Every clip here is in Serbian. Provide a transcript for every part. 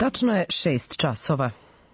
Tačno je 6 časova.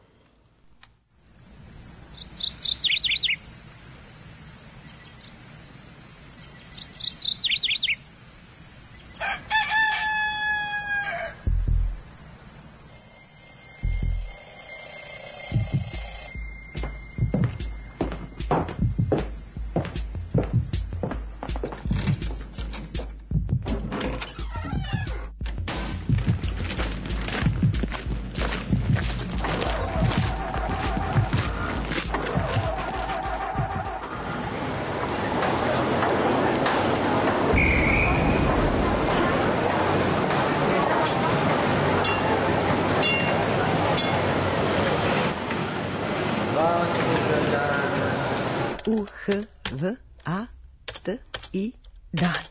U-H-V-A-T-I dan.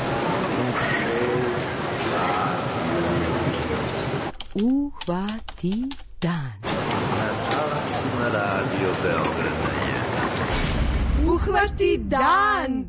Uhvati dan. Na talasima Radio Beograda je Uhvati dan.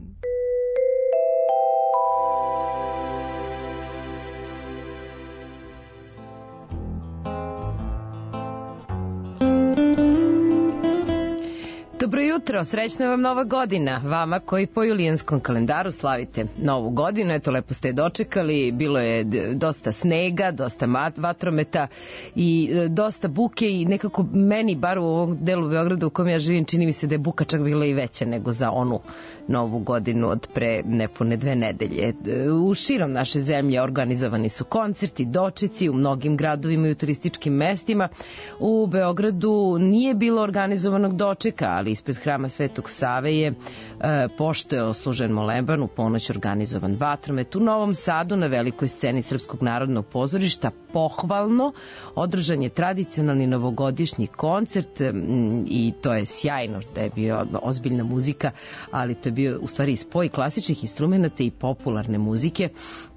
Dobro jutro, srećna vam nova godina, vama koji po julijanskom kalendaru slavite novu godinu. Eto, lepo ste je dočekali, bilo je dosta snega, dosta vatrometa i dosta buke i nekako meni, bar u ovom delu Beograda u kojem ja živim, čini mi se da je buka čak bila i veća nego za onu novu godinu od pre nepune 2 nedelje. U širom naše zemlje organizovani su koncerti, dočeci u mnogim gradovima i u turističkim mestima. U Beogradu nije bilo organizovanog dočeka, ali ispred hrama Svetog Save je pošto je oslužen moleban, u ponoć organizovan vatromet. U Novom Sadu na velikoj sceni Srpskog narodnog pozorišta pohvalno održan je tradicionalni novogodišnji koncert i to je sjajno da je bio ozbiljna muzika, ali to je bio u stvari spoj klasičnih instrumenta i popularne muzike,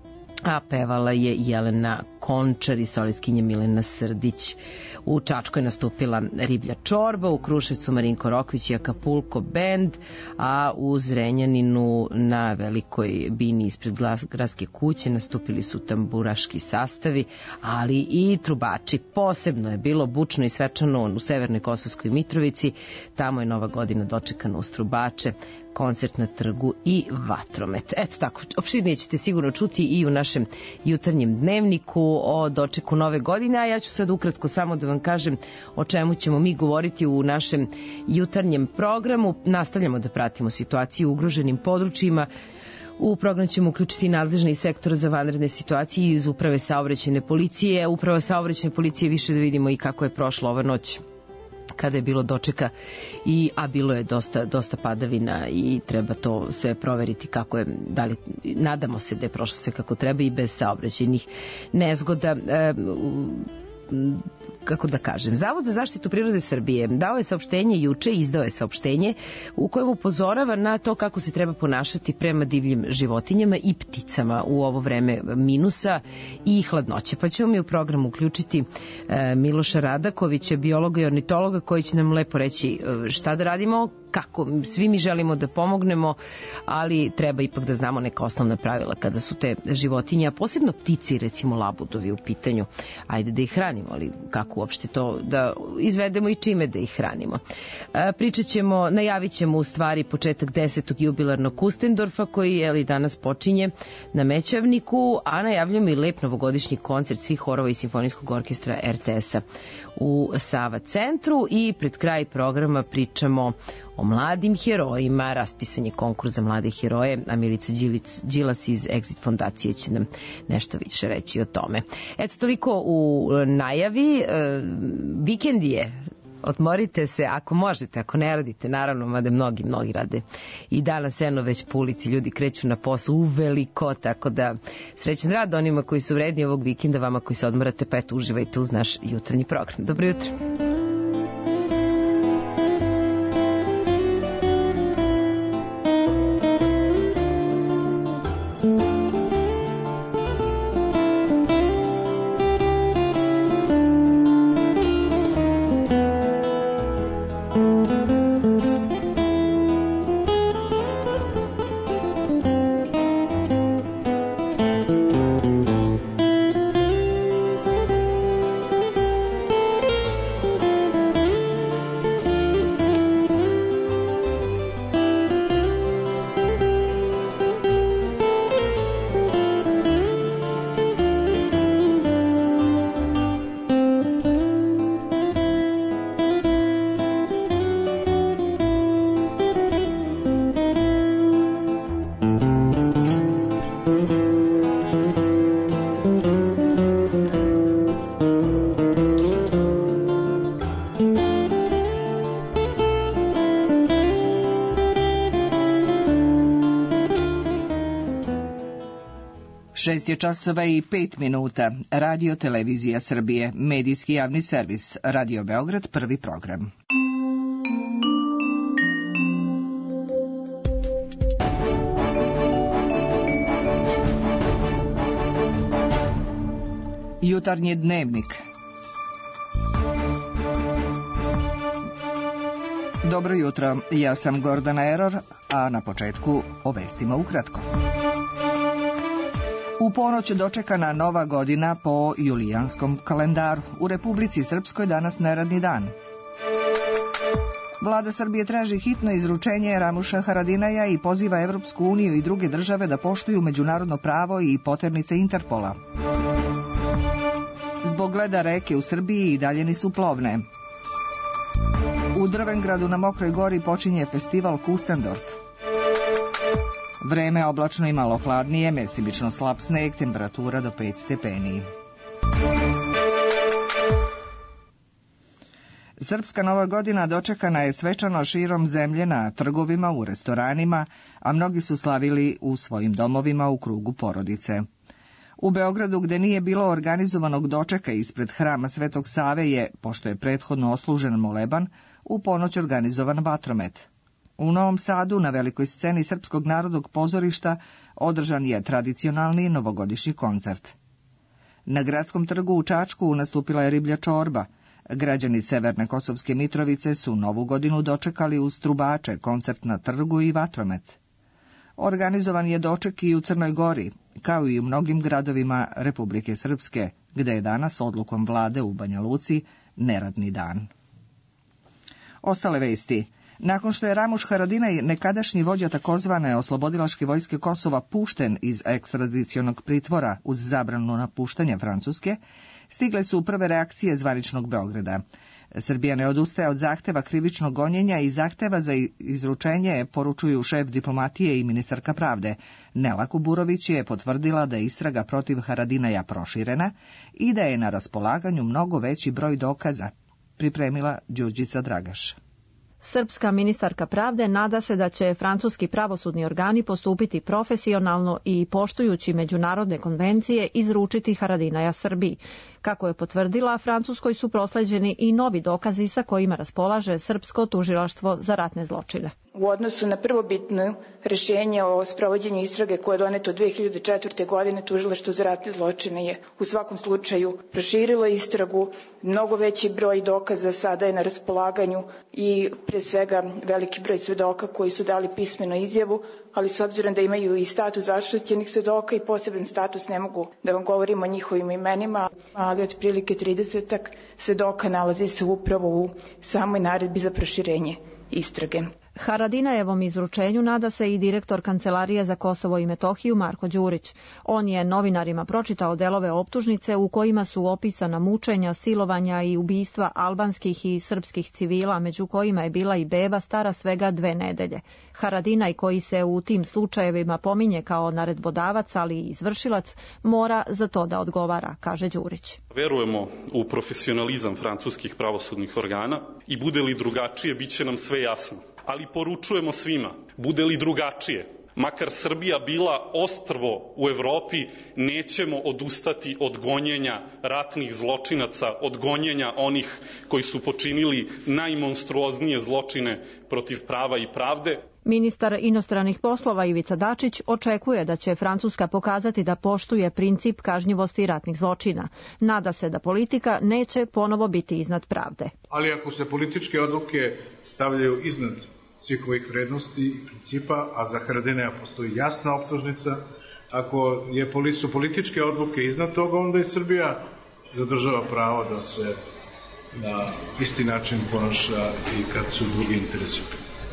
a pevala je Jelena Končar i solistkinja Milena Srdić. U Čačku je nastupila Riblja čorba, u Kruševcu Marinko Rokvić i Acapulco band, a u Zrenjaninu na velikoj bini ispred gradske kuće nastupili su tamburaški sastavi, ali i trubači. Posebno je bilo bučno i svečano u Severnoj Kosovskoj Mitrovici, tamo je nova godina dočekana uz trubače, koncert na trgu i vatromet. Eto tako, opširnije ćete sigurno čuti i u našem jutarnjem dnevniku o dočeku nove godine, a ja ću sad ukratko samo da vam kažem o čemu ćemo mi govoriti u našem jutarnjem programu. Nastavljamo da pratimo situaciju u ugroženim područjima. U program ćemo uključiti nadležni sektor za vanredne situacije iz Uprave saobraćajne policije. Uprava saobraćajne policije više da vidimo i kako je prošla ova noć kada je bilo dočeka, a bilo je dosta padavina i treba to sve proveriti kako je, da li, nadamo se da je prošlo sve kako treba i bez saobraćajnih nezgoda. Kako da kažem, Zavod za zaštitu prirode Srbije dao je saopštenje juče, izdao je saopštenje u kojem upozorava na to kako se treba ponašati prema divljim životinjama i pticama u ovo vreme minusa i hladnoće. Pa ćemo mi u programu uključiti Miloša Radakovića, biologa i ornitologa, koji će nam lepo reći šta da radimo, kako svi mi želimo da pomognemo, ali treba ipak da znamo neka osnovna pravila kada su te životinje, a posebno ptici, recimo labudovi u pitanju. Ajde da ih hranimo, ali kako uopšte to da izvedemo i čime da ih hranimo. Najavit ćemo u stvari početak 10. jubilarnog Kustendorfa koji danas počinje na Mećavniku, a najavljamo i lep novogodišnji koncert svih horova i simfonijskog orkestra RTS-a u Sava centru i pred kraj programa pričamo o mladim herojima. Raspisan je konkurs za mlade heroje, a Milica Đilas iz Exit fondacije će nam nešto više reći o tome. Eto, toliko u najavi. Vikend je, odmorite se ako možete, ako ne radite, naravno, mada mnogi rade i danas već po ulici ljudi kreću na posao uveliko, tako da srećan rad onima koji su vredni ovog vikenda, vama koji se odmorate, pa eto, uživajte uz naš jutarnji program. Dobro jutro. 6:05 Radio Televizija Srbije, medijski javni servis, Radio Beograd, prvi program. Jutarnji dnevnik. Dobro jutro, ja sam Gordana Eror, a na početku o vestima ukratko. U ponoć dočekana nova godina po julijanskom kalendaru. U Republici Srpskoj danas neradni dan. Vlada Srbije traži hitno izručenje Ramuša Haradinaja i poziva Evropsku uniju i druge države da poštuju međunarodno pravo i poternice Interpola. Zbog leda reke u Srbiji i dalje nisu plovne. U Drvengradu na Mokroj gori počinje festival Kustendorf. Vreme oblačno i malo hladnije, mestimično slab sneg, temperatura do 5 stepeni. Srpska nova godina dočekana je svečano širom zemlje na trgovima, u restoranima, a mnogi su slavili u svojim domovima u krugu porodice. U Beogradu, gde nije bilo organizovanog dočeka ispred hrama Svetog Save, je, pošto je prethodno oslužen moleban, u ponoć organizovan vatromet. U Novom Sadu, na velikoj sceni Srpskog narodnog pozorišta, održan je tradicionalni novogodišnji koncert. Na Gradskom trgu u Čačku nastupila je riblja čorba. Građani Severne Kosovske Mitrovice su novu godinu dočekali uz trubače, koncert na trgu i vatromet. Organizovan je doček i u Crnoj Gori, kao i u mnogim gradovima Republike Srpske, gde je danas odlukom vlade u Banja Luci neradni dan. Ostale vesti. Nakon što je Ramuš Haradinaj, nekadašnji vođa takozvane oslobodilačke vojske Kosova, pušten iz ekstradicionog pritvora uz zabranu napuštanja Francuske, stigle su prve reakcije zvaničnog Beograda. Srbija ne odustaje od zahteva krivičnog gonjenja i zahteva za izručenje, poručuju šef diplomatije i ministarka pravde. Nela Kuburović je potvrdila da je istraga protiv Haradinaja proširena i da je na raspolaganju mnogo veći broj dokaza, pripremila Đurđica Dragaš. Srpska ministarka pravde nada se da će francuski pravosudni organi postupiti profesionalno i poštujući međunarodne konvencije izručiti Haradinaja Srbiji. Kako je potvrdila, Francuskoj su prosleđeni i novi dokazi sa kojima raspolaže Srpsko tužilaštvo za ratne zločine. U odnosu na prvobitno rješenje o sprovođenju istrage koje je doneto 2004. godine, Tužilaštvo za ratne zločine je u svakom slučaju proširilo istragu, mnogo veći broj dokaza sada je na raspolaganju i pre svega veliki broj svedoka koji su dali pismenu izjavu, ali s obzirom da imaju i status zaštićenih svedoka i poseban status, ne mogu da vam govorim o njihovim imenima, ali otprilike 30 svedoka nalazi se upravo u samoj naredbi za proširenje istrage. Haradinajevom izručenju nada se i direktor Kancelarije za Kosovo i Metohiju Marko Đurić. On je novinarima pročitao delove optužnice u kojima su opisana mučenja, silovanja i ubistva albanskih i srpskih civila, među kojima je bila i beba stara svega 2 nedelje. Haradinaj, koji se u tim slučajevima pominje kao naredbodavac, ali i izvršilac, mora za to da odgovara, kaže Đurić. Verujemo u profesionalizam francuskih pravosudnih organa i bude li drugačije, bit će nam sve jasno. Ali poručujemo svima, bude li drugačije, makar Srbija bila ostrvo u Evropi, nećemo odustati od gonjenja ratnih zločinaca, od gonjenja onih koji su počinili najmonstruoznije zločine protiv prava i pravde. Ministar inostranih poslova Ivica Dačić očekuje da će Francuska pokazati da poštuje princip kažnjivosti ratnih zločina. Nada se da politika neće ponovo biti iznad pravde. Ali ako se političke odluke stavljaju iznad svih ovih vrednosti i principa, a za Haradinaja postoji jasna optužnica, ako su političke odluke iznad toga, onda i Srbija zadržava pravo da se na isti način ponaša i kad su drugi interesi.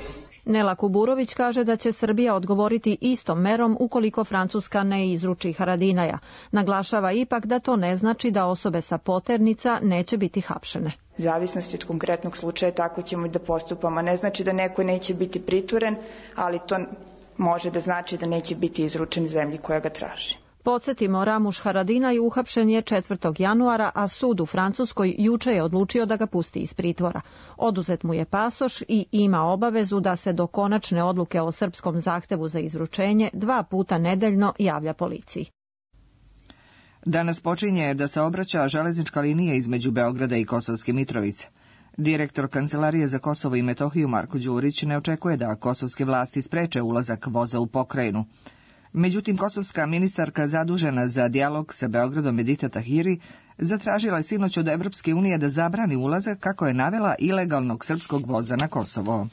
Nela Kuburović kaže da će Srbija odgovoriti istom merom ukoliko Francuska ne izruči Haradinaja. Naglašava ipak da to ne znači da osobe sa poternica neće biti hapšene. Zavisnosti od konkretnog slučaja tako ćemo i da postupamo. Ne znači da neko neće biti pritvoren, ali to može da znači da neće biti izručen zemlji koja ga traži. Podsjetimo, Ramuš Haradinaj uhapšen je 4. januara, a sud u Francuskoj juče je odlučio da ga pusti iz pritvora. Oduzet mu je pasoš i ima obavezu da se do konačne odluke o srpskom zahtevu za izručenje 2 puta nedeljno javlja policiji. Danas počinje da se obraća železnička linija između Beograda i Kosovske Mitrovice. Direktor Kancelarije za Kosovo i Metohiju Marko Đurić ne očekuje da kosovske vlasti spreče ulazak voza u pokrajinu. Međutim, kosovska ministarka zadužena za dijalog sa Beogradom Edita Tahiri zatražila je sinoć od Evropske unije da zabrani ulazak, kako je navela, ilegalnog srpskog voza na Kosovo.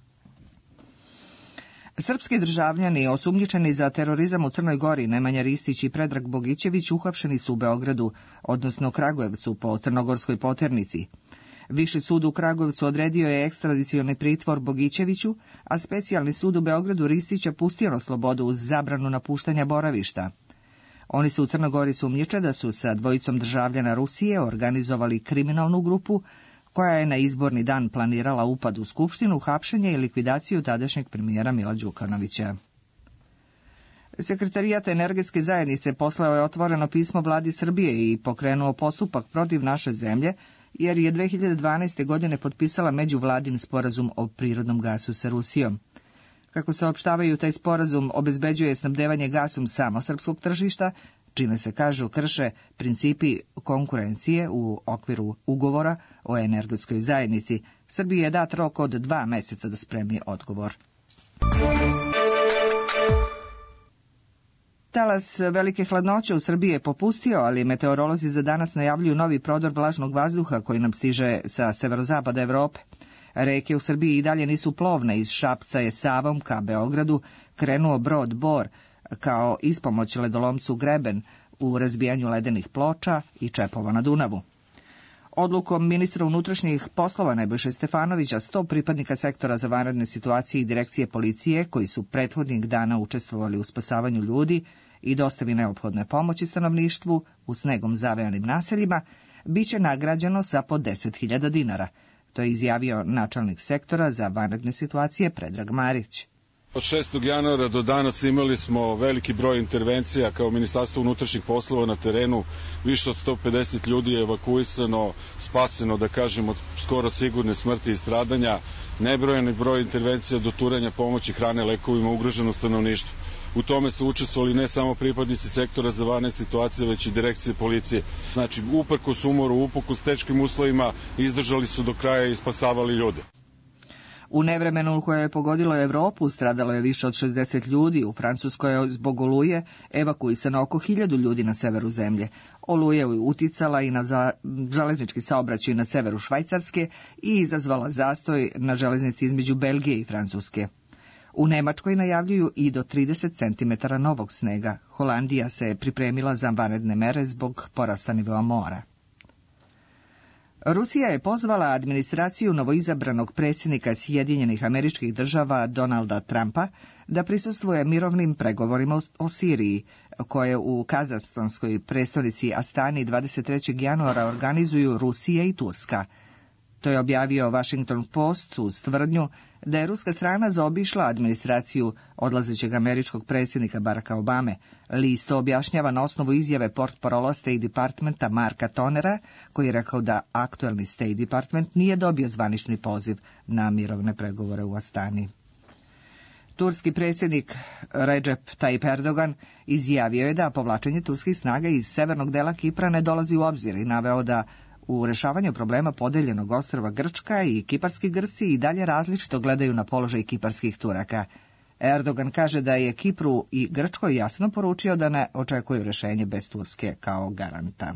Srpski državljani osumnjičeni za terorizam u Crnoj Gori Nemanja Ristić i Predrag Bogićević uhapšeni su u Beogradu, odnosno Kragujevcu, po crnogorskoj poternici. Viši sud u Kragujevcu odredio je ekstradicioni pritvor Bogićeviću, a specijalni sud u Beogradu Ristića pustio na slobodu uz zabranu napuštanja boravišta. Oni su u Crnoj Gori sumnjiče da su sa dvojicom državljana Rusije organizovali kriminalnu grupu koja je na izborni dan planirala upad u Skupštinu, hapšenje i likvidaciju tadašnjeg premijera Mila Đukanovića. Sekretarijat energetske zajednice poslao je otvoreno pismo vladi Srbije i pokrenuo postupak protiv naše zemlje, jer je 2012. godine potpisala međuvladin sporazum o prirodnom gasu sa Rusijom. Kako saopštavaju, taj sporazum obezbeđuje snabdevanje gasom samo srpskog tržišta, čime se, kažu, krše principi konkurencije u okviru ugovora o energetskoj zajednici. Srbiji je dat rok od 2 meseca da spremi odgovor. Talas velike hladnoće u Srbiji je popustio, ali meteorolozi za danas najavljuju novi prodor vlažnog vazduha koji nam stiže sa severozapada Evrope. Reke u Srbiji i dalje nisu plovne. Iz Šapca je Savom ka Beogradu krenuo brod Bor kao ispomoć ledolomcu Greben u razbijanju ledenih ploča i čepova na Dunavu. Odlukom ministra unutrašnjih poslova Nebojše Stefanovića 100 pripadnika sektora za vanredne situacije i direkcije policije, koji su prethodnih dana učestvovali u spasavanju ljudi i dostavi neophodne pomoći stanovništvu u snegom zavejanim naseljima, biće nagrađeno sa po 10.000 dinara. To je izjavio načelnik sektora za vanredne situacije Predrag Marić. Od 6. januara do danas imali smo veliki broj intervencija kao Ministarstvo unutrašnjih poslova na terenu. Više od 150 ljudi je evakuisano, spaseno, da kažem, od skoro sigurne smrti i stradanja. Nebrojeni broj intervencija do turanja pomoći hrane, lekovima ugroženom stanovništvu. U tome su učestvovali ne samo pripadnici sektora za vanredne situacije, već i direkcije policije. Znači, uprkos umoru, uprkos teškim uslovima, izdržali su do kraja i spasavali ljude. U nevremenu koje je pogodilo Evropu stradalo je više od 60 ljudi. U Francuskoj je zbog oluje evakuisano oko 1000 ljudi na severu zemlje. Oluja je uticala i na železnički saobraćaj na severu Švajcarske i izazvala zastoj na železnici između Belgije i Francuske. U Nemačkoj najavljuju i do 30 cm novog snega. Holandija se pripremila za vanredne mere zbog porasta nivoa mora. Rusija je pozvala administraciju novoizabranog predsjednika Sjedinjenih Američkih Država Donalda Trumpa da prisustvuje mirovnim pregovorima o Siriji, koje u kazahstanskoj prestonici Astani 23. januara organizuju Rusija i Turska. To je objavio Washington Post uz tvrdnju da je ruska strana zaobišla administraciju odlazećeg američkog predsjednika Baracka Obame. List to objašnjava na osnovu izjave portparola State Departmenta Marka Tonera, koji je rekao da aktuelni State Department nije dobio zvanični poziv na mirovne pregovore u Astani. Turski predsjednik Recep Tayyip Erdogan izjavio je da povlačenje turskih snaga iz severnog dela Kipra ne dolazi u obzir i naveo da u rešavanju problema podeljenog ostrva Grčka i kiparski Grci i dalje različito gledaju na položaj kiparskih Turaka. Erdogan kaže da je Kipru i Grčkoj jasno poručio da ne očekuju rešenje bez Turske kao garanta.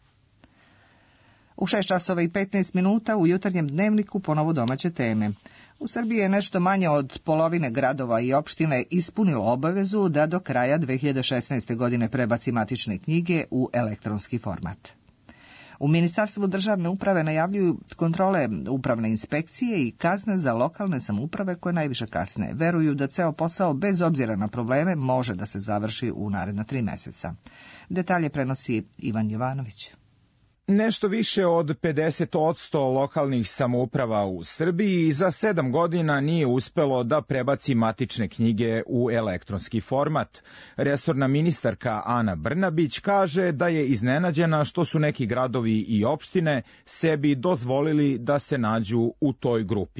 U 6:15 u jutarnjem dnevniku ponovo domaće teme. U Srbiji je nešto manje od polovine gradova i opštine ispunilo obavezu da do kraja 2016. godine prebaci matične knjige u elektronski format. U Ministarstvu državne uprave najavljuju kontrole upravne inspekcije i kazne za lokalne samouprave koje najviše kasne. Veruju da ceo posao, bez obzira na probleme, može da se završi u naredna 3 meseca. Detalje prenosi Ivan Jovanović. Nešto više od 50% lokalnih samouprava u Srbiji za 7 godina nije uspelo da prebaci matične knjige u elektronski format. Resorna ministarka Ana Brnabić kaže da je iznenađena što su neki gradovi i opštine sebi dozvolili da se nađu u toj grupi.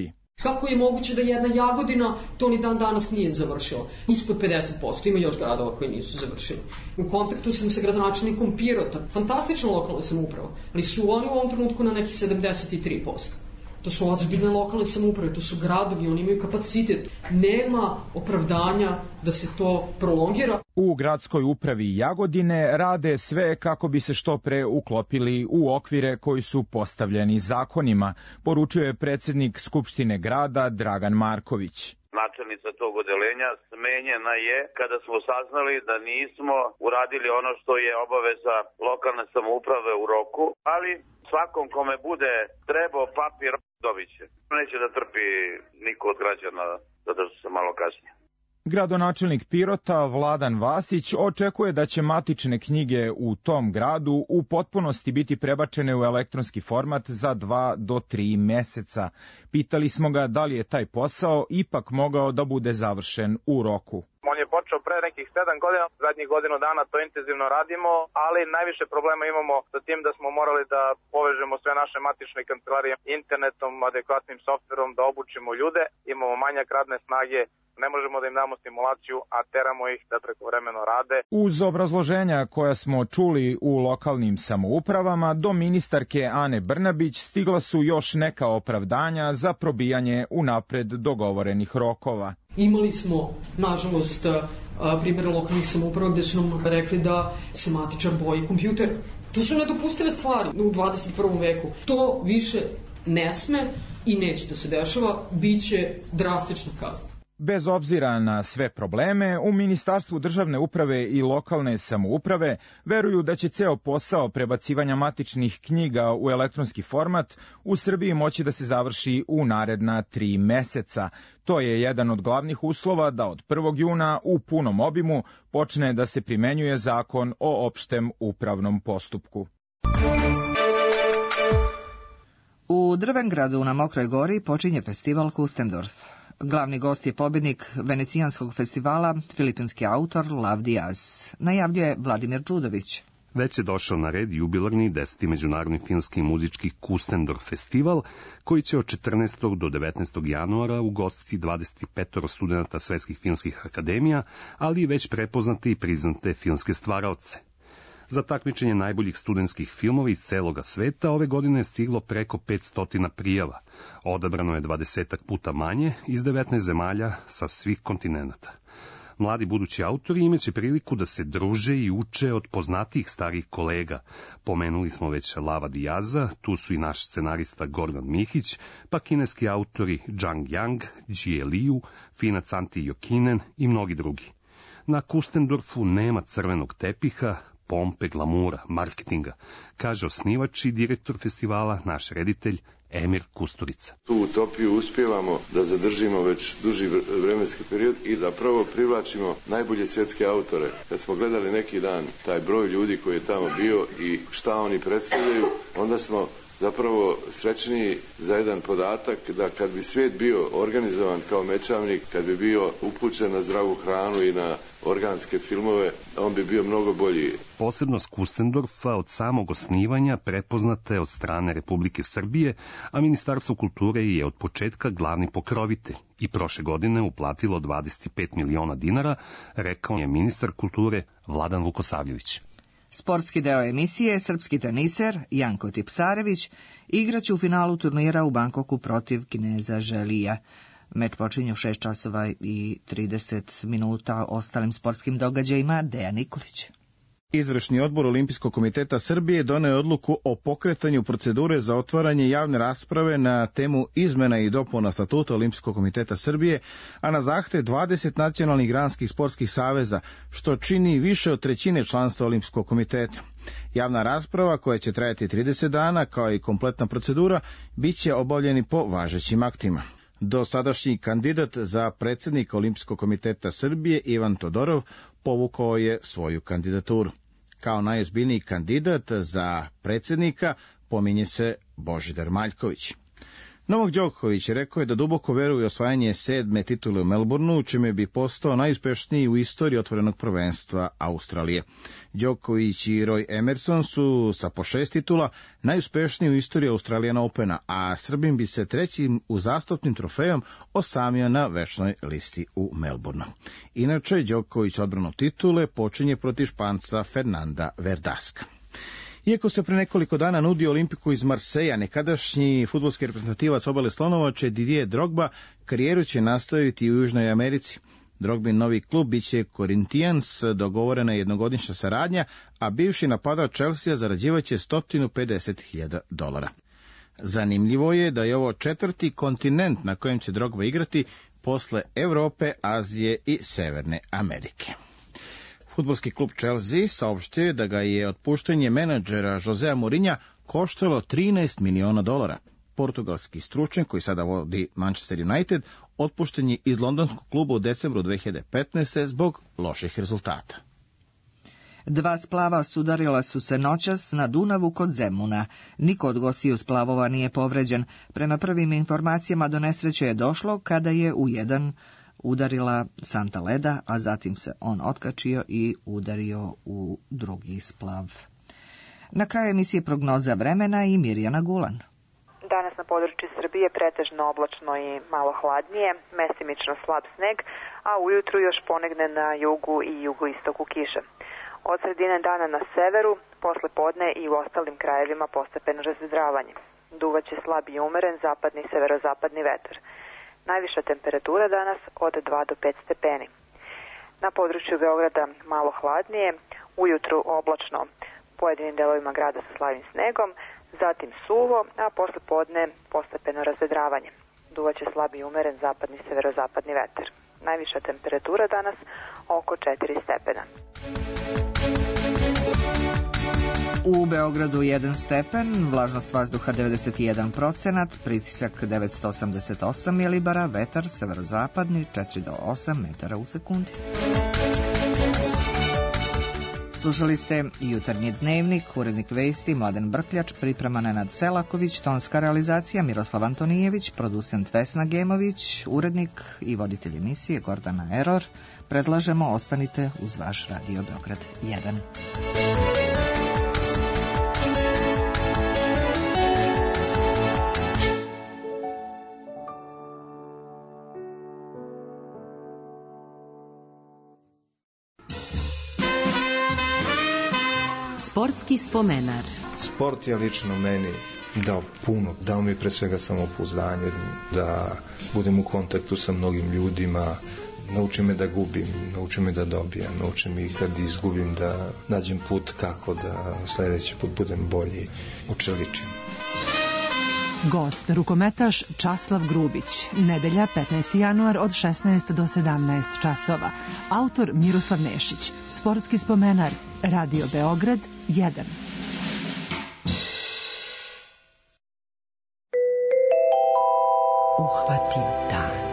Kako je moguće da jedna Jagodina to ni dan danas nije završila? Ispod 50%, ima još gradova koji nisu završili. U kontaktu sam sa gradonačelnikom Pirota, fantastična lokalna samouprava, ali su oni u ovom trenutku na nekih 73%. To su ozbiljne lokalne samouprave, to su gradovi, oni imaju kapacitet. Nema opravdanja da se to prolongira. U gradskoj upravi Jagodine rade sve kako bi se što pre uklopili u okvire koji su postavljeni zakonima, poručuje predsjednik Skupštine grada Dragan Marković. Načelnica tog odeljenja smenjena je kada smo saznali da nismo uradili ono što je obaveza lokalne samouprave u roku, ali svakom kome bude trebao papir dobit će. Neće da trpi niko od građana zato što se malo kasnije. Gradonačelnik Pirota Vladan Vasić očekuje da će matične knjige u tom gradu u potpunosti biti prebačene u elektronski format za 2 do 3 meseca. Pitali smo ga da li je taj posao ipak mogao da bude završen u roku. On je počeo pre nekih 7 godina, zadnjih godinu dana to intenzivno radimo, ali najviše problema imamo sa tim da smo morali da povežemo sve naše matične kancelarije internetom, adekvatnim softverom, da obučimo ljude, imamo manjak radne snage, ne možemo da im damo stimulaciju, a teramo ih da prekovremeno rade. Uz obrazloženja koja smo čuli u lokalnim samoupravama, do ministarke Ane Brnabić stigla su još neka opravdanja za probijanje unapred dogovorenih rokova. Imali smo, nažalost, primjere lokalnih samouprava gde su nam rekli da se matičar boji kompjuter. To su nedopustive stvari u 21. veku. To više ne sme i neće da se dešava, bit će drastična kazna. Bez obzira na sve probleme, u Ministarstvu državne uprave i lokalne samouprave veruju da će ceo posao prebacivanja matičnih knjiga u elektronski format u Srbiji moći da se završi u naredna 3 meseca. To je jedan od glavnih uslova da od 1. juna u punom obimu počne da se primenjuje zakon o opštem upravnom postupku. U Drvengradu na Mokroj gori počinje festival Kustendorf. Glavni gost je pobjednik Venecijanskog festivala, filipinski autor Lav Diaz. Najavljuje Vladimir Čudović. Već je došao na red jubilarni 10. međunarodni filmski i muzički Kustendorf festival, koji će od 14. do 19. januara ugostiti 25 studenta svetskih filmskih akademija, ali i već prepoznate i priznate filmske stvaraoce. Za takmičenje najboljih studentskih filmova iz celoga sveta ove godine je stiglo preko 500 prijava. Odabrano je 20 puta manje iz 19 zemalja sa svih kontinenata. Mladi budući autori imaće priliku da se druže i uče od poznatijih starijih kolega. Pomenuli smo već Lava Diaza, tu su i naš scenarista Gordon Mihić, pa kineski autori Zhang Yang, Jie Liu, Finac Antti Jokinen i mnogi drugi. Na Kustendorfu nema crvenog tepiha, pompe, glamura, marketinga, kaže osnivač i direktor festivala, naš reditelj Emir Kusturica. Tu utopiju uspijevamo da zadržimo već duži vremenski period i zapravo privlačimo najbolje svjetske autore. Kad smo gledali neki dan taj broj ljudi koji je tamo bio i šta oni predstavljaju, onda smo zapravo srećniji za jedan podatak da kad bi svijet bio organizovan kao Mečavnik, kad bi bio upućen na zdravu hranu i na organske filmove, on bi bio mnogo bolji. Posebnost Kustendorfa od samog osnivanja prepoznata je od strane Republike Srbije, a Ministarstvo kulture je od početka glavni pokrovitelj i prošle godine uplatilo 25 miliona dinara, rekao je ministar kulture Vladan Vukosavljević. Sportski deo emisije, srpski teniser Janko Tipsarević igraće u finalu turnira u Bankoku protiv Kineza Želija. Meč počinje u 6 časova i 30 minuta. Ostalim sportskim događajima Dejan Nikolić. Izvršni odbor Olimpijskog komiteta Srbije doneo je odluku o pokretanju procedure za otvaranje javne rasprave na temu izmena i dopuna statuta Olimpijskog komiteta Srbije, a na zahtev 20 nacionalnih granskih sportskih saveza, što čini više od trećine članstva Olimpijskog komiteta. Javna rasprava, koja će trajati 30 dana, kao i kompletna procedura, bit će obavljeni po važećim aktima. Dosadašnji kandidat za predsjednika Olimpijskog komiteta Srbije, Ivan Todorov, povukao je svoju kandidaturu. Kao najozbiljniji kandidat za predsjednika pominje se Božidar Maljković. Novak Đoković rekao je da duboko veruje u osvajanje 7. titule u Melbourneu, čime bi postao najuspešniji u istoriji otvorenog prvenstva Australije. Đoković i Roy Emerson su sa po 6 titula najuspešniji u istoriji Australian Opena, a Srbin bi se trećim uzastopnim trofejom osamio na večnoj listi u Melbourneu. Inače, Đoković odbranu titule počinje protiv Španca Fernanda Verdaska. Iako se pre nekoliko dana nudio Olimpiku iz Marseja, nekadašnji fudbalski reprezentativac Obale Slonovače Didier Drogba karijeru će nastaviti u Južnoj Americi. Drogbin novi klub biće Corinthians, dogovorena jednogodišnja saradnja, a bivši napadač Chelsea zarađivaće $150.000. Zanimljivo je da je ovo 4. kontinent na kojem će Drogba igrati posle Evrope, Azije i Severne Amerike. Fudbalski klub Chelsea saopštio je da ga je otpuštanje menadžera Josea Mourinha koštalo $13 miliona. Portugalski stručnjak koji sada vodi Manchester United otpušten je iz londonskog kluba u decembru 2015. zbog loših rezultata. 2 splava sudarila su se noćas na Dunavu kod Zemuna. Niko od gostiju splavova nije povređen. Prema prvim informacijama do nesreće je došlo kada je u jedan udarila santa leda, a zatim se on otkačio i udario u drugi splav. Na kraju emisije prognoza vremena i Mirjana Gulan. Danas na području Srbije pretežno oblačno i malo hladnije, mestimično slab sneg, a ujutru još ponegne na jugu i jugoistoku kiša. Od sredine dana na severu, posle podne i u ostalim krajevima postepeno razvedravanje. Duvaće slab i umeren zapadni i severozapadni vetar. Najviša temperatura danas od 2 do 5 stepeni. Na području Beograda malo hladnije, ujutru oblačno pojedinim delovima grada sa slabim snegom, zatim suvo, a posle podne postepeno razvedravanje. Duvaće slab i umeren zapadni i severozapadni vetar. Najviša temperatura danas oko 4 stepena. U Beogradu 1 stepen, vlažnost vazduha 91%, pritisak 988 milibara, vetar severozapadni 4 do 8 metara u sekundi. Slušali ste Jutarnji dnevnik, urednik vesti Mladen Brkljač, priprema Nenad Selaković, tonska realizacija Miroslav Antonijević, producent Vesna Gemović, urednik i voditelj emisije Gordana Eror. Predlažemo ostanite uz vaš Radio Beograd 1. Sportski spomenar. Sport je lično meni dao puno, dao mi pre svega samopouzdanje, da budem u kontaktu sa mnogim ljudima, nauči me da gubim, nauči me da dobijem, nauči me i kad izgubim da nađem put kako da sledeći put budem bolji, učeličim. Gost, rukometaš Časlav Grubić. Nedelja, 15. januar od 16 do 17 časova. Autor Miroslav Nešić. Sportski spomenar. Radio Beograd 1. Uhvatim dan.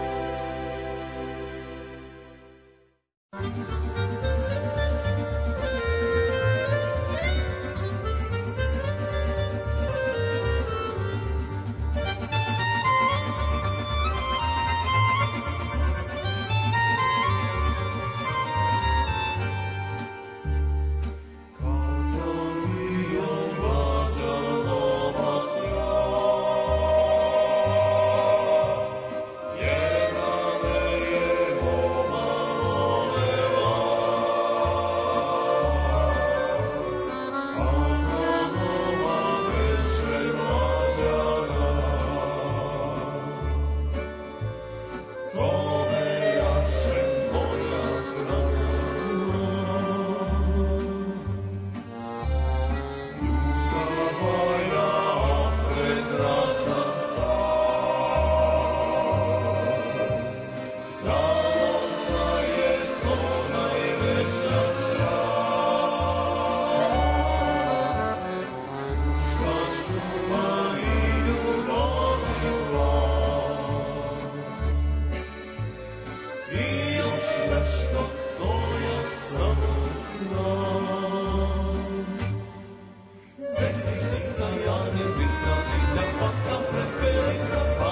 Za Jane, Vica, Vita, Paka, Prepelica,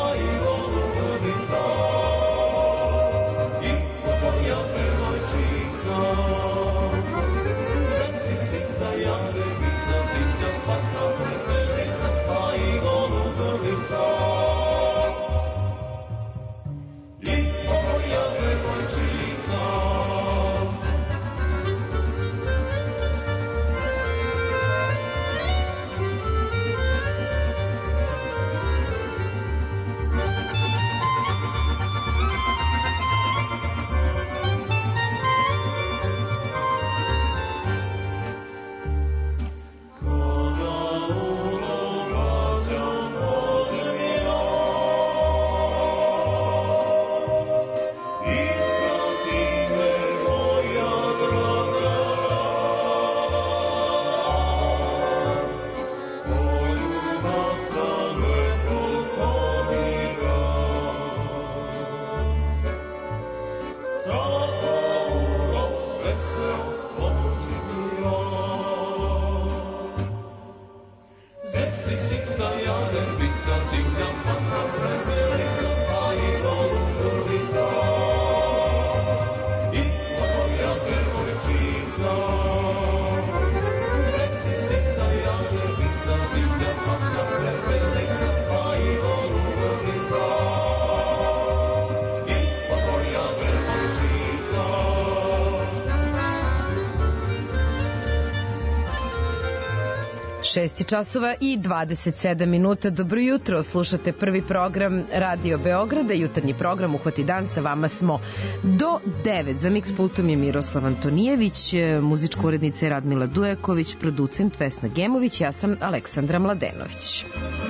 Šesti časova i 27 minuta. Dobro jutro, slušate prvi program Radio Beograda, jutarnji program Uhvati dan, sa vama smo do 9. Za Mix pultom je Miroslav Antonijević, muzička urednica je Radmila Dujaković, producent Vesna Gemović, ja sam Aleksandra Mladenović.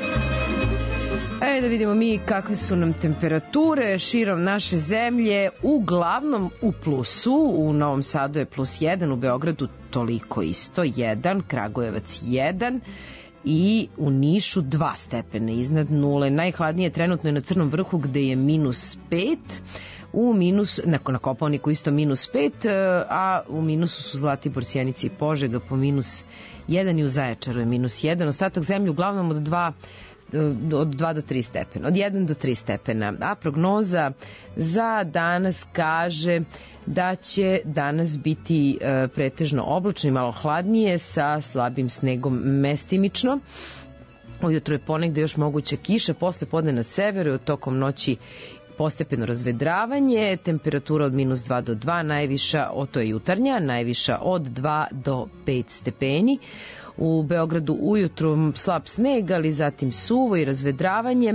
Da vidimo mi kakve su nam temperature širom naše zemlje, uglavnom u plusu. U Novom Sadu je +1, u Beogradu toliko isto, 1, Kragujevac 1 i u Nišu 2 stepena iznad nule. Najhladnije trenutno je na Crnom vrhu gde je -5, u minus, na Kopaoniku isto -5, a u minusu su Zlatibor, Sjenica i Požega po -1 i u Zaječaru je -1. Ostatak zemlje uglavnom od 2 do 3 stepena, od 1 do 3 stepena, a prognoza za danas kaže da će danas biti pretežno oblačno i malo hladnije sa slabim snegom mestimično. Ujutro je ponegde još moguća kiša, posle podne na severu, tokom noći postepeno razvedravanje, temperatura od -2 do 2, najviša, to je jutarnja, najviša od 2 do 5 stepeni. U Beogradu ujutru slab sneg, ali zatim suvo i razvedravanje.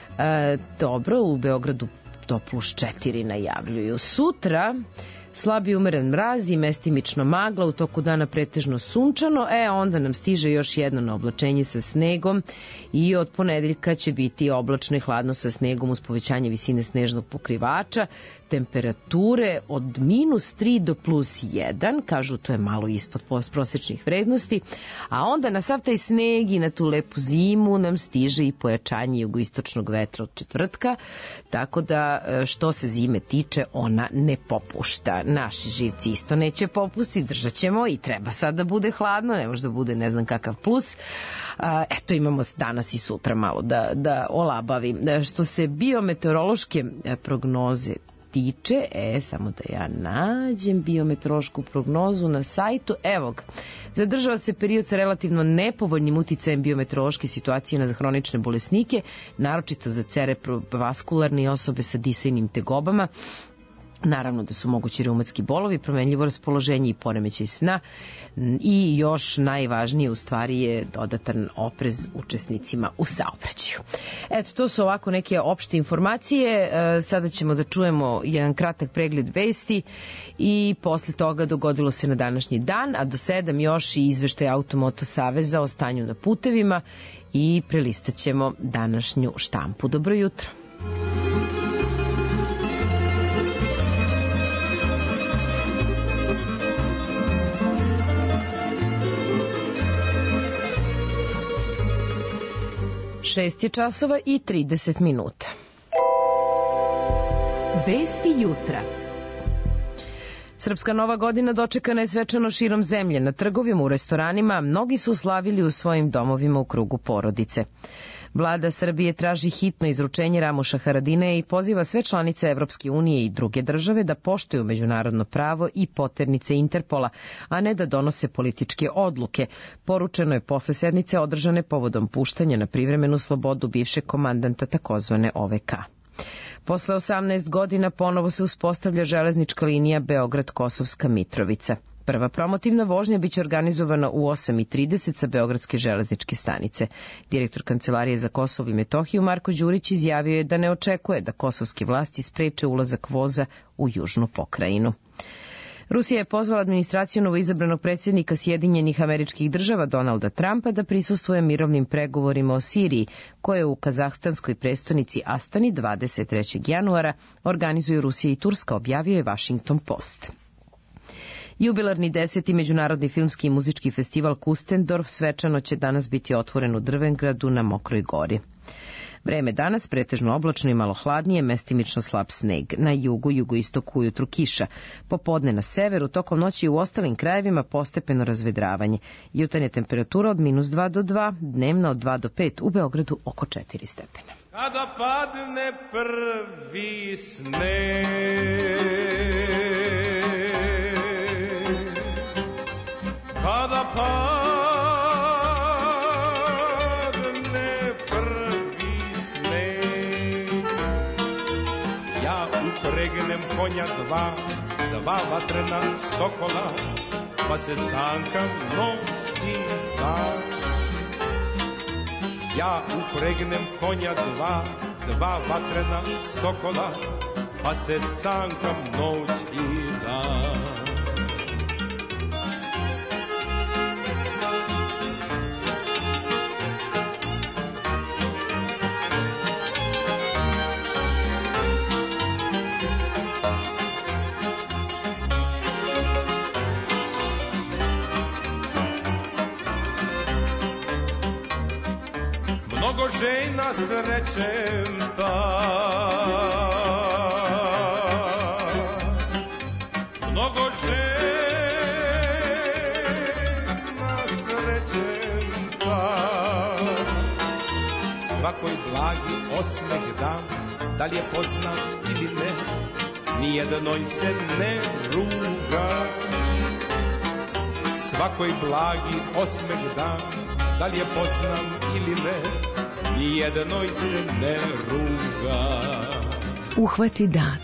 Dobro, u Beogradu do +4 najavljuju. Sutra slabi umeren mraz i mestimično magla, u toku dana pretežno sunčano, onda nam stiže još jedno oblačenje sa snegom i od ponedeljka će biti oblačno i hladno sa snegom uz povećanje visine snežnog pokrivača, temperature od -3 do +1, kažu to je malo ispod prosečnih vrednosti, a onda na sav taj sneg i na tu lepu zimu nam stiže i pojačanje jugoistočnog vetra od četvrtka, tako da što se zime tiče ona ne popušta. Naši živci isto neće popustiti, držat ćemo i treba sad da bude hladno, ne može da bude ne znam kakav plus. Eto, imamo danas i sutra malo da olabavim. Što se biometeorološke prognoze tiče, samo da ja nađem biometeorološku prognozu na sajtu, evo ga. Zadržava se period sa relativno nepovoljnim uticajem biometeorološke situacije na hronične bolesnike, naročito za cerebrovaskularne i osobe sa disajnim tegobama. Naravno da su mogući reumatski bolovi, promenljivo raspoloženje i poremećaj sna i još najvažnije u stvari je dodatan oprez učesnicima u saobraćaju. Eto, to su ovako neke opšte informacije. Sada ćemo da čujemo jedan kratak pregled vesti i posle toga dogodilo se na današnji dan, a do 7 još i izveštaj Automoto Saveza o stanju na putevima i prelistat ćemo današnju štampu. Dobro jutro. Šest je časova i 30 minuta. Vesti jutra. Srpska nova godina dočekana je svečano širom zemlje. Na trgovima, u restoranima, mnogi su slavili u svojim domovima u krugu porodice. Vlada Srbije traži hitno izručenje Ramuša Haradinaja i poziva sve članice Evropske unije i druge države da poštuju međunarodno pravo i poternice Interpola, a ne da donose političke odluke. Poručeno je posle sednice održane povodom puštanja na privremenu slobodu bivšeg komandanta takozvane OVK. Posle 18 godina ponovo se uspostavlja železnička linija Beograd-Kosovska Mitrovica. Prva promotivna vožnja biće organizovana u 8:30 sa Beogradske železničke stanice. Direktor Kancelarije za Kosovo i Metohiju Marko Đurić izjavio je da ne očekuje da kosovske vlasti spreče ulazak voza u južnu pokrajinu. Rusija je pozvala administraciju novoizabranog predsjednika Sjedinjenih Američkih Država Donalda Trumpa da prisustvuje mirovnim pregovorima o Siriji, koje u kazahstanskoj prestonici Astani 23. januara organizuju Rusija i Turska, objavio je Washington Post. Jubilarni 10. Međunarodni filmski i muzički festival Kustendorf svečano će danas biti otvoren u Drvengradu na Mokroj gori. Vreme danas pretežno oblačno i malo hladnije, mestimično slab sneg. Na jugu, jugoistoku ujutru kiša. Popodne na severu, tokom noći u ostalim krajevima postepeno razvedravanje. Jutarnja temperatura od -2 do 2, dnevna od 2 do 5, u Beogradu oko 4 stepena. Kada padne prvi sneg, kada padne prvi sneg, ja upregnem konja dva vatrena sokola, pa se sankam noć i dan. Ja upregnem konja dva vatrena sokola, pa se sankam noć i dan. Mnogo žena srećem mnogo žena srećem svakoj blagi osmeh dam, da li je poznam ili ne, nijednoj se ne ruga. Svakoj blagi osmeh dam, da li je poznam ili ne, nijednoj se ne ruga. Uhvati dan.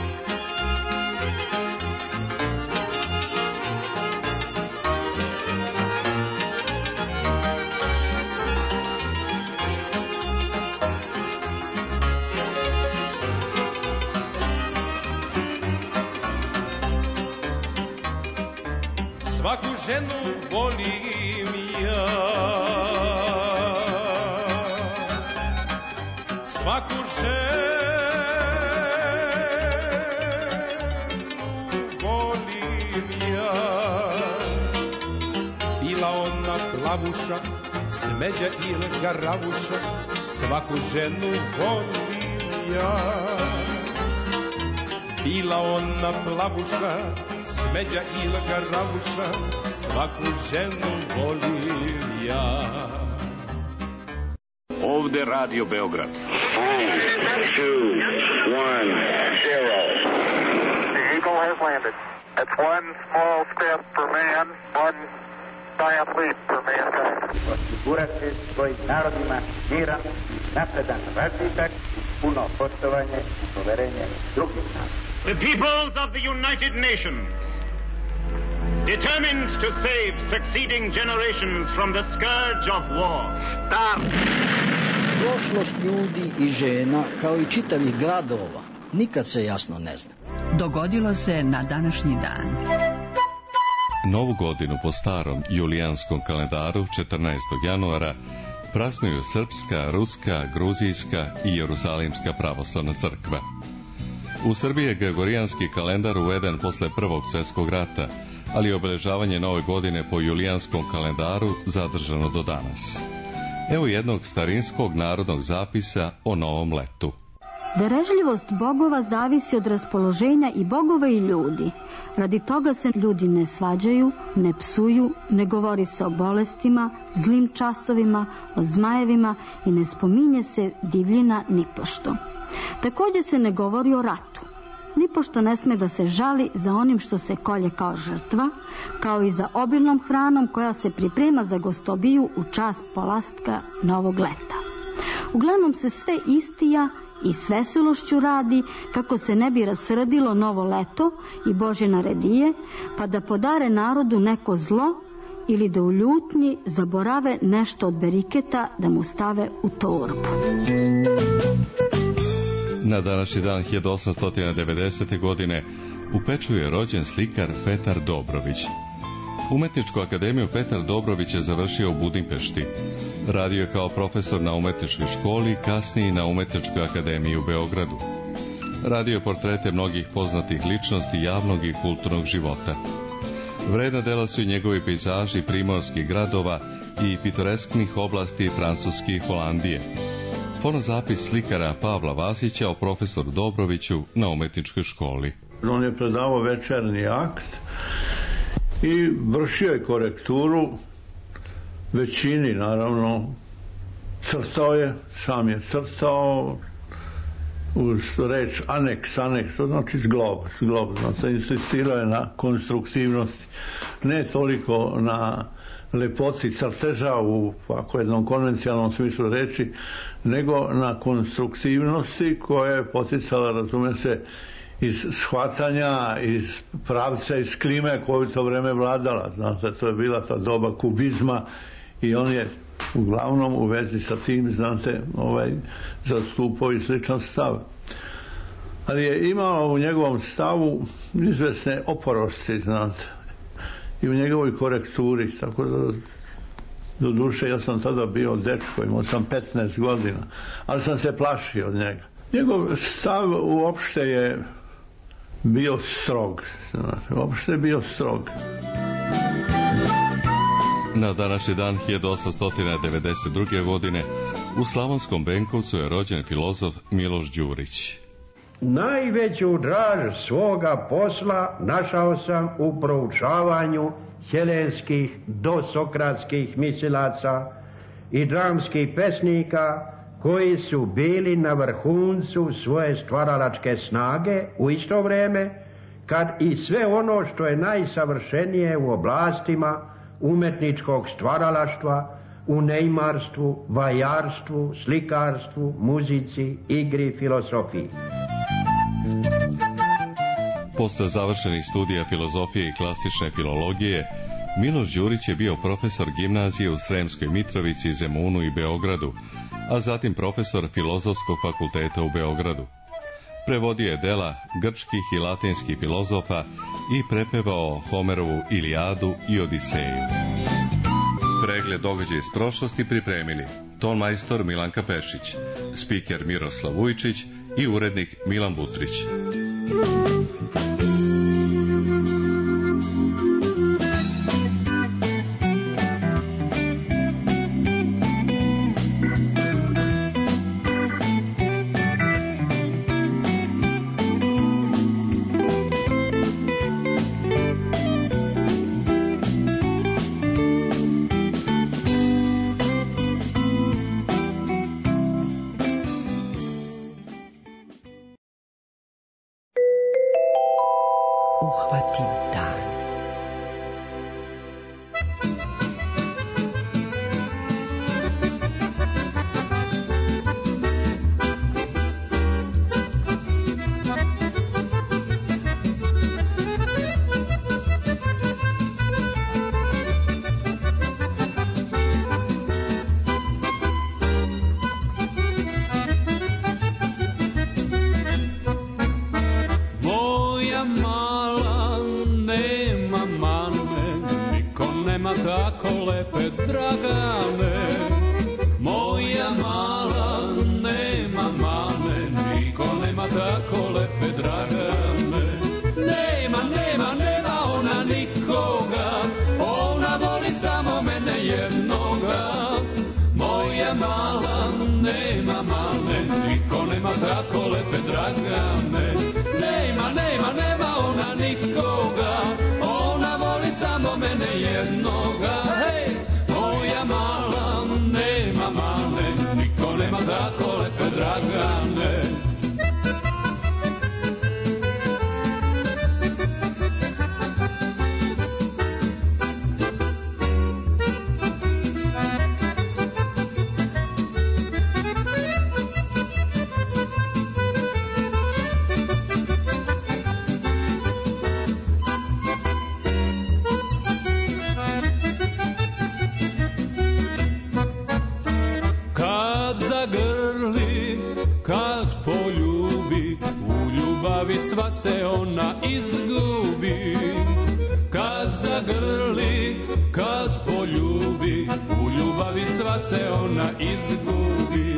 Svaku ženu volim ja, svaku ženu volim ja. Bila ona plavuša, smeđa ili garavuša, svaku ženu volim ja. Bila ona plavuša, smeđa ili garavuša, svaku ženu volim ja. Ovde Radio Beograd. 3, 2, 1, 0. The Eagle has landed. That's one small step for man, one giant leap for mankind. Osigurati svojim narodima miran, napredan razvitak, puno poštovanje i poverenje drugih naroda. The peoples of the United Nations, determined to save succeeding generations from the scourge of war. Prošlost ljudi i žena, kao i čitavih gradova, nikad se jasno ne zna. Dogodilo se na današnji dan. Novu godinu po starom julijanskom kalendaru 14. januara praznuju Srpska, Ruska, Gruzijska i Jerusalimska pravoslavna crkva. U Srbiji je gregorijanski kalendar uveden posle Prvog svjetskog rata, ali obeležavanje nove godine po julijanskom kalendaru zadržano do danas. Evo jednog starinskog narodnog zapisa o novom letu. Darežljivost bogova zavisi od raspoloženja i bogova i ljudi. Radi toga se ljudi ne svađaju, ne psuju, ne govori se o bolestima, zlim časovima, o zmajevima i ne spominje se divljina nipošto. Također se ne govori o ratu. Nipošto ne sme da se žali za onim što se kolje kao žrtva, kao i za obilnom hranom koja se priprema za gostobiju u čast polastka novog leta. Uglavnom se sve istija i s veselošću radi kako se ne bi rasrdilo novo leto i Božje naredije, pa da podare narodu neko zlo ili da u ljutnji zaborave nešto od beriketa da mu stave u torbu. Na današnji dan 1890. godine u Peču je rođen slikar Petar Dobrović. Umetničku akademiju Petar Dobrović je završio u Budimpešti. Radio je kao profesor na umetničkoj školi, kasnije na Umetničkoj akademiji u Beogradu. Radio je portrete mnogih poznatih ličnosti javnog i kulturnog života. Vredna dela su i njegovi pejzaži primorskih gradova i pitoresknih oblasti Francuske i Holandije. Fonozapis slikara Pavla Vasića o profesoru Dobroviću na umetničkoj školi. On je predavao večernji akt i vršio je korekturu većini, naravno. Crtao je, sam je crtao uz reč aneks, to znači zglob, znači insistirao je na konstruktivnosti, ne toliko na lepoti crteža u ovako jednom konvencionalnom smislu reči, nego na konstruktivnosti koja je poticala, razume se, iz shvatanja, iz pravca, iz klime koju to vreme vladala. Znate, to je bila ta doba kubizma i on je uglavnom u vezi sa tim, znate, zastupao i sličan stav. Ali je imao u njegovom stavu izvesne oporosti, znate, i u njegovoj korekturi, tako da do duše ja sam tada bio dečko, imao sam 15 godina, ali sam se plašio od njega. Njegov stav uopšte je bio strog, znate, uopšte je bio strog. Na današnji dan 1892. godine u Slavonskom Benkovcu je rođen filozof Miloš Đurić. Najveću draž svoga posla našao sam u proučavanju helenskih dosokratskih mislilaca i dramskih pesnika koji su bili na vrhuncu svoje stvaralačke snage u isto vreme kad i sve ono što je najsavršenije u oblastima umetničkog stvaralaštva, u neimarstvu, vajarstvu, slikarstvu, muzici, igri, filosofiji. Posle završenih studija filozofije i klasične filologije, Miloš Đurić je bio profesor gimnazije u Sremskoj Mitrovici, Zemunu i Beogradu, a zatim profesor Filozofskog fakulteta u Beogradu. Prevodio je dela grčkih i latinskih filozofa i prepevao Homerovu Ilijadu i Odiseju. Pregled događaja iz prošlosti pripremili tonmajstor Milanka Pešić, spiker Miroslav Vujčić i urednik Milan Butrić. Sva se ona izgubi, kad zagrli, kad poljubi, u ljubavi sva se ona izgubi.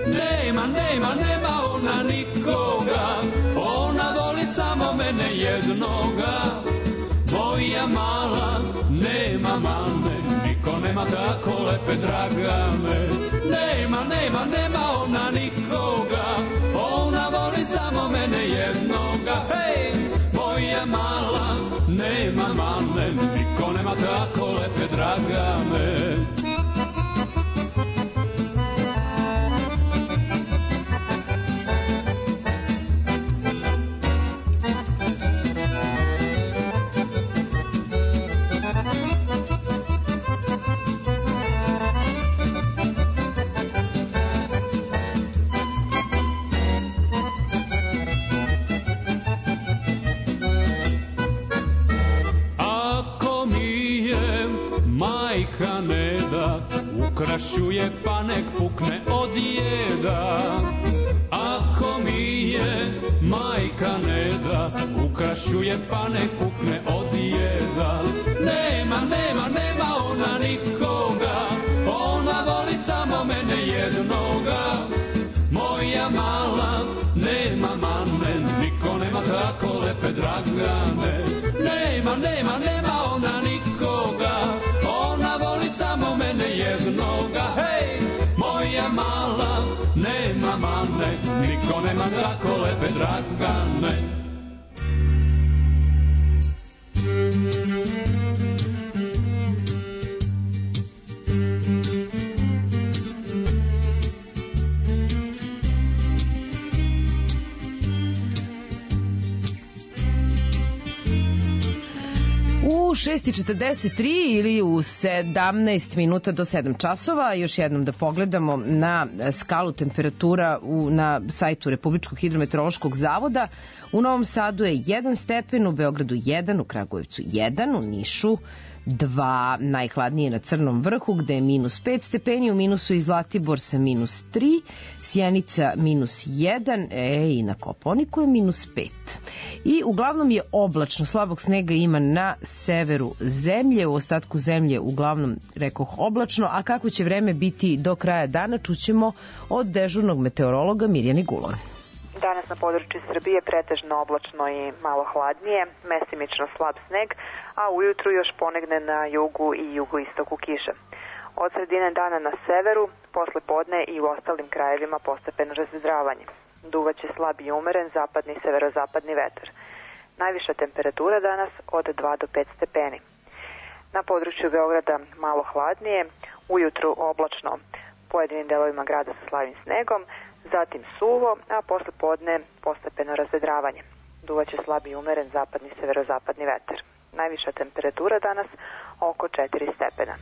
Nema ona nikoga, ona voli samo mene jednoga. Moja mala, nema mame, niko nema tako lepe dragame. Nema ona ona nikoga, ona voli samo mene jednoga. Hej, moja mala, nema mame, niko nema tako lepe Dragane. Ukrašuje pa nek pukne od jeda. Ako mi je majka ne da, ukrašuje pa nek pukne od jeda. Nema ona nikoga, ona voli samo mene jednoga. Moja mala, nema mane, niko nema tako lepe Dragane. Nema ona nikoga, ona voli samo mene jednoga. Hej, moja mala, nema mane, niko nema tako lepe Dragane. U 6:43 ili u 17 minuta do 7 časova. Još jednom da pogledamo na skalu temperatura na sajtu Republičkog hidrometeorološkog zavoda. U Novom Sadu je 1 stepen, u Beogradu 1, u Kragujevcu 1, u Nišu 2, najhladnije na Crnom vrhu gde je -5 stepeni, u minusu i Zlatibor sa -3, Sjenica -1, i na Kopaoniku je -5. I uglavnom je oblačno, slabog snega ima na severu zemlje, u ostatku zemlje uglavnom, rekoh, oblačno, a kako će vreme biti do kraja dana čućemo od dežurnog meteorologa Mirjane Gulon. Danas na području Srbije pretežno oblačno i malo hladnije, mesimično slab sneg, a ujutru još ponegne na jugu i jugoistoku kiša. Od sredine dana na severu, posle podne i u ostalim krajevima postepeno razvedravanje. Duvaće slab i umeren zapadni i severozapadni vetar. Najviša temperatura danas od 2 do 5 stepeni. Na području Beograda malo hladnije, ujutru oblačno pojedinim delovima grada sa slabim snegom, zatim suvo, a posle podne postepeno razvedravanje. Duvaće slab i umeren zapadni i severozapadni vetar. Najviša temperatura danas oko 4 stepena.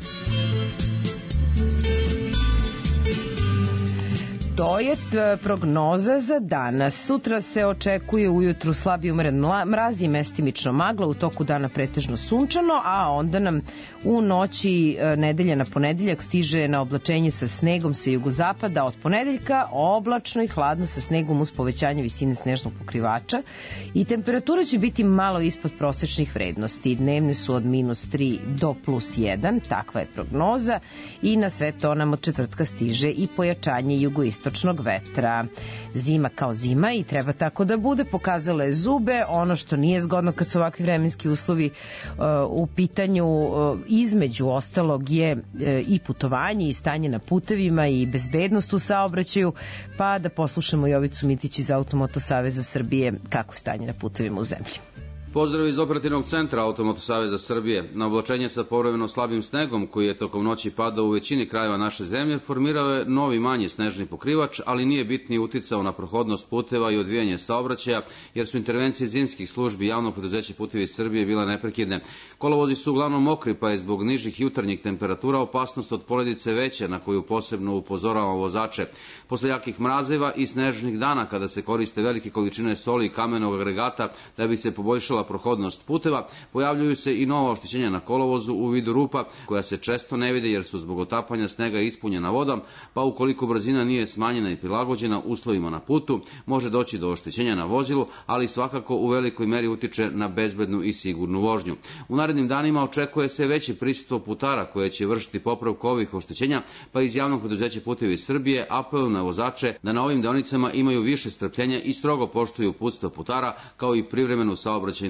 To je prognoza za danas. Sutra se očekuje ujutru slab i umeren mraz i mestimično magla, u toku dana pretežno sunčano, a onda nam u noći nedelja na ponedeljak stiže na oblačenje sa snegom sa jugozapada, od ponedeljka oblačno i hladno sa snegom uz povećanje visine snežnog pokrivača i temperatura će biti malo ispod prosečnih vrednosti. Dnevne su od -3 do +1, takva je prognoza, i na sve to nam od četvrtka stiže i pojačanje jugoistočnog vetra. Zima kao zima i treba tako da bude, pokazala je zube. Ono što nije zgodno kad su ovakvi vremenski uslovi u pitanju, između ostalog je i putovanje i stanje na putevima i bezbednost u saobraćaju, pa da poslušamo Jovicu Mitić iz Automoto Saveza Srbije kako je stanje na putevima u zemlji. Pozdrav iz operativnog centra Automoto Saveza Srbije. Na oblačenje sa povremeno slabim snegom, koji je tokom noći padao u većini krajeva naše zemlje, formirao je novi manji snežni pokrivač, ali nije bitni uticao na prohodnost puteva i odvijanje saobraćaja, jer su intervencije zimskih službi Javnog preduzeća Putevi Srbije bile neprekidne. Kolovozi su uglavnom mokri, pa je zbog nižih jutarnjih temperatura opasnost od poledice veća, na koju posebno upozoravamo vozače. Posle jakih mrazeva i snežnih dana, kada se koriste velike količine soli i kamenog agregata da bi se poboljšala prohodnost puteva, pojavljuju se i nova oštećenja na kolovozu u vidu rupa, koja se često ne vide jer su zbog otapanja snega ispunjena vodom, pa ukoliko brzina nije smanjena i prilagođena uslovima na putu, može doći do oštećenja na vozilu, ali svakako u velikoj meri utiče na bezbednu i sigurnu vožnju. U narednim danima očekuje se veće prisustvo putara koje će vršiti popravku ovih oštećenja, pa iz Javnog preduzeća Putevi Srbije apeluju na vozače da na ovim deonicama imaju više strpljenja i strogo poštuju uputstva putara, kao i privremenu saobraćajnu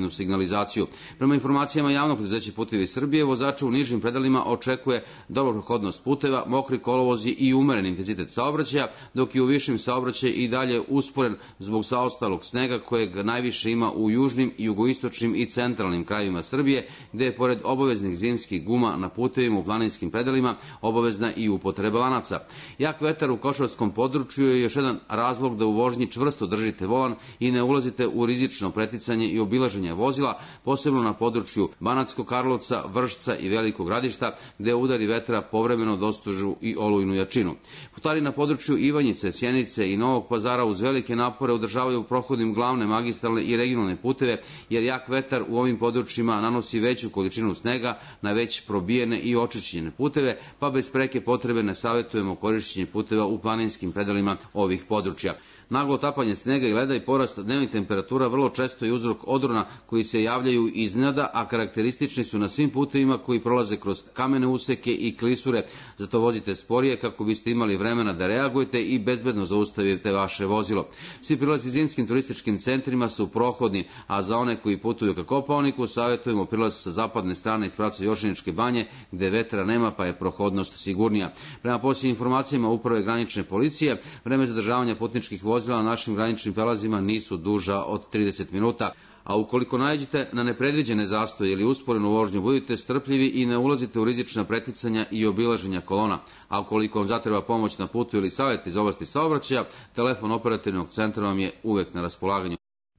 određenu signalizaciju. Prema informacijama javnog preduzeća Putevi Srbije, vozača u nižim predelima očekuje dobru prohodnost puteva, mokri kolovozi i umeren intenzitet saobraćaja, dok je u višim saobraćaj i dalje usporen zbog zaostalog snega kojeg najviše ima u južnim, jugoistočnim i centralnim krajevima Srbije, gde je pored obaveznih zimskih guma na putevima u planinskim predelima obavezna i upotreba lanaca. Jak vetar u Košarskom području je još jedan razlog da u vožnji čvrsto držite volan i ne ulazite u rizično preticanje i obilaženje vozila, posebno na području Banatskog Karlovca, Vršca i Velikog Gradišta, gde udari vetra povremeno dostižu i olujnu jačinu. Putari na području Ivanjice, Sjenice i Novog Pazara uz velike napore održavaju prohodnim glavne magistralne i regionalne puteve, jer jak vetar u ovim područjima nanosi veću količinu snega na već probijene i očišćene puteve, pa bez preke potrebe ne savjetujemo korišćenje puteva u planinskim predelima ovih područja. Naglo tapanje snega i leda i porast dnevnih temperatura vrlo često je uzrok odrona koji se javljaju iznenada, a karakteristični su na svim putevima koji prolaze kroz kamene useke i klisure. Zato vozite sporije kako biste imali vremena da reagujete i bezbedno zaustavite vaše vozilo. Svi prilazi zimskim turističkim centrima su prohodni, a za one koji putuju ka Kopaoniku savjetujemo prilaz sa zapadne strane iz pravca Jošaničke banje, gde vetra nema pa je prohodnost sigurnija. Prema posljednjim informacijama Uprave granične policije, vreme zadržavanja putničkih vozila na našim graničnim prelazima nisu duža od 30 minuta. A ukoliko naiđete na nepredviđene zastoje ili usporenu vožnju, budite strpljivi i ne ulazite u rizična preticanja i obilaženja kolona. A ukoliko vam zatreba pomoć na putu ili savjet iz oblasti saobraćaja, telefon operativnog centra vam je uvek na raspolaganju.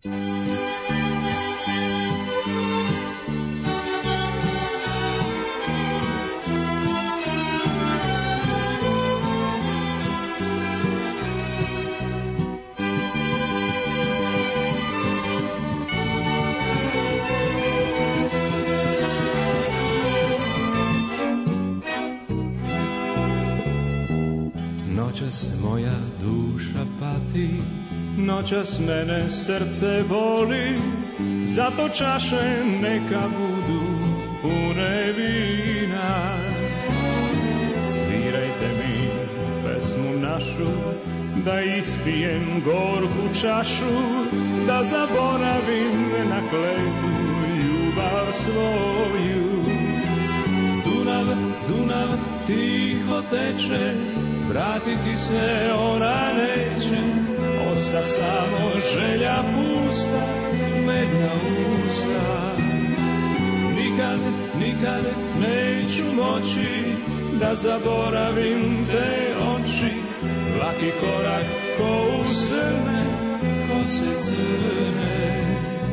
Noćas moja duša pati, noćas mene srce boli, zato čaše neka budu pune vina. Svirajte mi pesmu našu, da ispijem gorku čašu, da zaboravim na kletu ljubav svoju. Dunav, Dunav tiho teče, vratiti se ona neće, osta samo želja pusta, medna usta. Nikad, nikad neću moći da zaboravim te oči, laki korak ko usrne, kose crne.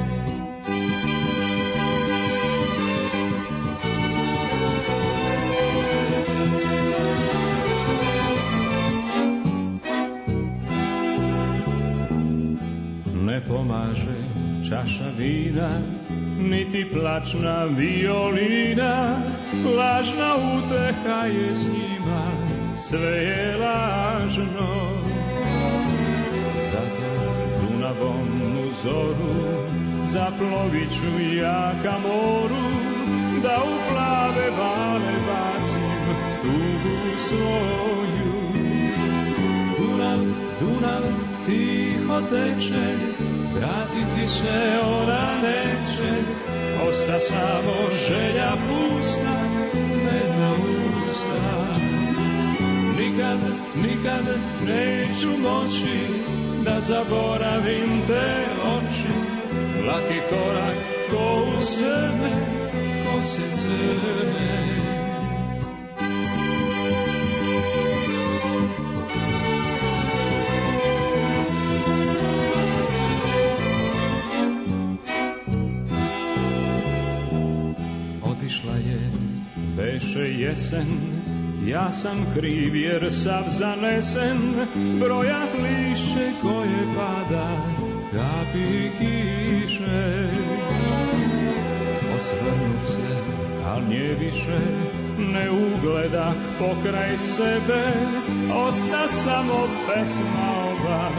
Ne pomaže čaša vina, niti plačna violina, lažna uteha je s njima, sve je lažno. Zato Dunavom u zoru zaplovit ću ja ka moru, da u plave vale bacim tugu svoju. Dunav, Dunav tiho teče, vratiti se ona neće, osta samo želja pusta, medna usta. Nikad, nikad neću moći da zaboravim te oči, laki korak ko u sebe, kose crne. Beše jesen, ja sam kriv jer sav zanesen, brojat lišće koje pada, kapi kiše. Osvrnut se, al nje više ne ugledah pokraj sebe, osta samo pesma ova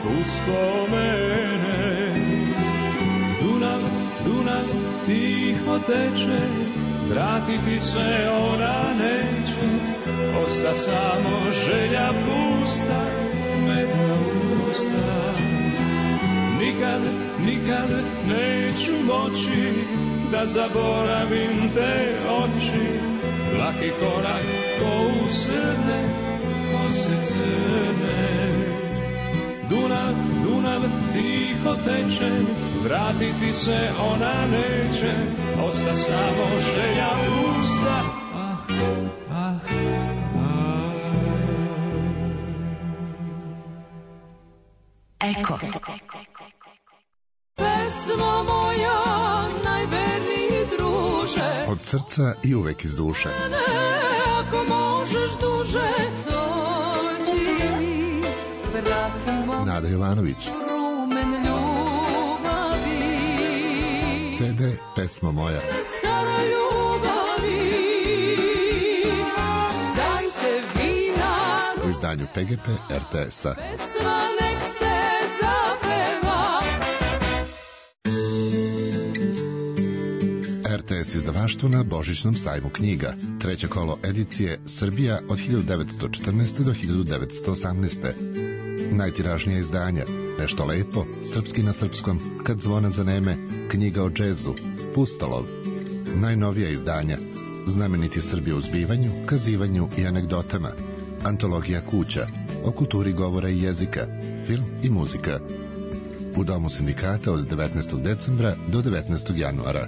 uspomene. Dunav, Dunav tiho teče, vratiti se ona neće, osta samo želja pusta, medna usta. Nikad, nikad neću moći da zaboravim te oči. Laki korak ko usne, kose crne. Dunav, Dunav tiho teče, vratiti se ona neće, osta samo želja pusta. Eko. Pesmo moja, najverniji druže, od srca i uvek iz duše. Ako možeš duže dođi, vratimo Nada Jovanović. rumen ljubavi. CD Pesma moja. Stara ljubavi, dajte vina. U izdanju PGP RTS-a. Pesma nek se zapeva. RTS izdavaštvo na Božićnom sajmu knjiga. Treće kolo edicije Srbija od 1914. do 1918. Najtiražnija izdanja Nešto lepo, Srpski na srpskom, Kad zvona zaneme, Knjiga o džezu, Pustolov. Najnovija izdanja Znameniti Srbi u zbivanju, kazivanju i anegdotama, Antologija kuća, o kulturi govora i jezika, film i muzika. U Domu sindikata od 19. decembra do 19. januara.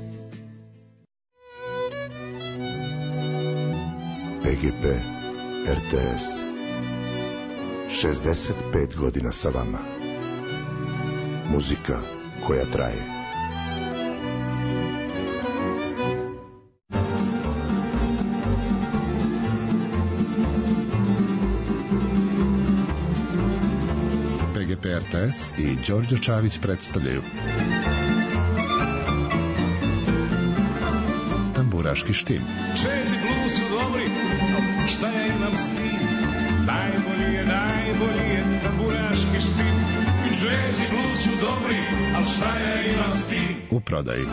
PGP RTS 65 godina sa vama. Muzika koja traje. PGP RTS i Đorđe Čavić predstavljaju Tamburaški štim. Jazz i blues su dobri, šta ja imam s tim? Najbolji je tamburaški štim. Jazz i blues su dobri, al šta ja imam s tim? U prodaji.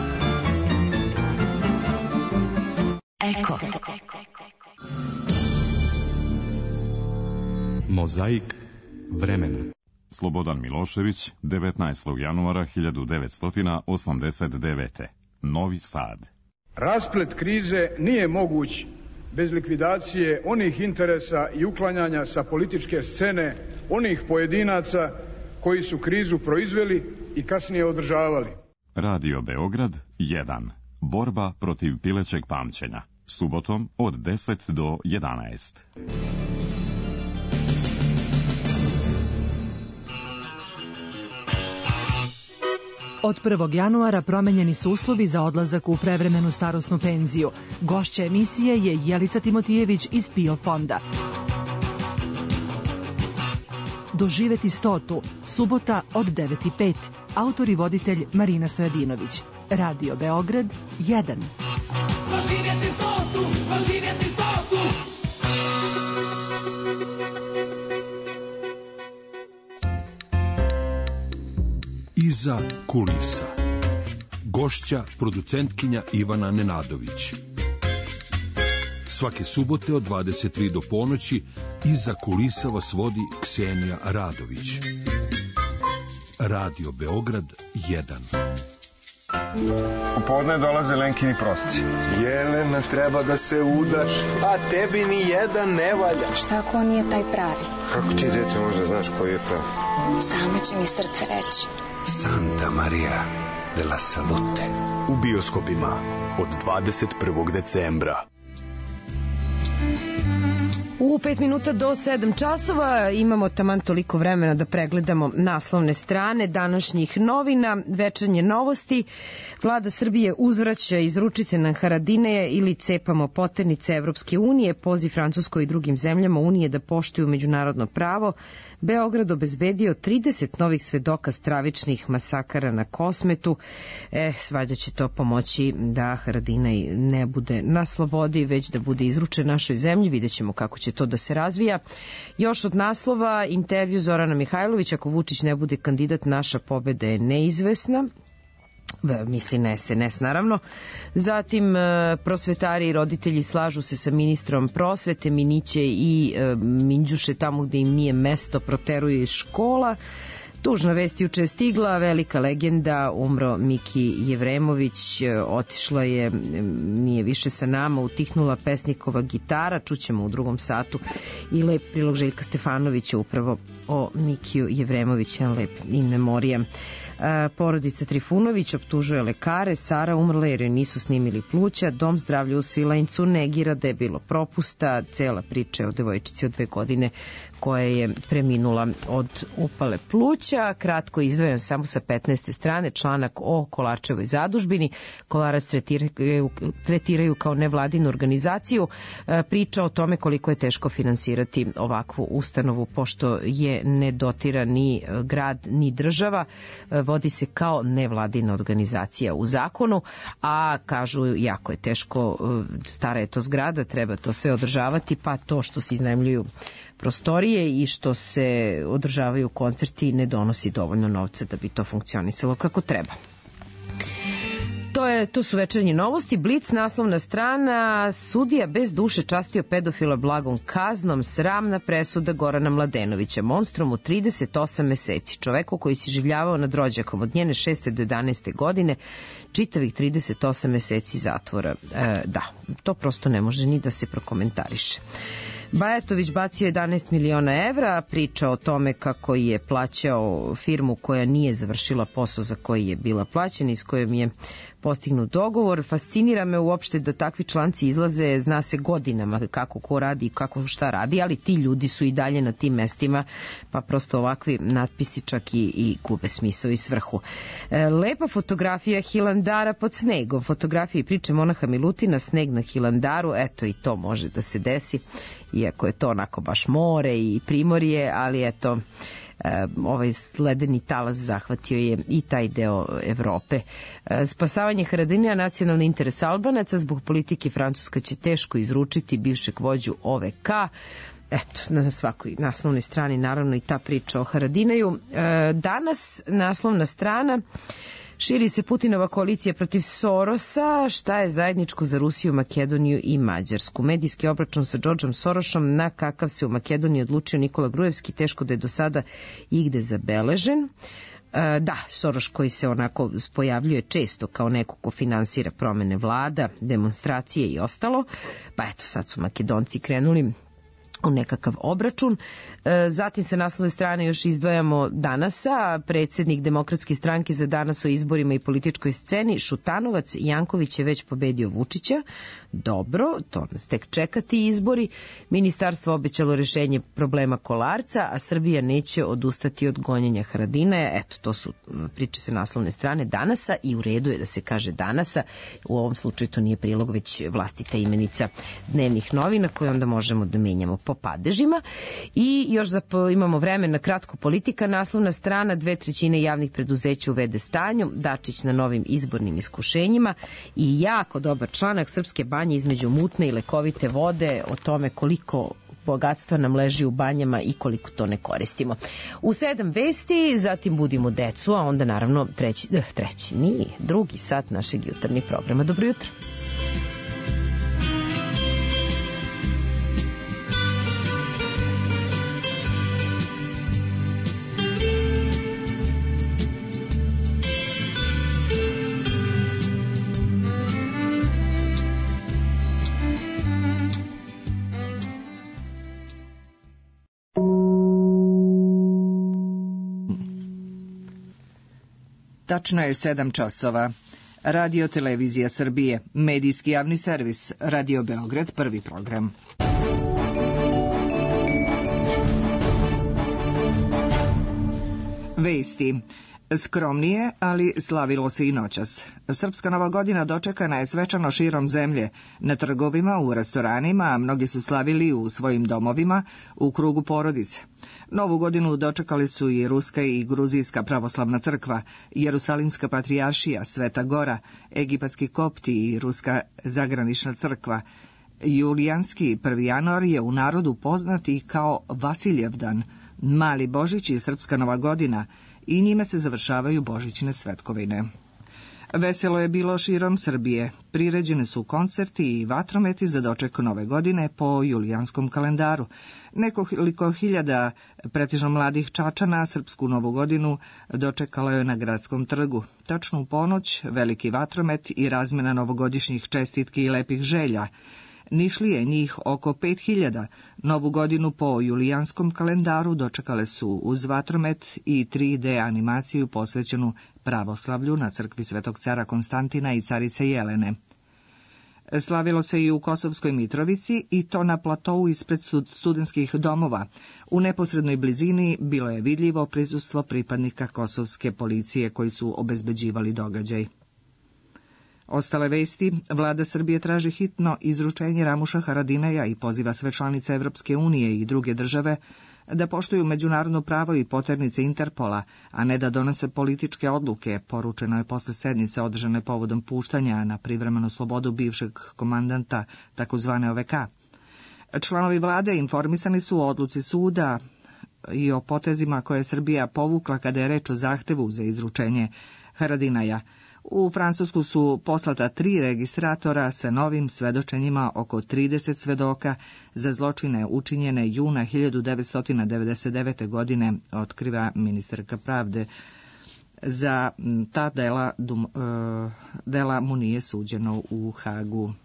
Eko. Mozaik vremena. Slobodan Milošević, 19. januara 1989. Novi Sad. Rasplet krize nije moguć bez likvidacije onih interesa i uklanjanja sa političke scene onih pojedinaca koji su krizu proizveli i kasnije održavali. Radio Beograd 1. Borba protiv pilećeg pamćenja. Subotom od 10 do 11. Od 1. januara promenjeni su uslovi za odlazak u prevremenu starosnu penziju. Gošća emisije je Jelica Timotijević iz PIO fonda. Doživeti 100. Subota od 9:05. Autor i voditelj Marina Stojadinović. Radio Beograd 1. Doživjeti 100, doživjeti 100. Iza kulisa. Gošća producentkinja Ivana Nenadović. Svake subote od 23 do ponoći iza kulisa vas vodi Ksenija Radović. Radio Beograd 1. Popodne dolaze Lenkini prosci. Jelena, treba da se udaš. A tebi ni jedan ne valja. Šta ako on nije taj pravi? Kako ti, dete, možda znaš koji je pravi? Samo će mi srce reći. Santa Maria de la Salute. U bioskopima od 21. decembra. U 5 minuta do 7 časova imamo taman toliko vremena da pregledamo naslovne strane današnjih novina. Večernje novosti. Vlada Srbije uzvraća izručite nam Haradineje ili cepamo poternice Evropske unije. Poziv Francuskoj i drugim zemljama Unije da poštuju međunarodno pravo. Beograd obezbedio 30 novih svedoka stravičnih masakara na Kosmetu. Valjda će to pomoći da Haradinaj ne bude na slobodi, već da bude izručen našoj zemlji. Vidjet ćemo kako će to da se razvija. Još od naslova, intervju Zorana Mihajlovića, ako Vučić ne bude kandidat, naša pobeda je neizvesna. Misli na SNS, naravno. Zatim, prosvetari i roditelji slažu se sa ministrom prosvete, Miniće i Minđuše tamo gde im nije mesto proteruju iz škola. Tužna vest juče je stigla, velika legenda, umro Miki Jevremović, otišla je, nije više sa nama, utihnula pesnikova gitara, čućemo u drugom satu i lep prilog Željka Stefanovića upravo o Mikiju Jevremoviću, lep in memoriam. Porodica Trifunović optužuje lekare, Sara umrla jer joj nisu snimili pluća, dom zdravlja u Svilajncu negira da je bilo propusta, cela priča je o devojčici od 2 godine koja je preminula od upale pluća. Kratko izdvojen samo sa 15. strane članak o Kolarčevoj zadužbini. Kolarac tretiraju kao nevladinu organizaciju. Priča o tome koliko je teško finansirati ovakvu ustanovu, pošto je ne dotira ni grad ni država. Vodi se kao nevladina organizacija u zakonu, a kažu jako je teško, stara je to zgrada, treba to sve održavati, pa to što se iznajmljuju prostorije i što se održavaju koncerti ne donosi dovoljno novca da bi to funkcionisalo kako treba. To su večernje novosti. Blic, naslovna strana, sudija bez duše častio pedofila blagom kaznom, sramna presuda Gorana Mladenovića, monstrum u 38 meseci, čoveku koji si življavao nad rođakom od njene 6. do 11. godine, čitavih 38 meseci zatvora. Da, to prosto ne može ni da se prokomentariše. Bajatović bacio 11 miliona evra, priča o tome kako je plaćao firmu koja nije završila posao za koji je bila plaćena i s kojom je postignut dogovor. Fascinira me uopšte da takvi članci izlaze, zna se godinama kako ko radi i kako šta radi, ali ti ljudi su i dalje na tim mestima, pa prosto ovakvi natpisi čak i gube smisao i svrhu. Lepa fotografija Hilandara pod snegom, fotografije i priče monaha Milutina, sneg na Hilandaru, eto i to može da se desi, iako je to onako baš more i primorje, ali eto, ovaj ledeni talas zahvatio je i taj deo Evrope. Spasavanje Haradinija, nacionalni interes Albanaca, zbog politike Francuska će teško izručiti bivšeg vođu OVK. Eto, na svakoj naslovnoj strani naravno i ta priča o Haradinaju. Danas naslovna strana: širi se Putinova koalicija protiv Sorosa, šta je zajedničko za Rusiju, Makedoniju i Mađarsku. Medijski obračun sa Džordžom Sorošom, na kakav se u Makedoniji odlučio Nikola Grujevski, teško da je do sada igde zabeležen. Da, Soroš koji se onako pojavljuje često kao neko ko finansira promene vlada, demonstracije i ostalo, pa eto sad su Makedonci krenuli u nekakav obračun. Zatim sa naslovne strane još izdvajamo Danasa, predsjednik Demokratske stranke za danas o izborima i političkoj sceni, Šutanovac. Janković je već pobedio Vučića. Dobro, to nas tek čekati izbori. Ministarstvo obećalo rešenje problema Kolarca, a Srbija neće odustati od gonjenja Haradinaja. Eto, to su priče sa naslovne strane Danasa i u redu je da se kaže Danasa. U ovom slučaju to nije prilog, već vlastita imenica dnevnih novina koje onda možemo da menjamo po padežima. I još imamo vremena, kratko politika, naslovna strana: 2/3 javnih preduzeća u v.d. stanju, Dačić na novim izbornim iskušenjima i jako dobar članak: Srpske banje između mutne i lekovite vode, o tome koliko bogatstva nam leži u banjama i koliko to ne koristimo. U 7 vesti, zatim Budimo decu, a onda naravno drugi sat našeg jutarnjeg programa. Dobro jutro. Tačno je 7 časova. Radio Televizija Srbije, medijski javni servis, Radio Beograd, prvi program. Vesti. Skromnije, ali slavilo se i noćas. Srpska nova godina dočekana je svečano širom zemlje, na trgovima, u restoranima, a mnogi su slavili u svojim domovima, u krugu porodice. Novu godinu dočekali su i Ruska i Gruzijska pravoslavna crkva, Jerusalimska patrijaršija, Sveta Gora, Egipatski kopti i Ruska zagranična crkva. Julijanski 1. januar je u narodu poznat i kao Vasiljevdan, Mali Božić i Srpska nova godina, i njime se završavaju božićne svetkovine. Veselo je bilo širom Srbije. Priređeni su koncerti i vatrometi za doček nove godine po julijanskom kalendaru. Nekoliko hiljada pretežno mladih Čačana srpsku novu godinu dočekalo je na gradskom trgu. Tačno u ponoć veliki vatromet i razmena novogodišnjih čestitki i lepih želja. Nišlije, njih oko 5000, novu godinu po julijanskom kalendaru dočekale su uz vatromet i 3D animaciju posvećenu pravoslavlju na crkvi Svetog cara Konstantina i carice Jelene. Slavilo se i u Kosovskoj Mitrovici i to na platou ispred studentskih domova. U neposrednoj blizini bilo je vidljivo prisustvo pripadnika kosovske policije koji su obezbeđivali događaj. Ostale vesti, vlada Srbije traži hitno izručenje Ramuša Haradinaja i poziva sve članice Evropske unije i druge države da poštuju međunarodno pravo i poternice Interpola, a ne da donose političke odluke, poručeno je posle sednice održane povodom puštanja na privremenu slobodu bivšeg komandanta takozvane OVK. Članovi vlade informisani su o odluci suda i o potezima koje je Srbija povukla kada je reč o zahtevu za izručenje Haradinaja. U Francusku su poslata 3 registratora sa novim svedočenjima oko 30 svedoka za zločine učinjene juna 1999. godine, otkriva ministarka pravde. Za ta dela mu nije suđeno u Hagu.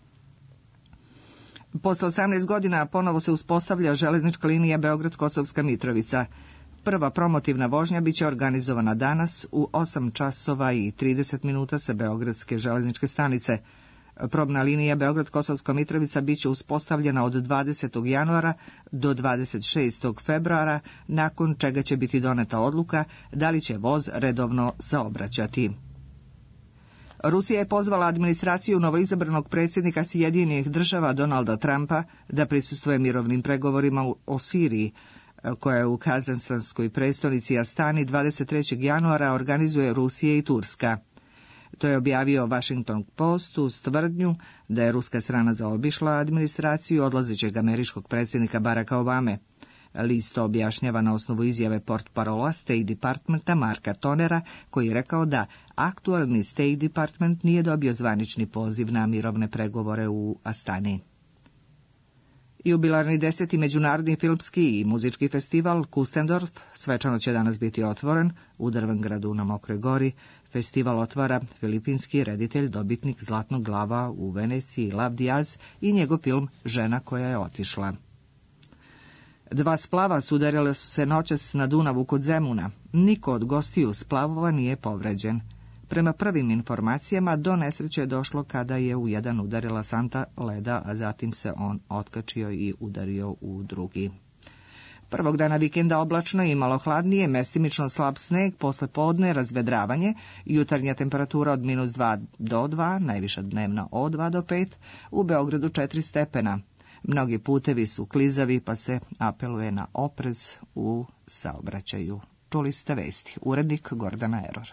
Posle 18 godina ponovo se uspostavlja železnička linija Beograd-Kosovska Mitrovica. Prva promotivna vožnja biće organizovana danas u 8 časova i 30 minuta sa Beogradske železničke stanice. Probna linija Beograd-Kosovska Mitrovica biće uspostavljena od 20. januara do 26. februara, nakon čega će biti doneta odluka da li će voz redovno saobraćati. Rusija je pozvala administraciju novoizabranog predsjednika Sjedinjenih Država Donalda Trumpa da prisustvuje mirovnim pregovorima o Siriji, koja je u kazahstanskoj prestonici Astani 23. januara organizuje Rusija i Turska. To je objavio Washington Post uz tvrdnju da je ruska strana zaobišla administraciju odlazećeg američkog predsjednika Baracka Obame. List objašnjava na osnovu izjave portparola State Departmenta Marka Tonera, koji je rekao da aktualni State Department nije dobio zvanični poziv na mirovne pregovore u Astani. Jubilarni 10. međunarodni filmski i muzički festival Kustendorf svečano će danas biti otvoren u Drvengradu na Mokroj gori. Festival otvara filipinski reditelj, dobitnik Zlatnog glava u Veneciji Lav Diaz i njegov film Žena koja je otišla. 2 splava sudarila su se noćas na Dunavu kod Zemuna. Niko od gostiju splavova nije povređen. Prema prvim informacijama, do nesreće je došlo kada je u jedan udarila santa leda, a zatim se on otkačio i udario u drugi. Prvog dana vikenda oblačno i malo hladnije, mestimično slab sneg, posle podne razvedravanje, jutarnja temperatura od -2 do 2, najviša dnevna od 2 do 5, u Beogradu 4 stepena. Mnogi putevi su klizavi, pa se apeluje na oprez u saobraćaju. Čuli ste vesti. Urednik Gordana Eror.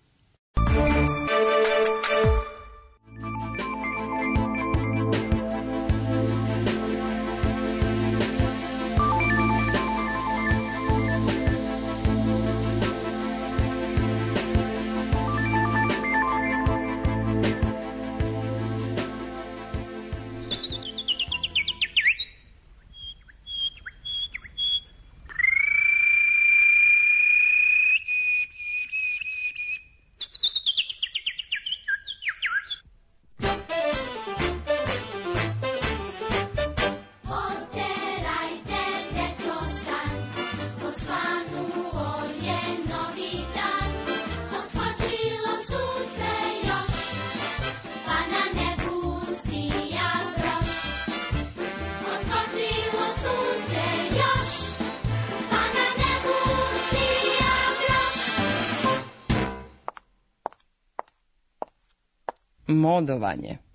Modovanje.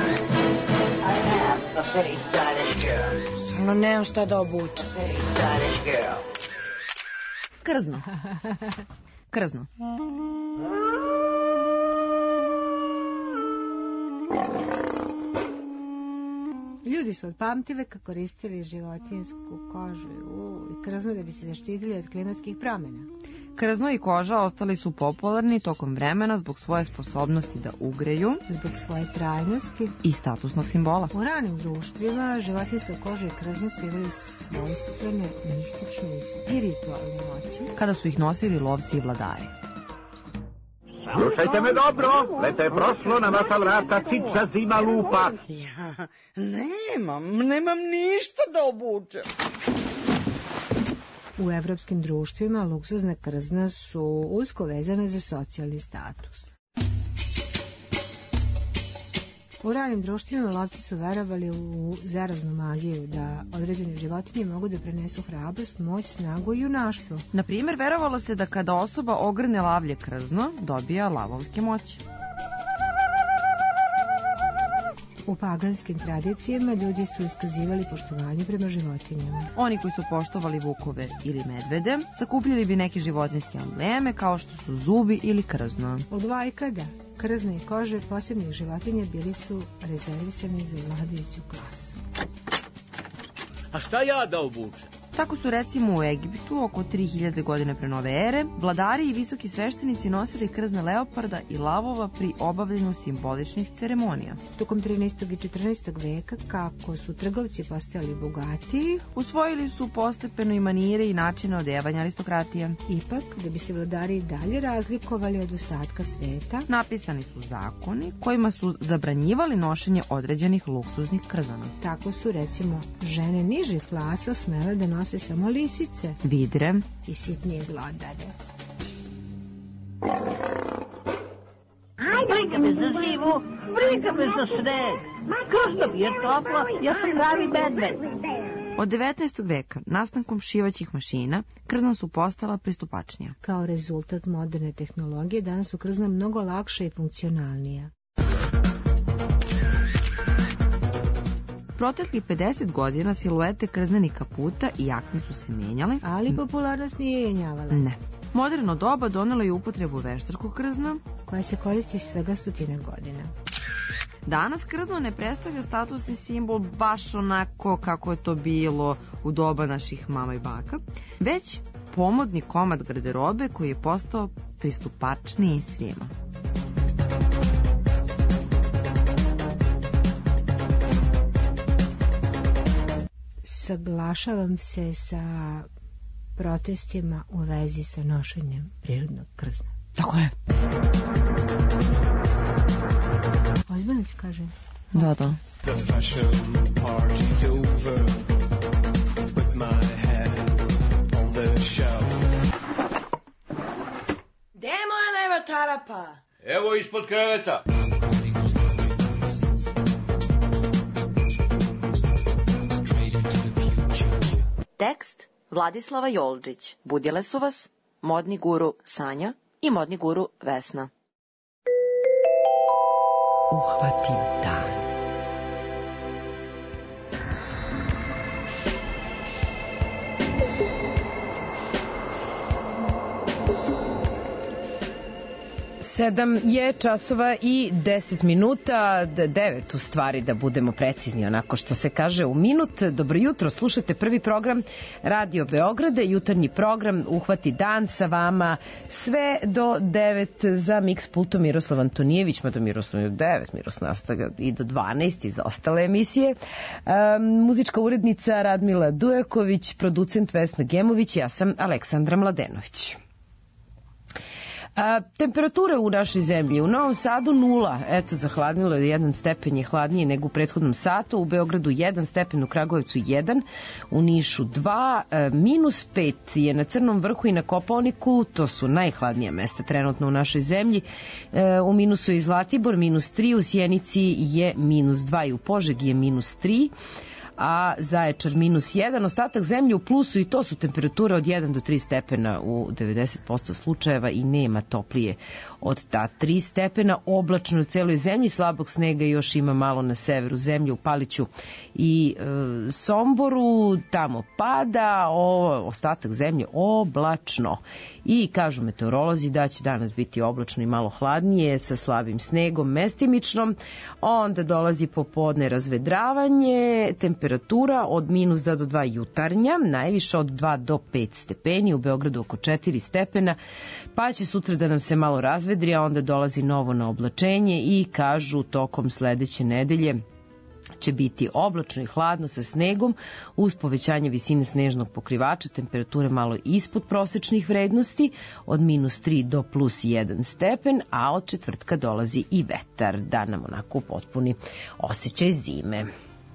No, nemam šta da obučem. Krzno. Krzno. Ljudi su od pamtiveka koristili životinjsku kožu i krzno da bi se zaštitili od klimatskih promjena. Krzno i koža ostali su popularni tokom vremena zbog svoje sposobnosti da ugreju, zbog svoje trajnosti i statusnog simbola. U ranim društvima životinjska koža i krzno su imali svojstvene mistične i spiritualne moći, kada su ih nosili lovci i vladari. Slušajte me dobro, leta je prošlo, na naša vrata cica zima lupa. Ja nemam ništa da obučem. U evropskim društvima luksuzna krzna su usko vezane za socijalni status. U ranim društvima lovci su verovali u zaraznu magiju, da određene životinje mogu da prenesu hrabrost, moć, snagu i junaštvo. Na primjer, verovalo se da kada osoba ogrne lavlje krzno, dobija lavovske moći. U paganskim tradicijama ljudi su iskazivali poštovanje prema životinjama. Oni koji su poštovali vukove ili medvede, sakupljali bi neke životinjske ambleme kao što su zubi ili krzno. Od vajkada, krzne i kože posebnih životinja bili su rezervisani za vladajuću klasu. A šta ja da obučem? Tako su recimo u Egiptu oko 3000 godine pre nove ere vladari i visoki sveštenici nosili krzna leoparda i lavova pri obavljanju simboličnih ceremonija. Tokom 13. i 14. veka, kako su trgovci postajali bogatiji, usvojili su postepeno i manire i načine odevanja aristokratije. Ipak, da bi se vladari i dalje razlikovali od ostatka sveta, napisani su zakoni kojima su zabranjivali nošenje određenih luksuznih krzana. Tako su recimo žene nižih klasa smele da nose samo lisice, vidre i sitnije glodare. Briga me za zimu, briga me za sneg. Košto mi je toplo, ja sam pravi medved. Od 19. veka, nastankom šivaćih mašina, krzna su postala pristupačnija. Kao rezultat moderne tehnologije, danas su krzna mnogo lakša i funkcionalnija. Proteklih 50 godina siluete krznenih kaputa i jakni su se menjale, ali popularnost nije jenjavala. Ne. Moderno doba donelo je upotrebu veštačkog krzna, koja se koristi svega 100 godina. Danas krzno ne predstavlja statusni simbol baš onako kako je to bilo u doba naših mama i baka, već pomodni komad garderobe koji je postao pristupačniji svima. Saglašavam se sa protestima u vezi sa nošenjem prirodnog krzna. Tako je. Ozbiljno ti kažem. Da. The fashion party's over. Put my head on the shelf. Gde je moja leva čarapa? Evo ispod kreveta. Tekst Vladislava Joldžić. Budile su vas modni guru Sanja i modni guru Vesna. Uhvati dan. Sedam je časova i 10 minuta, 9 u stvari da budemo precizni, onako što se kaže u minut. Dobro jutro, slušate prvi program Radio Beograda, jutarnji program Uhvati dan sa vama sve do 9 za Mix pulto Miroslav Antonijević, mada Miroslav je 9, Miroslav nastaga i do 12 i za ostale emisije. Muzička urednica Radmila Dujaković, producent Vesna Gemović, ja sam Aleksandra Mladenović. Temperature u našoj zemlji, u Novom Sadu 0, eto zahladnilo je 1 stepen je hladnije nego u prethodnom satu, u Beogradu 1 stepen, u Kragujevcu 1, u Nišu 2, minus 5 je na Crnom vrhu i na Kopaoniku, to su najhladnija mesta trenutno u našoj zemlji, u minusu je Zlatibor, minus 3, u Sjenici je minus 2 i u Požegi je minus 3, a Zaječar minus 1, ostatak zemlje u plusu i to su temperature od 1 do 3 stepena u 90% slučajeva i nema toplije od ta 3 stepena. Oblačno u celoj zemlji, slabog snega još ima malo na severu zemlje, u Paliću i Somboru, tamo pada, ostatak zemlje oblačno. I kažu meteorolozi da će danas biti oblačno i malo hladnije sa slabim snegom mestimičnom, onda dolazi popodne razvedravanje, temperatura temperatura od -2 do 2 jutarnja, najviše od 2 do 5 stepeni, u Beogradu oko 4 stepena, pa će sutra da nam se malo razvedri, a onda dolazi novo na oblačenje i kažu tokom sledeće nedelje će biti oblačno i hladno sa snegom uz povećanje visine snežnog pokrivača, temperature malo ispod prosečnih vrednosti od -3 do +1 stepen, a od četvrtka dolazi i vetar da nam onako potpuni osjećaj zime.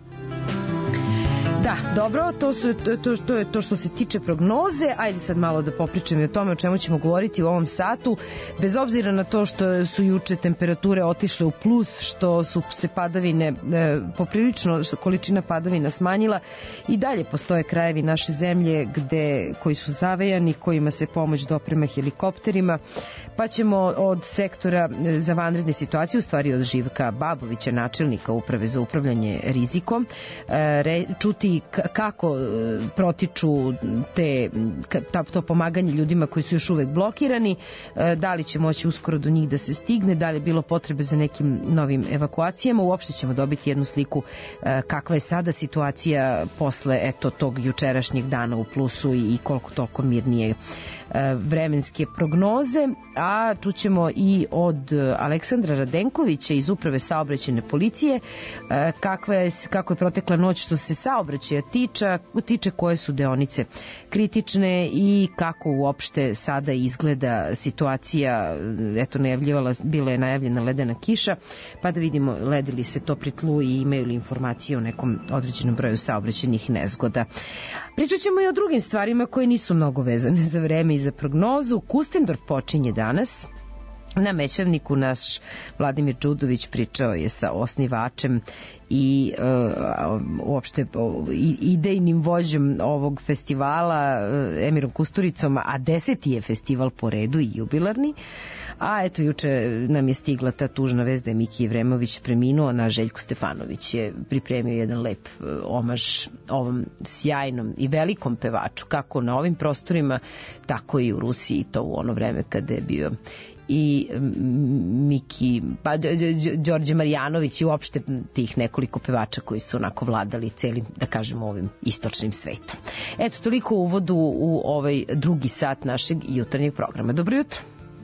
Da, dobro, to je to što se tiče prognoze. Ajde sad malo da popričam i o tome o čemu ćemo govoriti u ovom satu. Bez obzira na to što su juče temperature otišle u plus, što su se padavine poprilično, količina padavina smanjila, i dalje postoje krajevi naše zemlje koji su zavejani, kojima se pomoć doprema helikopterima, pa ćemo od sektora za vanredne situacije, u stvari od Živka Babovića, načelnika Uprave za upravljanje rizikom, čuti kako protiču to pomaganje ljudima koji su još uvek blokirani, da li će moći uskoro do njih da se stigne, da li je bilo potrebe za nekim novim evakuacijama. Uopšte ćemo dobiti jednu sliku kakva je sada situacija posle tog jučerašnjeg dana u plusu i koliko toliko mirnije vremenske prognoze, a čućemo i od Aleksandra Radenkovića iz Uprave saobraćajne policije kako je protekla noć što se saobraćaja tiče, koje su deonice kritične i kako uopšte sada izgleda situacija. Bila je najavljena ledena kiša, pa da vidimo ledi li se to pri tlu i imaju li informacije o nekom određenom broju saobraćajnih nezgoda. Pričat ćemo i o drugim stvarima koje nisu mnogo vezane za vreme i za prognozu. Kustendorf počinje danas. Na Mećavniku naš Vladimir Đudović pričao je sa osnivačem i uopšte idejnim vođom ovog festivala Emirom Kusturicom, a 10. je festival po redu i jubilarni. A eto, juče nam je stigla ta tužna vest da je Miki Jevremović preminuo, na Željko Stefanović je pripremio jedan lep omaž ovom sjajnom i velikom pevaču, kako na ovim prostorima, tako i u Rusiji, to u ono vreme kada je bio i Miki, pa Đorđe Marjanović i uopšte tih nekoliko pevača koji su onako vladali celim, da kažemo, ovim istočnim svetom. Eto, toliko u uvodu u ovaj drugi sat našeg jutarnjeg programa. Dobro jutro.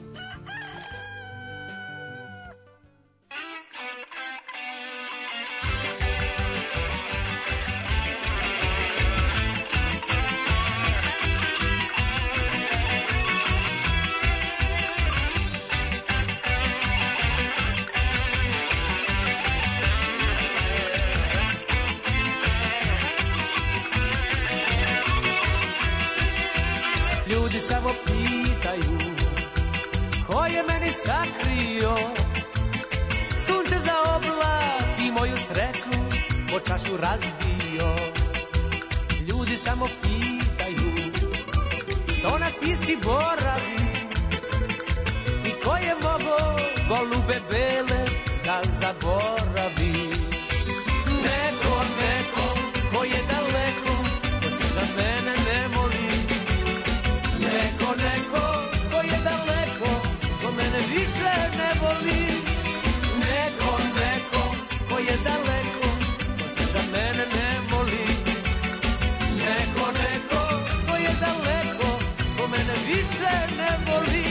Samo pitaju ko je meni sakrio sunce za oblak i moju sreću po čašu razbio. Ljudi samo pitaju što na ti si boravi i ko je mogo golube bele da zaboravi. Neko ko je daleko, ko se za mene ne moli. Neko ko je daleko, ko mene više ne voli. Neko ko je daleko, ko se za mene ne moli. Neko ko je daleko, ko mene više ne voli.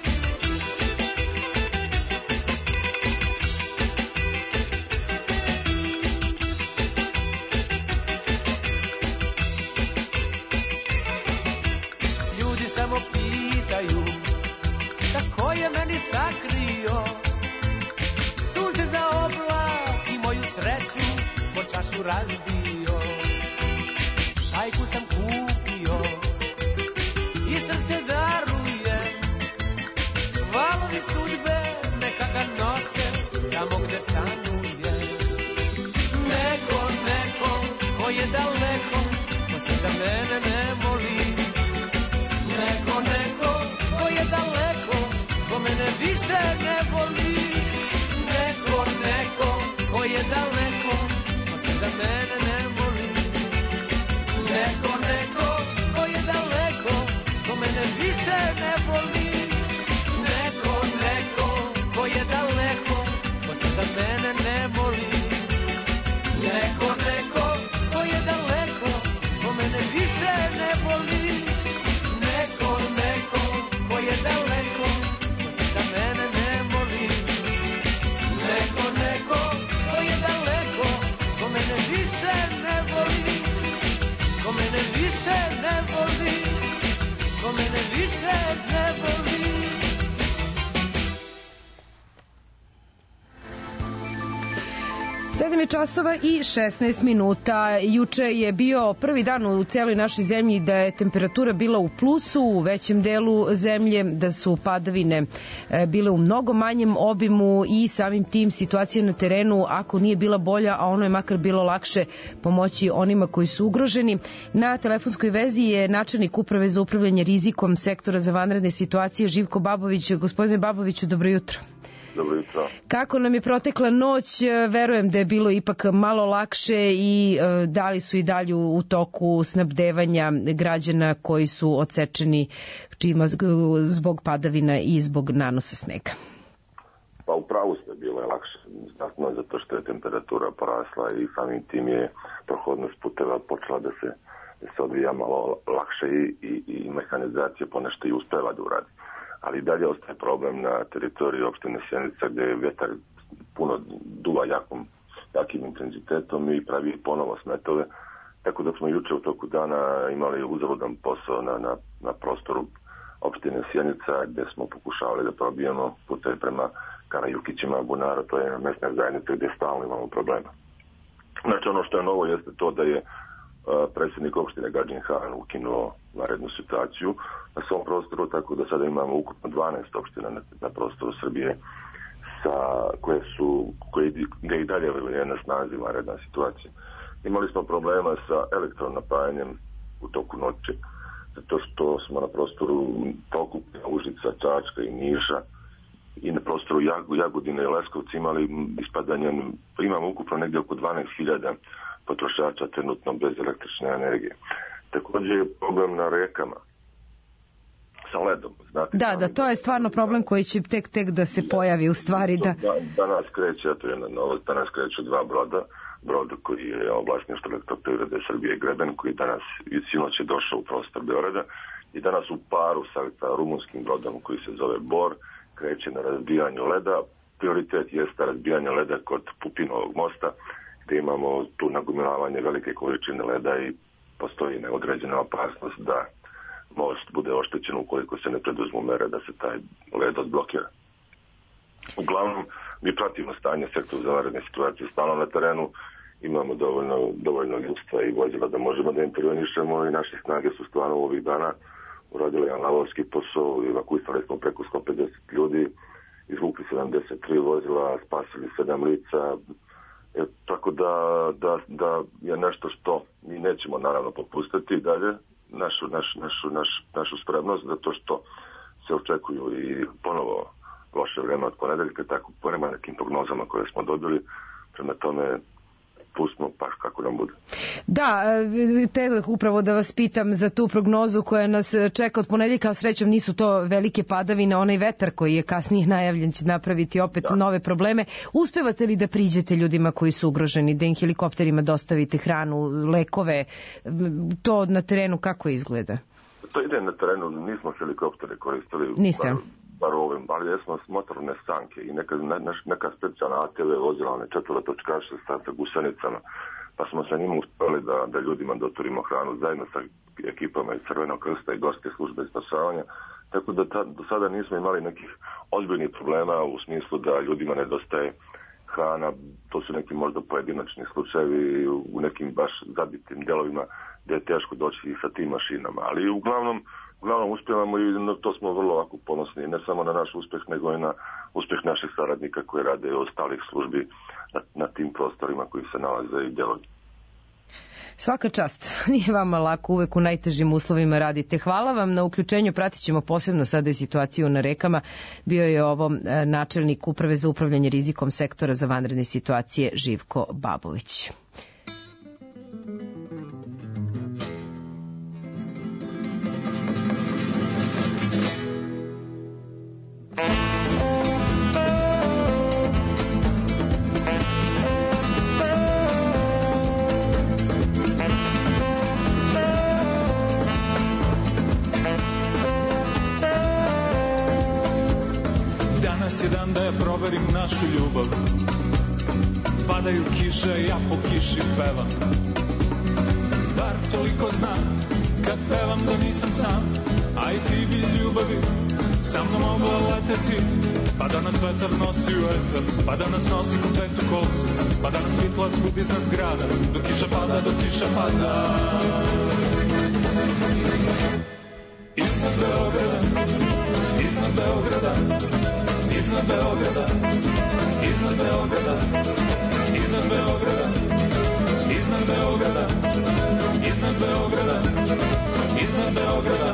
Samo pitaju kako je meni sakrio sunce za oblak i moju sreću po čašu razbio. Šajku sam kupio i srce daruje, valovi sudbe neka ga nose tamo gde stanuje. Neko ko je daleko, ko se za mene ne moli. Neko ko je daleko, ko mene više ne voli. Neko ko je daleko, ko se za mene ne voli. Neko ko je daleko, ko mene više ne voli. Neko ko je daleko, ko se za mene ne voli. Neko ko je više ne boli. 7 je časova i 16 minuta. Juče je bio prvi dan u celoj našoj zemlji da je temperatura bila u plusu u većem delu zemlje, da su padavine bile u mnogo manjem obimu i samim tim situacija na terenu, ako nije bila bolja, a ono je makar bilo lakše, pomoći onima koji su ugroženi. Na telefonskoj vezi je načelnik Uprave za upravljanje rizikom sektora za vanredne situacije Živko Babović. Gospodine Baboviću, dobro jutro. Dobro jutro. Kako nam je protekla noć? Verujem da je bilo ipak malo lakše i da li su i dalje u toku snabdevanja građana koji su odsečeni zbog padavina i zbog nanosa snega? Pa upravo ste, bilo je lakše znatno zato što je temperatura porasla i samim tim je prohodnost puteva počela da se odvija malo lakše i mehanizacija ponešto i uspela da uradi. Ali dalje ostaje problem na teritoriji opštine Sjenica gde je vetar puno duva jakim intenzitetom i pravi ponovo smetove. Tako da smo juče u toku dana imali uzaludan posao na prostoru opštine Sjenica gde smo pokušavali da probijemo puteve prema Karajukićima, Bunara, to je mesna zajednica gde stalno imamo problema. Znači ono što je novo jeste to da je predsjednik opštine Gadžin Han ukinuo vanrednu situaciju na svom prostoru, tako da sada imamo ukupno 12 opština na prostoru Srbije gde i dalje je na snazi vanredna situacija. Imali smo problema sa elektronapajanjem u toku noći, zato što smo na prostoru Prokuplja, Užica, Čačka i Niša i na prostoru Jagodine i Leskovci imali ispadanje, imamo ukupno negdje oko 12.000 potrošača trenutno bez električne energije. Također je problem na rekama sa ledom. Znate, da, to je stvarno problem koji će tek da se pojavi u stvari. Danas kreće, to je jedna novost, danas kreću dva broda. Brod koji je vlasništvo Elektroprivrede Srbije Greben, koji danas i sinoć je došao u prostor Beograda i danas u paru sa rumunskim brodom koji se zove Bor kreće na razbijanju leda. Prioritet jeste razbijanje leda kod Pupinovog mosta, gde imamo tu nagomilavanje velike količine leda i postoji neodređena opasnost da most bude oštećen ukoliko se ne preduzmu mere da se taj led odblokira. Uglavnom, mi pratimo stanje sektora za vanredne situacije stalno na terenu, imamo dovoljno ljudstva i vozila da možemo da intervenišemo i naše snage su stvarno ovih dana uradili jedan lavovski posao, evakuisali smo preko 150 ljudi, izvukli 73 vozila, spasili 7 lica, tako da je nešto što mi nećemo naravno popustiti dalje našu spremnost, zato što se očekuju i ponovo loše vreme od ponedeljka, tako prema nekim prognozama koje smo dobili, prema tome pustimo pa kako nam bude. Da, upravo da vas pitam za tu prognozu koja nas čeka od ponedeljka, a srećom nisu to velike padavine, onaj vetar koji je kasnije najavljen će napraviti opet nove probleme. Uspevate li da priđete ljudima koji su ugroženi, da im helikopterima dostavite hranu, lekove, to na terenu kako izgleda? To ide na terenu, nismo helikoptere koristili. Niste? Bar ovim, ali jesmo motorne sanke i neka specijalna ATV vozila, one četvorotočkaše sa gusenicama, pa smo sa njima uspeli da ljudima doturimo hranu zajedno sa ekipama iz Crvenog krsta i Gorske službe spasavanja, tako da do sada nismo imali nekih ozbiljnih problema u smislu da ljudima nedostaje hrana, to su neki možda pojedinačni slučajevi u nekim baš zabitim delovima gde je teško doći i sa tim mašinama, ali uglavnom uspjevamo i to smo vrlo ovako ponosni, ne samo na naš uspjeh, nego i na uspjeh naših saradnika koji rade od ostalih službi na tim prostorima koji se nalaze i delovi. Svaka čast, nije vama lako, uvek u najtežim uslovima radite. Hvala vam na uključenju, pratit ćemo posebno sada situaciju na rekama. Bio je ovo načelnik Uprave za upravljanje rizikom sektora za vanredne situacije Živko Babović. Danas je dan da ja proverim našu ljubav. Padaju kiše, ja po kiši pevam. Zar toliko znam kad pevam da nisam sam, a i ti bi ljubavi sa mnom mogla leteti, pa da nas vetar nosi u etar, pa da nas nosi ko cvet u kosi, pa da nas svitla zbudi iznad grada, dok kiša pada, dok kiša pada. Iznad Beograda, iznad Beograda, iznad Beograda, iznad Beograda, iznad Beograda, iznad Beograda, iznad Beograda, iznad Beograda.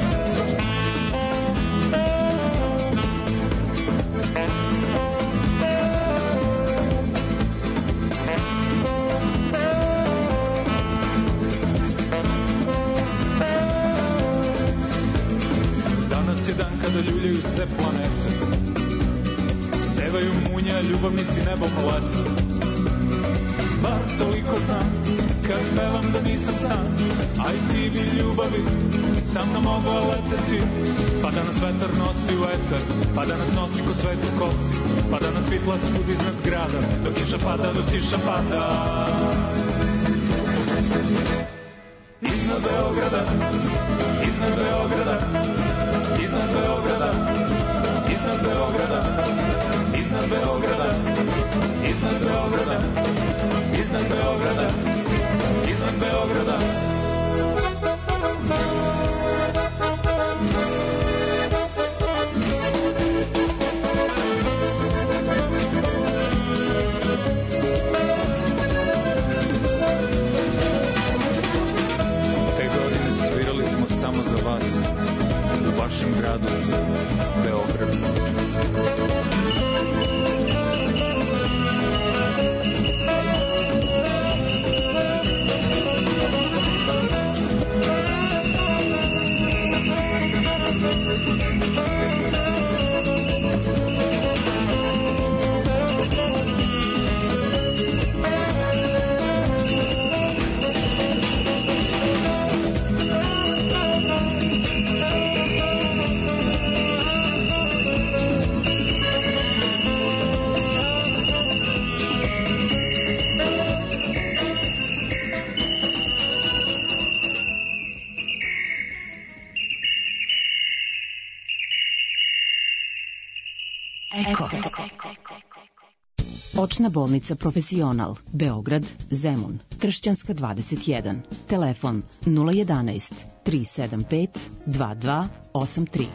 Danas je dan kada ljuljaju se planete, sevaju munja, ljubavnici nebom lete. Bar toliko znam, kad pevam da nisam sam, a i ti bi ljubavi sa mnom mogla leteti, pa da nas vetar nosi u etar, pa da nas nosi ko cvet u kosi, pa da nas svitla sudi iznad grada, dok kiša pada, dok kiša pada. Iznad Beograda, iznad Beograda, iznad Beograda, iznad Beograda, iznad Beograda, iznad Beograda, iznad Beograda, iznad Beograda. Te godine svirali smo samo za vas, u vašem gradu, Beogradu. Očna bolnica Profesional, Beograd, Zemun, Tršćanska 21, telefon 011 375 2283.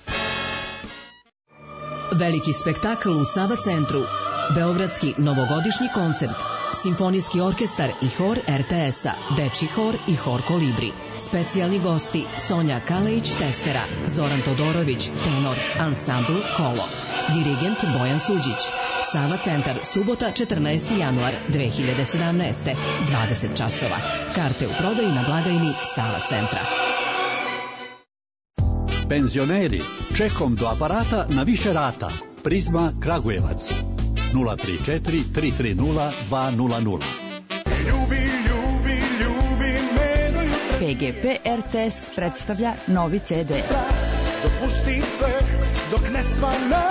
Veliki spektakl u Sava centru, beogradski novogodišnji koncert, simfonijski orkestar i hor RTS-a, dečji hor i hor Kolibri. Specijalni gosti Sonja Kalejić-Testera, Zoran Todorović, tenor, ansambl Kolo, dirigent Bojan Suđić. Sava centar, subota 14. januar 2017. 20 časova. Karte u prodaji na blagajni Sava centra. Penzioneri, čekom do aparata na više rata. Prizma Kragujevac. 034 330 200. PGP RTS predstavlja novi CD. Dopusti sve dok ne svane.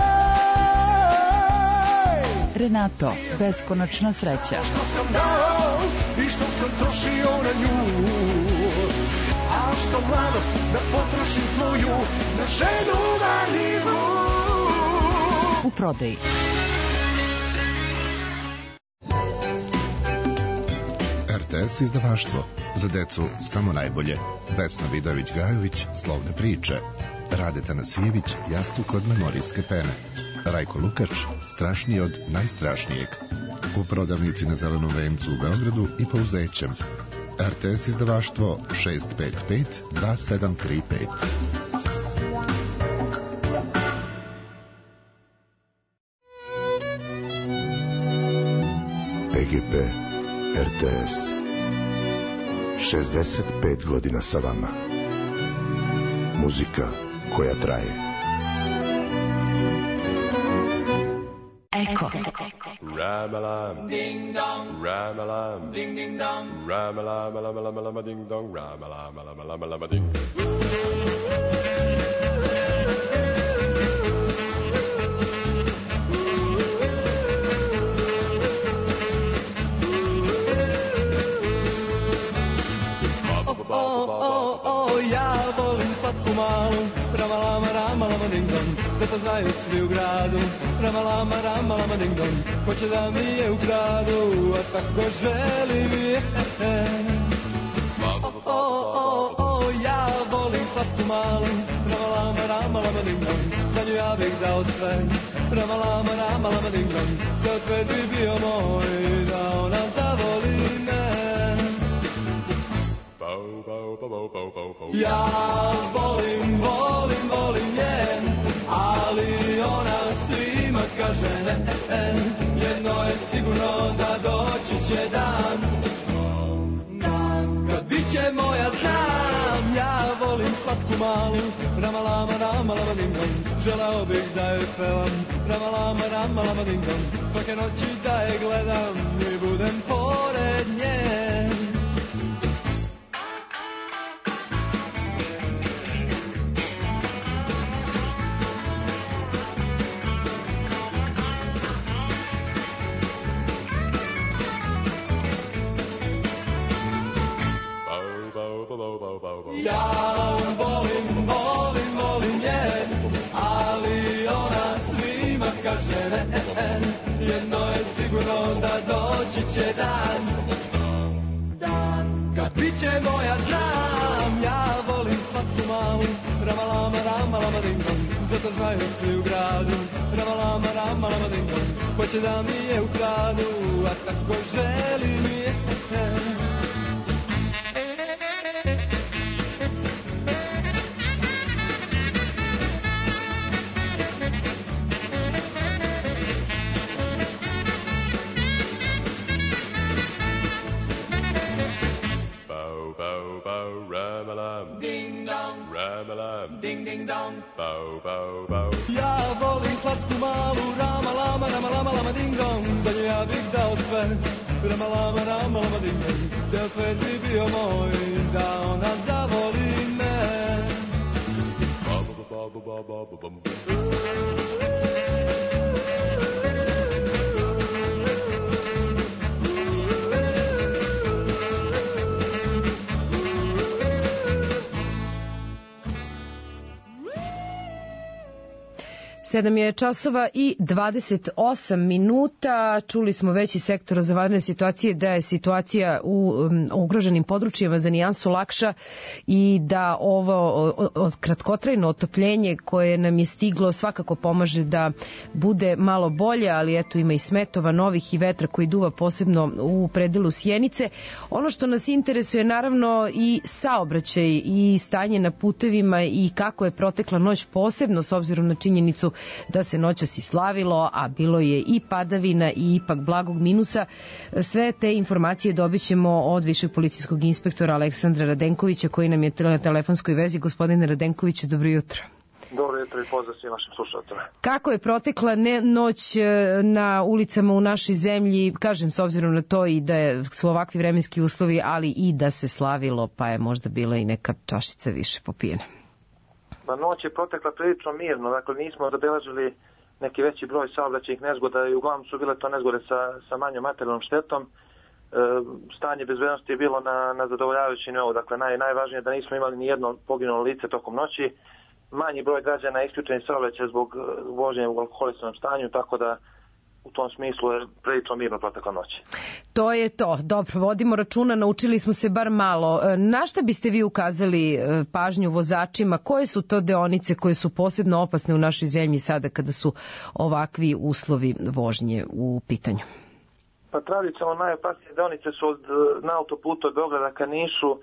Renato, beskonačna sreća. Što sam dao i što sam trošio na nju, a što mladost da potrošim svoju na ženu marljivu. U prodaji. RTS izdavaštvo. Za decu samo najbolje. Vesna Vidović-Gajović, Slovne priče. Rade Tanasijević, Jastuk od memorijske pene. Rajko Lukač, Strašniji od najstrašnijeg. U prodavnici na Zelenom vencu u Beogradu i Pouzećem. RTS izdavaštvo 655 2735. PGP RTS 65 godina sa vama. Muzika koja traje. Eko. Ramalam, ding dong, ramalam, ding ding dong, ramalam, ramalam, ding dong, ramalam, ramalam, ding. oh, oh, oh. lama ding dong, zato znaju svi u gradu. Rama lama ding dong, hoće da mi je ukradu, a tako želim je. Ja volim slatku malu, rama lama ding dong, za nju ja bih dao sve. Rama lama ding dong, ceo svet bi bio moj, da ona zavoli me. Ja volim je, ali ona svima kaže ne. Jedno je sigurno da doći će dan, kad bit će moja znam. Ja volim slatku malu, rama lama ding dong, želeo bih da je pevam. Rama lama ding dong, svake noći da je gledam i budem pored nje. Ja volim je, ali ona svima kaže ne. Jedno je sigurno da doći će dan, kad bit će moja znam. Ja volim slatku malu, rama lama ding dong, zato znaju svi u gradu. Rama lama ding dong, hoće da mi je ukradu, a tako želim je. 7 je časova i 28 minuta. Čuli smo već iz sektora za vanredne situacije da je situacija u ugroženim područjima za nijansu lakša i da ovo kratkotrajno otopljenje koje nam je stiglo svakako pomaže da bude malo bolje, ali eto ima i smetova novih i vetra koji duva posebno u predelu Sjenice. Ono što nas interesuje naravno i saobraćaj i stanje na putevima i kako je protekla noć, posebno s obzirom na činjenicu da se noćas i slavilo, a bilo je i padavina i ipak blagog minusa. Sve te informacije dobit ćemo od višeg policijskog inspektora Aleksandra Radenkovića, koji nam je na telefonskoj vezi. Gospodine Radenkoviću, dobro jutro. Dobro jutro i pozdrav svim vašim slušateljima. Kako je protekla noć na ulicama u našoj zemlji, kažem s obzirom na to i da su ovakvi vremenski uslovi, ali i da se slavilo, pa je možda bila i neka čašica više popijena? Pa noć je protekla prilično mirno, dakle nismo zabeležili neki veći broj saobraćajnih nezgoda i uglavnom su bile to nezgode sa manjom materijalnom štetom. Stanje bezbednosti je bilo na zadovoljavajući nivou, dakle najvažnije je da nismo imali ni jedno poginulo lice tokom noći. Manji broj građana je isključen iz saobraćaja zbog vožnje u alkoholisanom stanju, tako da u tom smislu je prilično mirno protekla noć. To je to. Dobro, vodimo računa, naučili smo se bar malo. Na šta biste vi ukazali pažnju vozačima? Koje su to deonice koje su posebno opasne u našoj zemlji sada kada su ovakvi uslovi vožnje u pitanju? Pa tradicionalno najopasnije deonice su na autoputu od Beograda ka Nišu,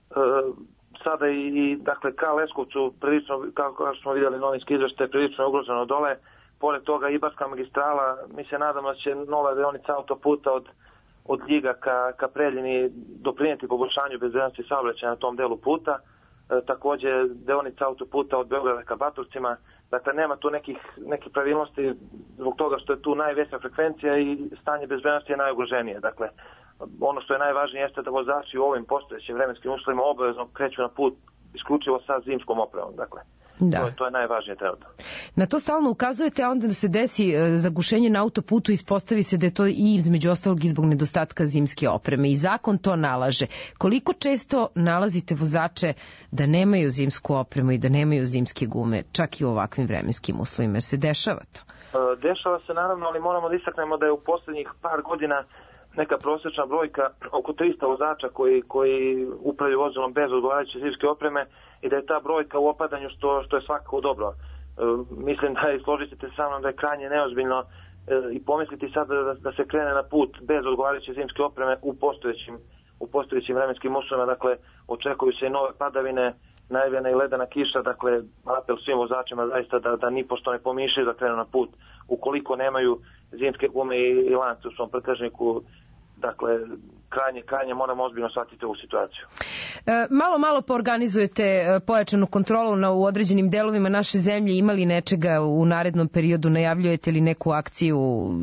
sada i dakle ka Leskovcu, prilično, kako smo vidjeli novinski izveštaj, prilično je ugroženo dole. Pored toga Ibarska magistrala, mi se nadamo da će nova deonica autoputa od Ljiga ka Preljini doprinijeti poboljšanju bezbednosti saobraćaja na tom delu puta. Također deonica autoputa od Beograda ka Batovcima. Dakle, nema tu nekih pravilnosti zbog toga što je tu najveća frekvencija i stanje bezbednosti je najugroženije. Dakle, ono što je najvažnije jeste da vozači u ovim postojećim vremenskim uslovima obavezno kreću na put isključivo sa zimskom opremom. Dakle, Da. To je najvažnije trenutno. Na to stalno ukazujete, a onda da se desi zagušenje na autoputu, ispostavi se da je to i između ostalog i zbog nedostatka zimske opreme i zakon to nalaže. Koliko često nalazite vozače da nemaju zimsku opremu i da nemaju zimske gume, čak i u ovakvim vremenskim uslovima, jer se dešava to? Dešava se naravno, ali moramo da istaknemo da je u poslednjih par godina neka prosječna brojka oko 300 vozača koji upravljaju vozilom bez odgovarajuće zimske opreme i da je ta brojka u opadanju što je svakako dobro. Mislim da složit ćete sa mnom da je krajnje neozbiljno i pomisliti sad da se krene na put bez odgovarajuće zimske opreme u postojećim vremenskim uslovima. Dakle, očekuju se i nove padavine, najavljena i ledena kiša, dakle, apel svim vozačima zaista da nipošto ne pomišljaju da krenu na put ukoliko nemaju zimske gume i lance u svom prtljažniku. Dakle, krajnje moramo ozbiljno shvatiti ovu situaciju. Malo poorganizujete pojačanu kontrolu u određenim delovima naše zemlje. Imali nečega u narednom periodu? Najavljujete li neku akciju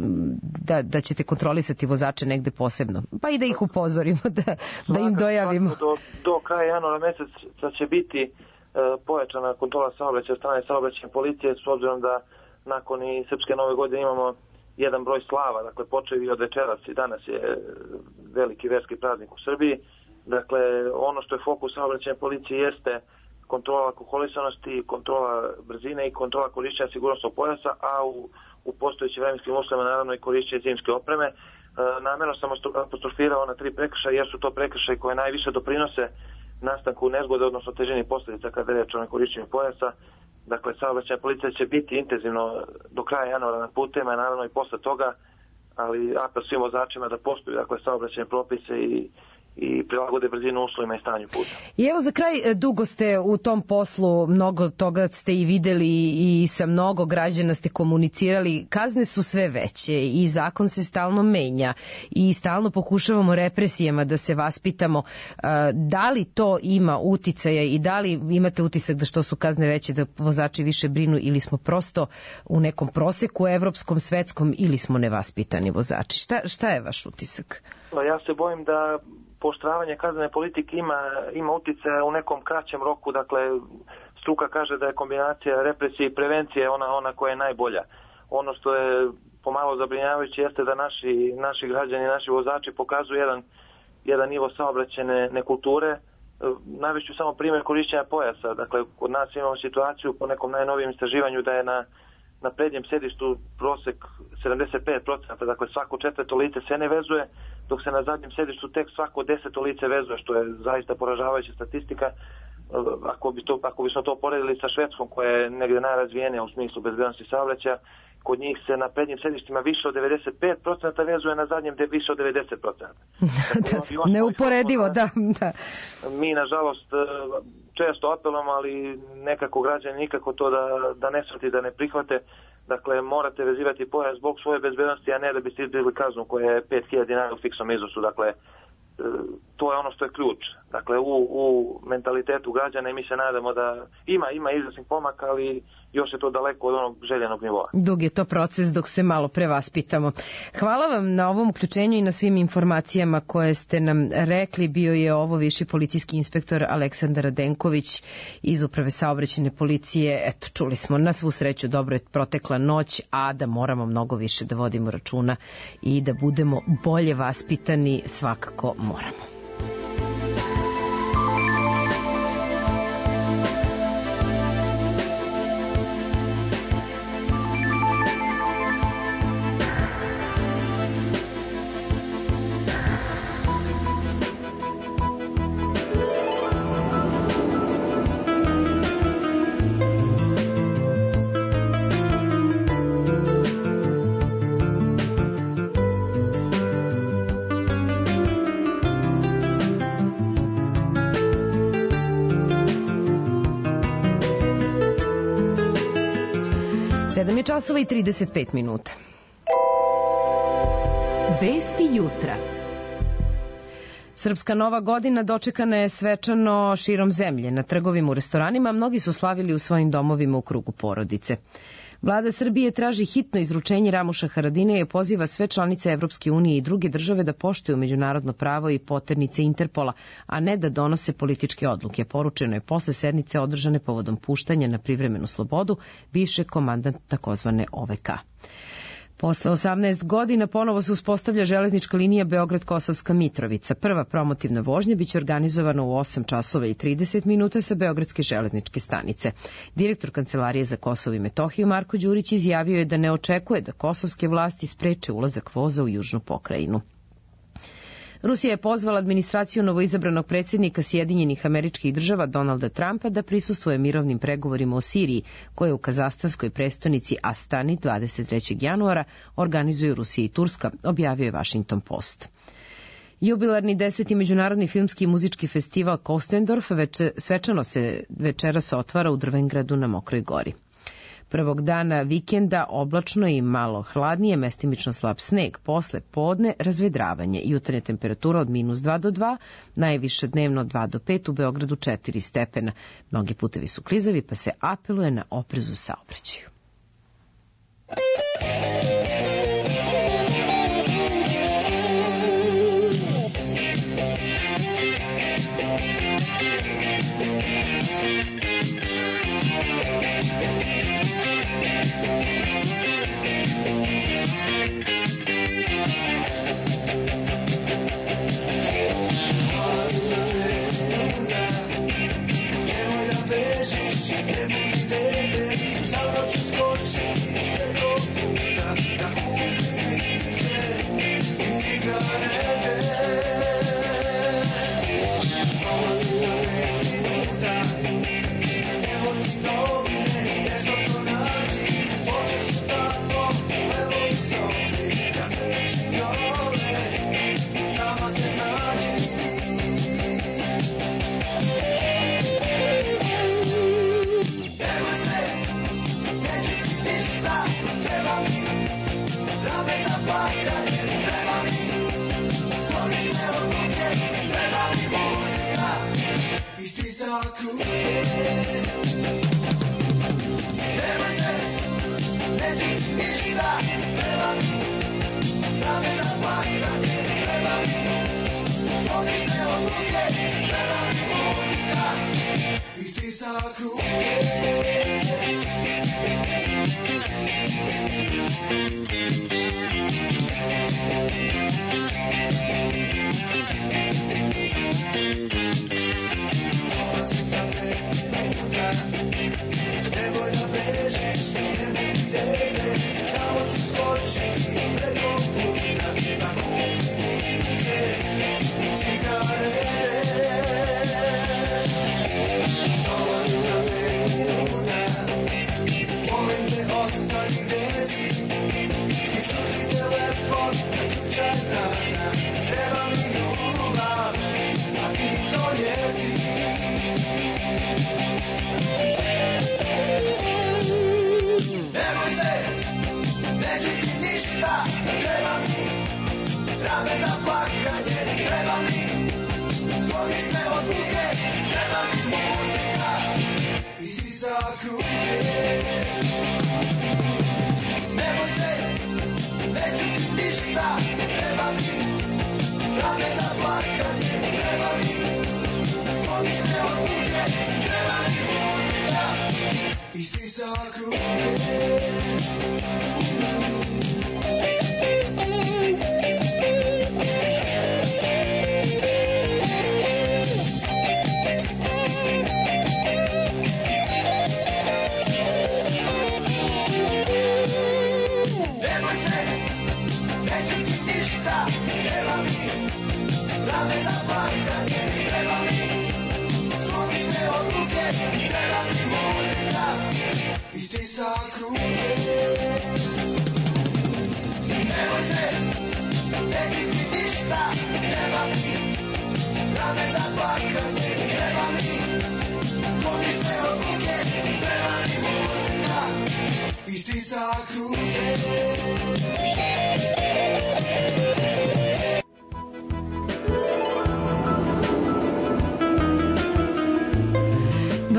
da ćete kontrolisati vozače negde posebno? Pa i da ih upozorimo, da im dojavimo. Do kraja januara meseca će biti pojačana kontrola saobraćaja od strane saobraćajne policije, s obzirom da nakon i Srpske nove godine imamo jedan broj slava, dakle počevi od večeras i danas je veliki verski praznik u Srbiji. Dakle, ono što je fokus saobraćajne policije jeste kontrola alkoholisanosti, kontrola brzine i kontrola korišćenja sigurnosnog pojasa, a u postojećim vremenskim uslovima naravno i korišćenje zimske opreme. Namerno sam apostrofirao na 3 prekršaja jer su to prekršaji koje najviše doprinose nastanku nezgode, odnosno težini posljedica kada je reč o nekorišćenju pojasa. Dakle, saobraćajna policija će biti intenzivno do kraja januara na putevima, naravno i posle toga, ali apel svim vozačima da poštuju saobraćajne propise i prilagode brzinu uslovima i stanju puta. I evo za kraj, dugo ste u tom poslu, mnogo toga ste i videli i sa mnogo građana ste komunicirali. Kazne su sve veće i zakon se stalno menja i stalno pokušavamo represijama da se vaspitamo. Da li to ima uticaja i da li imate utisak da što su kazne veće da vozači više brinu ili smo prosto u nekom proseku evropskom, svetskom ili smo nevaspitani vozači? Šta je vaš utisak? Ja se bojim da pooštravanje kaznene politike ima uticaja u nekom kraćem roku. Dakle, struka kaže da je kombinacija represije i prevencije ona koja je najbolja. Ono što je pomalo zabrinjavajuće jeste da naši građani, naši vozači pokazuju jedan nivo saobraćajne nekulture. Navešću samo primjer korišćenja pojasa. Dakle, kod nas imamo situaciju po nekom najnovijem istraživanju da je na prednjem sedištu prosek 75%, dakle svako 4. lice se ne vezuje, dok se na zadnjem sedištu tek svako 10. lice vezuje, što je zaista poražavajuća statistika. Ako bismo to poredili sa Švedskom, koja je negde najrazvijenija u smislu bezbednosti saobraćaja, kod njih se na prednjim sedištima više od 95% vezuje, na zadnjem više od 90%. Neuporedivo, da. Mi, nažalost, često apelujemo, ali nekako građani nikako to da ne shvati, da ne prihvate. Dakle, morate vezivati pojas zbog svoje bezbednosti, a ne da biste izbjegli kaznu koja je 5.000 dinara u fiksnom iznosu. Dakle, to je ono što je ključ. Dakle, u mentalitetu građana i mi se nadamo da ima izvesnih pomaka, ali još je to daleko od onog željenog nivoa. Dug je to proces dok se malo prevaspitamo. Hvala vam na ovom uključenju i na svim informacijama koje ste nam rekli. Bio je ovo viši policijski inspektor Aleksandar Radenković iz Uprave saobraćajne policije. Eto, čuli smo, na svu sreću dobro je protekla noć, a da moramo mnogo više da vodimo računa i da budemo bolje vaspitani, svakako moramo. Sedam je časova i 35 minuta. Vesti jutra. Srpska nova godina dočekana je svečano širom zemlje. Na trgovima, u restoranima, mnogi su slavili u svojim domovima u krugu porodice. Vlada Srbije traži hitno izručenje Ramuša Haradinaja i poziva sve članice Evropske unije i druge države da poštuju međunarodno pravo i poternice Interpola, a ne da donose političke odluke. Poručeno je posle sednice održane povodom puštanja na privremenu slobodu bivšeg komandanta takozvane OVK. Posle 18 godina ponovo se uspostavlja železnička linija Beograd-Kosovska Mitrovica. Prva promotivna vožnja biće organizovana u 8 časova i 30 minuta sa Beogradske železničke stanice. Direktor Kancelarije za Kosovo i Metohiju Marko Đurić izjavio je da ne očekuje da kosovske vlasti spreče ulazak voza u južnu pokrajinu. Rusija je pozvala administraciju novoizabranog predsjednika Sjedinjenih Američkih Država Donalda Trumpa da prisustvuje mirovnim pregovorima o Siriji, koje u kazahstanskoj prestonici Astani 23. januara organizuju Rusija i Turska, objavio je Washington Post. Jubilarni 10. međunarodni filmski i muzički festival Kostendorf svečano se večeras otvara u Drvengradu na Mokroj gori. Prvog dana vikenda oblačno i malo hladnije, mestimično slab sneg, posle podne razvedravanje, jutarnja temperatura od -2 do 2, najviše dnevno 2 do 5, u Beogradu 4 stepena. Mnogi putevi su klizavi, pa se apeluje na oprez u saobraćaju.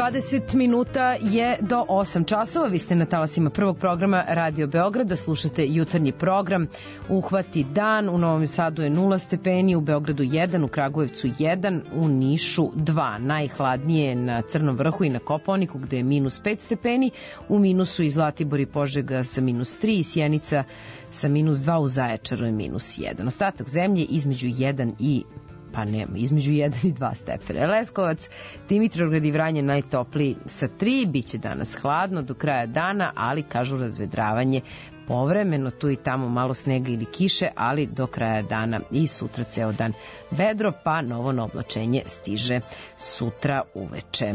20 minuta je do 8 časova. Vi ste na talasima prvog programa Radio Beograd, da slušate jutarnji program Uhvati dan. U Novom Sadu je 0 stepeni, u Beogradu 1, u Kragujevcu 1, u Nišu 2. Najhladnije je na Crnom vrhu i na Kopaoniku gde je minus 5 stepeni, u minusu i Zlatibor i Požega sa minus 3 i Sjenica sa minus 2, u Zaječaru je minus 1. Ostatak zemlje između 1 i između 1 i 2 stepena. Leskovac, Dimitrovgrad i Vranje najtopliji sa 3, biće danas hladno do kraja dana, ali kažu razvedravanje povremeno, tu i tamo malo snega ili kiše, ali do kraja dana i sutra ceo dan vedro, pa novo na oblačenje stiže sutra uveče.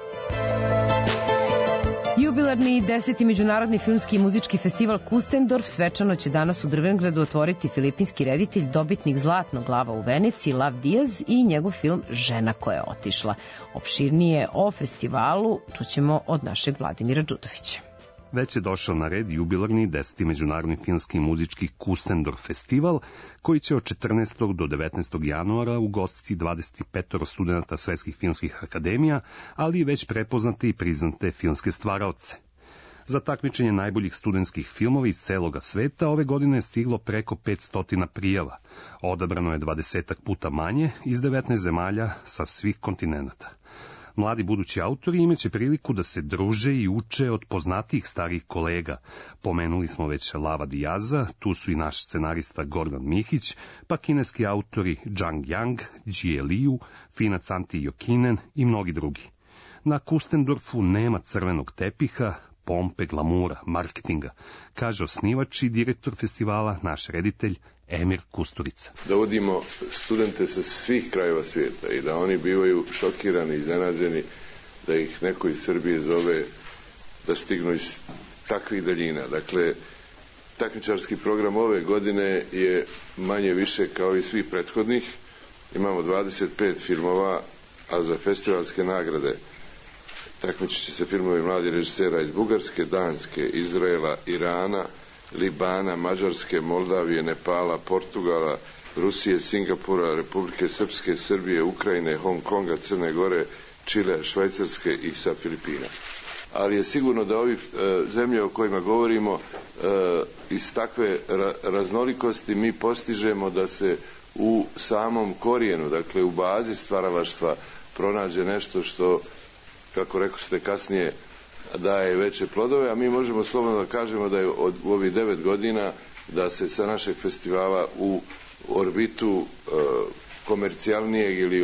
Jubilarni 10. Međunarodni filmski i muzički festival Kustendorf svečano će danas u Drvengradu otvoriti filipinski reditelj, dobitnik Zlatnog glava u Veneciji, Lav Diaz, i njegov film Žena koja je otišla. Opširnije o festivalu čućemo od našeg Vladimira Đudovića. Već je došao na red jubilarni 10. Međunarodni filmski i muzički Kustendorf festival, koji će od 14. do 19. januara ugostiti 25 studenta svetskih filmskih akademija, ali i već prepoznate i priznate filmske stvaraoce. Za takmičenje najboljih studentskih filmova iz celoga sveta ove godine je stiglo preko 500 prijava. Odabrano je 20 puta manje iz 19 zemalja sa svih kontinenata. Mladi budući autori imaće priliku da se druže i uče od poznatijih starijih kolega. Pomenuli smo već Lava Diaza, tu su i naš scenarista Gordon Mihić, pa kineski autori Zhang Yang, Jie Liu, Finac Antti Jokinen i mnogi drugi. Na Kustendorfu nema crvenog tepiha, pompe, glamura, marketinga, kaže osnivač i direktor festivala, naš reditelj Emir Kusturica. Da vodimo studente sa svih krajeva svijeta i da oni bivaju šokirani, iznenađeni, da ih neko iz Srbije zove, da stignu iz takvih daljina. Dakle, takmičarski program ove godine je manje više kao i svih prethodnih. Imamo 25 filmova, a za festivalske nagrade takmičit će se filmovi mladih režisera iz Bugarske, Danske, Izraela, Irana, Libana, Mađarske, Moldavije, Nepala, Portugala, Rusije, Singapura, Republike Srpske, Srbije, Ukrajine, Hong Konga, Crne Gore, Čile, Švajcarske i sa Filipina. Ali je sigurno da ovi zemlje o kojima govorimo iz takve raznolikosti mi postižemo da se u samom korijenu, dakle u bazi stvaralaštva, pronađe nešto što, kako rekao ste kasnije, daje veće plodove, a mi možemo slobodno da kažemo da je od ovih 9 godina da se sa našeg festivala u orbitu komercijalnijeg ili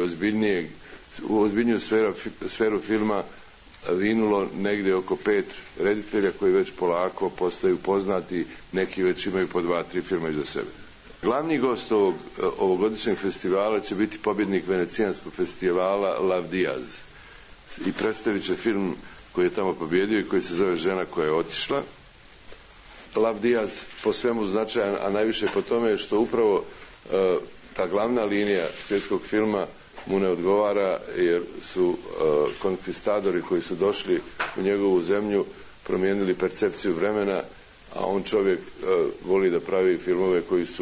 ozbiljniju sferu filma vinulo negde oko 5 reditelja koji već polako postaju poznati, neki već imaju po 2-3 filma iza sebe. Glavni gost ovogodišnjeg festivala će biti pobjednik Venecijanskog festivala Lav Diaz i predstavit će film koji je tamo pobjedio i koji se zove Žena koja je otišla. Lav Diaz po svemu značajan, a najviše po tome što upravo ta glavna linija svjetskog filma mu ne odgovara, jer su konkvistadori koji su došli u njegovu zemlju promijenili percepciju vremena, a on čovjek voli da pravi filmove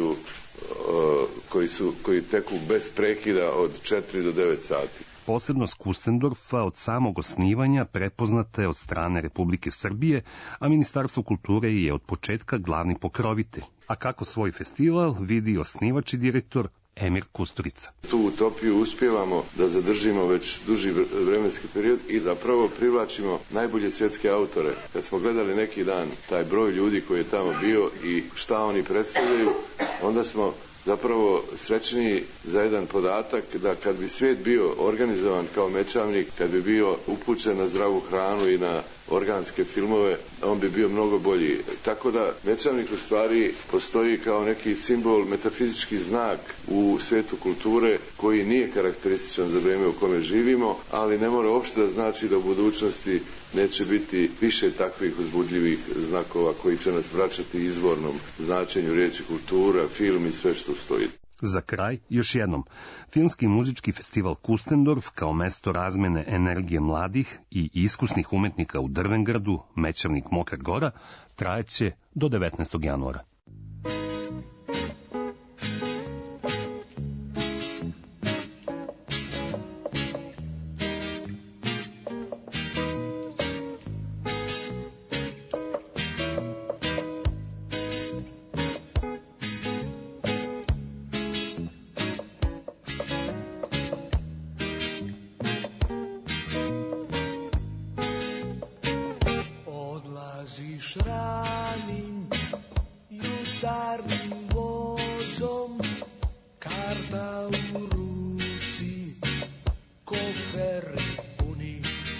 koji teku bez prekida od 4 do 9 sati. Posebnost Kustendorfa od samog osnivanja prepoznata je od strane Republike Srbije, a Ministarstvo kulture je od početka glavni pokrovitelj. A kako svoj festival vidi osnivač i direktor Emir Kusturica. Tu utopiju uspijevamo da zadržimo već duži vremenski period i da prvo privlačimo najbolje svjetske autore. Kad smo gledali neki dan taj broj ljudi koji je tamo bio i šta oni predstavljaju, onda smo zapravo srećniji za jedan podatak da kad bi svijet bio organizovan kao Mečavnik, kad bi bio upućen na zdravu hranu i na organske filmove, on bi bio mnogo bolji. Tako da Mečavnik u stvari postoji kao neki simbol, metafizički znak u svijetu kulture koji nije karakterističan za vrijeme u kome živimo, ali ne mora uopšte da znači da u budućnosti neće biti više takvih uzbudljivih znakova koji će nas vraćati izvornom značenju riječi kultura, film i sve što stoji. Za kraj, još jednom, filmski i muzički festival Kustendorf kao mesto razmene energije mladih i iskusnih umetnika u Drvengradu, Mečavnik, Mokra Gora, trajeće do 19. januara. voziš ranim jutarnjim vozom, karta u ruci, koferi puni,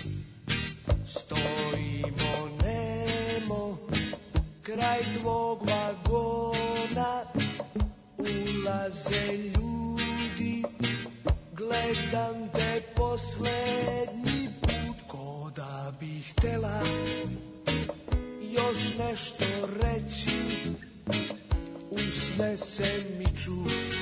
stojimo nemo kraj tvog vagona, ulaze ljudi, gledam te poslednji put, ko da bih htela još nešto reći, usne se miču,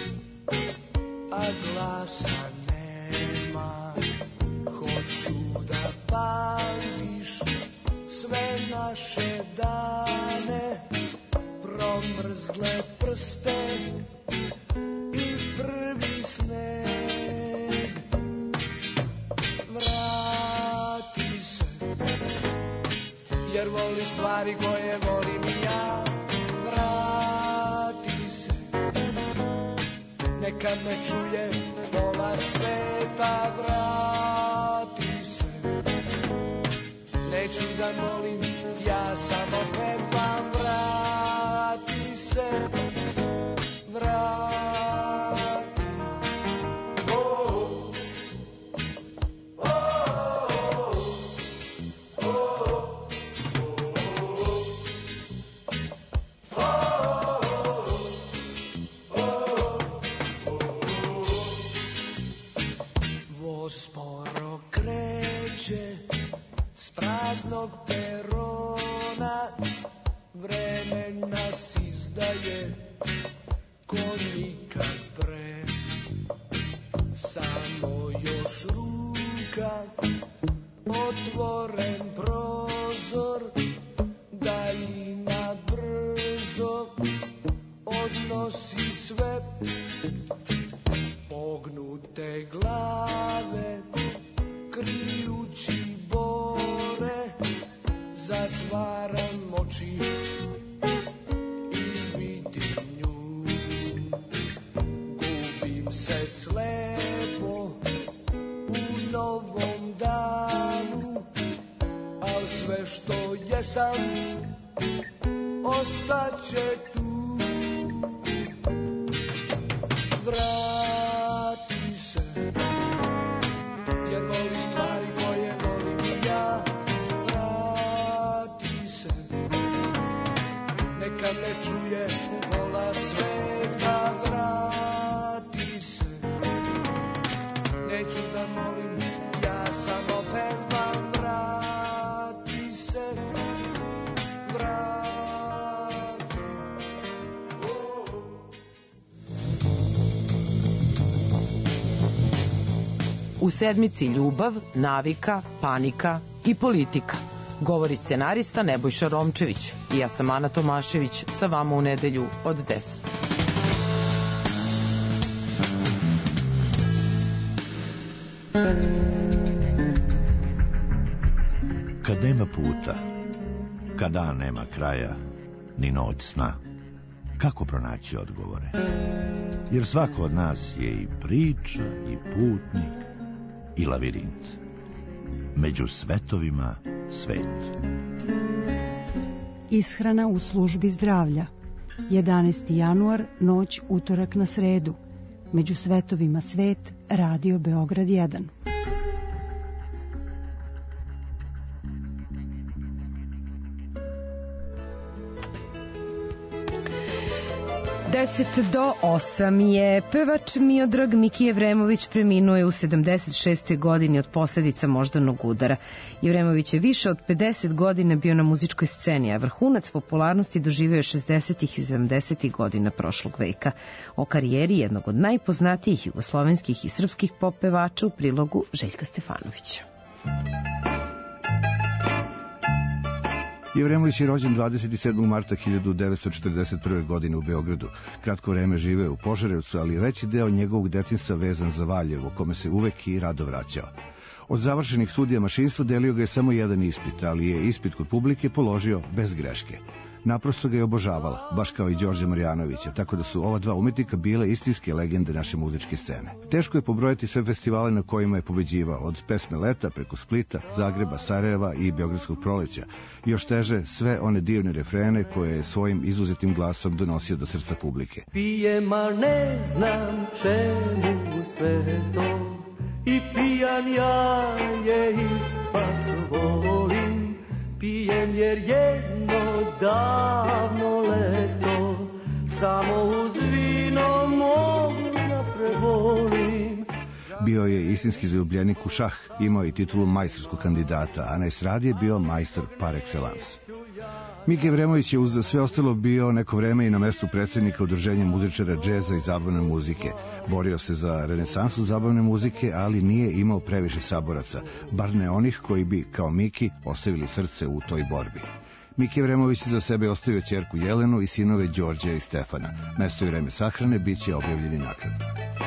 a glasa nema. Hoću da pamtiš sve naše dane, promrzle prste i prvi sneg. Vrati se, jer voliš stvari koje volim i ja. Vrati se, neka me čuje pola sveta. Vrati se, neću da molim, ja samo pevam. Vrati se, vrati. Sporo kreće s praznog perona, vreme nas izdaje ko nikad pre. Samo još ruka, otvoren prozor, daljina brzo odnosi sve. Pognute glave, krijući bore, zatvaram oči i vidim nju. Gubim se slepo u novom danu, al sve što jesam ostaće tu. Vrati se, jer voliš stvari koje volim i ja. Vrati se, neka me čuje pola sveta. Vrati se, neću da molim, ja samo pevam. Vrati se, vrati. U sedmici ljubav, navika, panika i politika. Govori scenarista Nebojša Romčević i ja sam Ana Tomašević, sa vama u nedelju od 10. Kad nema puta, kad dan nema kraja, ni noć sna, kako pronaći odgovore? Jer svako od nas je i priča, i putnik, i lavirint. Među svetovima svet. Ishrana u službi zdravlja. 11. januar, noć utorak na sredu. Među svetovima svet, Radio Beograd 1. 10 do 8 je pevač Miodrag Miki Jevremović, preminuo je u 76. godini od posledica moždanog udara. Jevremović je više od 50 godina bio na muzičkoj sceni, a vrhunac popularnosti doživio je 60. i 70. godina prošlog veka. O karijeri jednog od najpoznatijih jugoslovenskih i srpskih pop pevača u prilogu Željka Stefanovića. Jevremović je rođen 27. marta 1941. godine u Beogradu. Kratko vreme živeo u Požarevcu, ali je veći deo njegovog detinjstva vezan za Valjevo, kome se uvek i rado vraćao. Od završenih studija mašinstva delio ga je samo jedan ispit, ali je ispit kod publike položio bez greške. Naprosto ga je obožavala, baš kao i Đorđe Marjanovića, tako da su ova dva umetnika bile istinske legende naše muzičke scene. Teško je pobrojati sve festivale na kojima je pobeđivao, od Pesme leta preko Splita, Zagreba, Sarajeva i Beogradskog proleća. I još teže sve one divne refrene koje je svojim izuzetim glasom donosio do srca publike. Pijem, a ne znam čemu sve to, i pijan ja je ipak volim. Pijem jer jedno davno leto samo uz vino mogu da prevolim. Bio je istinski zaljubljenik u šah, imao je titulu majstorskog kandidata, a na estradi je bio majstor par excellence. Miki Evremović je uz sve ostalo bio neko vreme i na mestu predsjednika Udruženja muzičara džeza i zabavne muzike. Borio se za renesansu zabavne muzike, ali nije imao previše saboraca, bar ne onih koji bi, kao Miki, ostavili srce u toj borbi. Miki Evremović za sebe ostavio ćerku Jelenu i sinove Đorđa i Stefana. Mesto i vreme sahrane bit će objavljeni naknadno.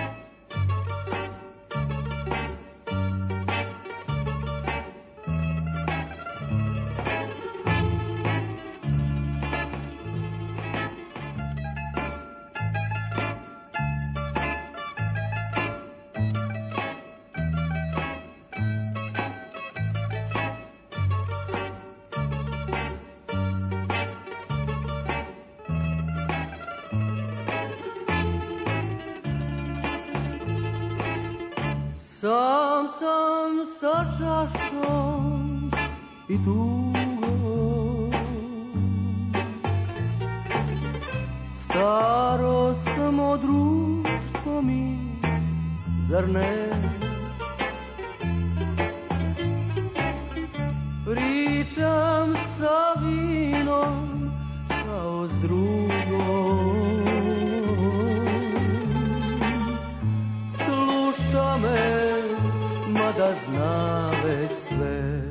Sam sa čašom i tugom, staro samo društvo mi, zar ne? Pričam sa vinom kao s drugom, sluša me, mada zna već sve.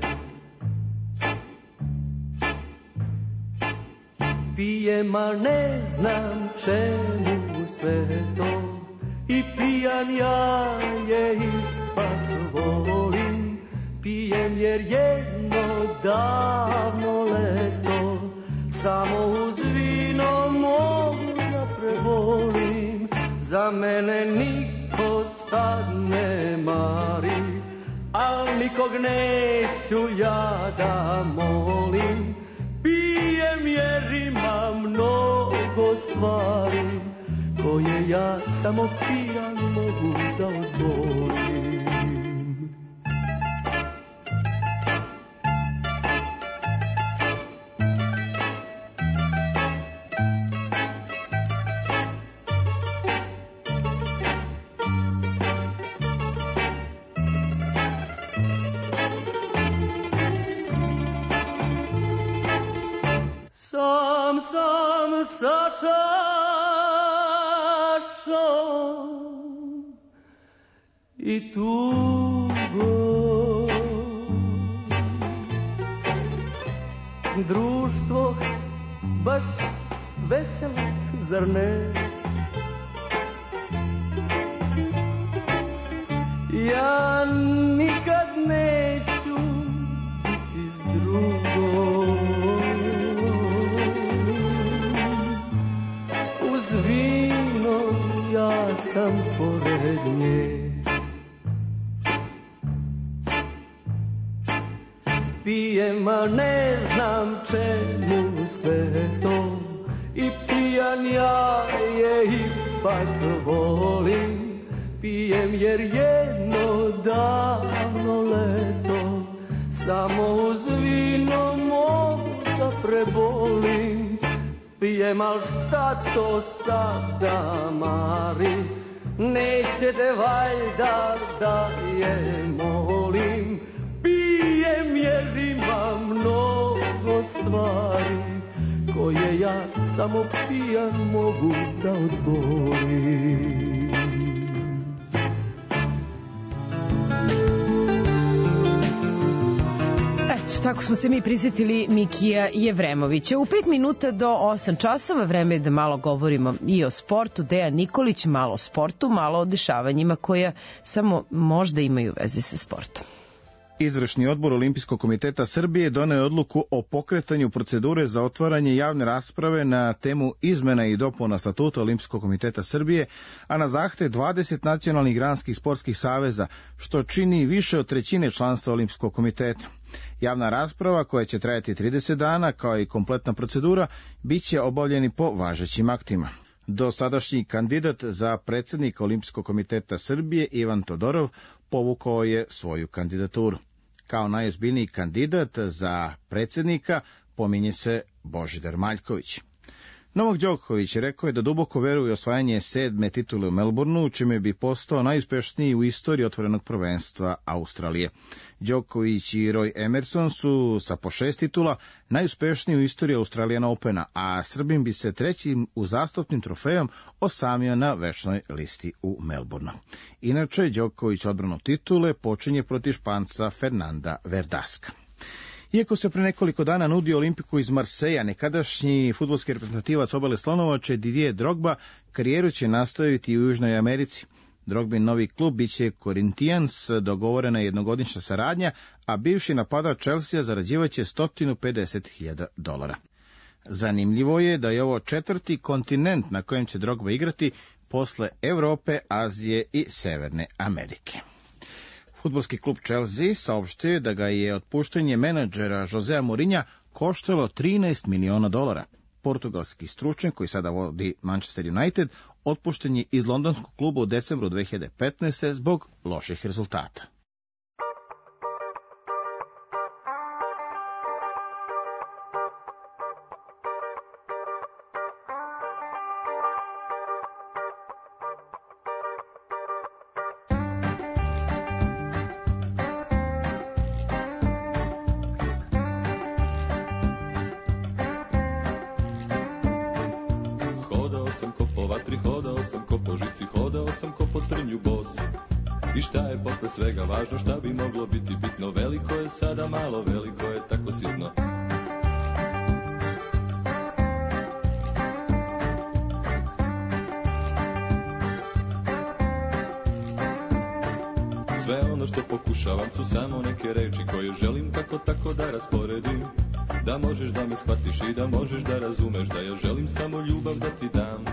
Pijem, a ne znam čemu sve to, i pijan ja je ipak volim. Pijem jer jedno davno leto samo uz vino mogu da prevolim. Za mene niko sad ne mari, al nikog neću ja da molim. Pijem jer imam mnogo stvari koje ja samo pijan mogu da odgovorim. Sam sa čašom i tugom, društvo baš veselo, zar ne? Ja nikad neću biti s drugom, vino ja sam pored nje. Pijem, a ne znam čemu sve to, i pijan ja je ipak volim. Pijem jer jedno davno leto samo uz vino mogu da prebolim. Pijem, al šta to sada mari, nećete valjda da je molim. Pijem jer imam mnogo stvari koje ja samo pijan mogu da odgovorim. Tako smo se mi prisjetili Mikija Evremovića. U 5 minuta do 8 časova vreme je da malo govorimo i o sportu. Dejan Nikolić, malo o sportu, malo o dešavanjima koja samo možda imaju veze sa sportom. Izvršni odbor Olimpijskog komiteta Srbije doneo je odluku o pokretanju procedure za otvaranje javne rasprave na temu izmena i dopuna statuta Olimpijskog komiteta Srbije, a na zahtev 20 nacionalnih granskih sportskih saveza, što čini više od trećine članstva Olimpijskog komiteta. Javna rasprava, koja će trajati 30 dana, kao i kompletna procedura, bit će obavljeni po važećim aktima. Dosadašnji kandidat za predsjednika Olimpijskog komiteta Srbije, Ivan Todorov, povukao je svoju kandidaturu. Kao najozbiljniji kandidat za predsjednika pominje se Božidar Maljković. Novak Đoković rekao je da duboko veruje u osvajanje 7. titule u Melbourneu, čime bi postao najuspešniji u istoriji otvorenog prvenstva Australije. Đoković i Roy Emerson su sa po 6 titula najuspešniji u istoriji Australian Opena, a Srbin bi se trećim uzastopnim trofejom osamio na večnoj listi u Melbourneu. Inače, Đoković odbranu titule počinje protiv Španca Fernanda Verdaska. Iako se pre nekoliko dana nudio Olimpiku iz Marseja, nekadašnji fudbalski reprezentativac Obale Slonovače Didier Drogba karijeru će nastaviti u Južnoj Americi. Drogbin novi klub biće Corinthians, dogovorena jednogodišnja saradnja, a bivši napadač Chelsea zarađivaće $150.000. Zanimljivo je da je ovo 4. kontinent na kojem će Drogba igrati posle Evrope, Azije i Severne Amerike. Fudbalski klub Chelsea saopštio da ga je otpuštanje menadžera Josea Mourinha koštalo $13 miliona. Portugalski stručnjak koji sada vodi Manchester United otpušten je iz londonskog kluba u decembru 2015. zbog loših rezultata. I šta je posle svega važno, šta bi moglo biti bitno, veliko je sada malo, veliko je tako sitno. Sve ono što pokušavam su samo neke reči koje želim kako tako da rasporedim. Da možeš da me shvatiš i da možeš da razumeš da ja želim samo ljubav da ti dam.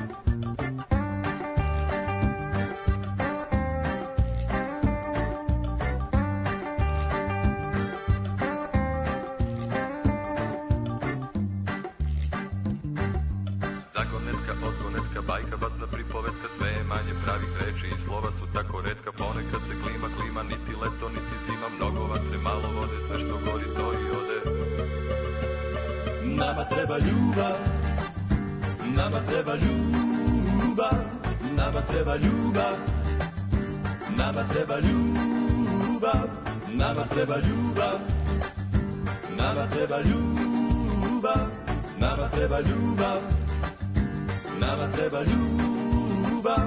Bajka, basna, pripovetka, sve je manje pravih reči i slova su tako retka, ponekad se klima, niti leto, niti zima, mnogo vatre, malo vode, sve što gori to i ode. Nama treba ljubav, nama treba ljubav, nama treba ljubav, nama treba ljubav, nama treba ljubav, nama treba ljubav, nama treba ljubav. Nama treba ljubav.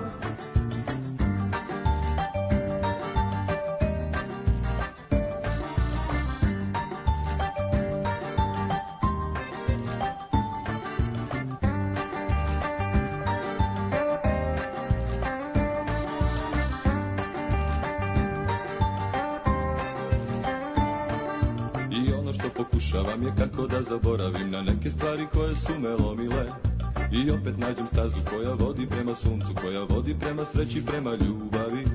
I ono što pokušavam je kako da zaboravim na neke stvari koje su me lomile. I opet nađem stazu koja vodi prema suncu, koja vodi prema sreći, prema ljubavi.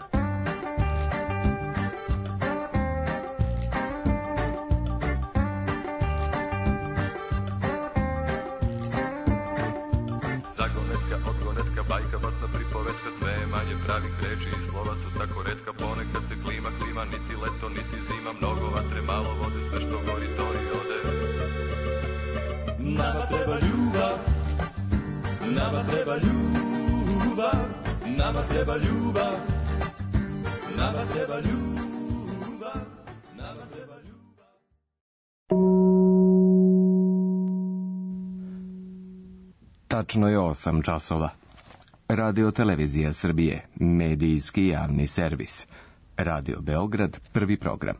Zagonetka, odgonetka, bajka, basna, pripovetka, sve je manje pravih reči i slova su tako retka, ponekad se klima, niti leto, niti zima, mnogo vatre, malo vode, sve što gori to i ode. Nama treba ljubav. Nama treba ljubav, nama treba ljubav, nama treba ljubav, nama treba ljubav. Tačno je 8 časova. Radio Televizija Srbije, medijski javni servis. Radio Beograd, prvi program.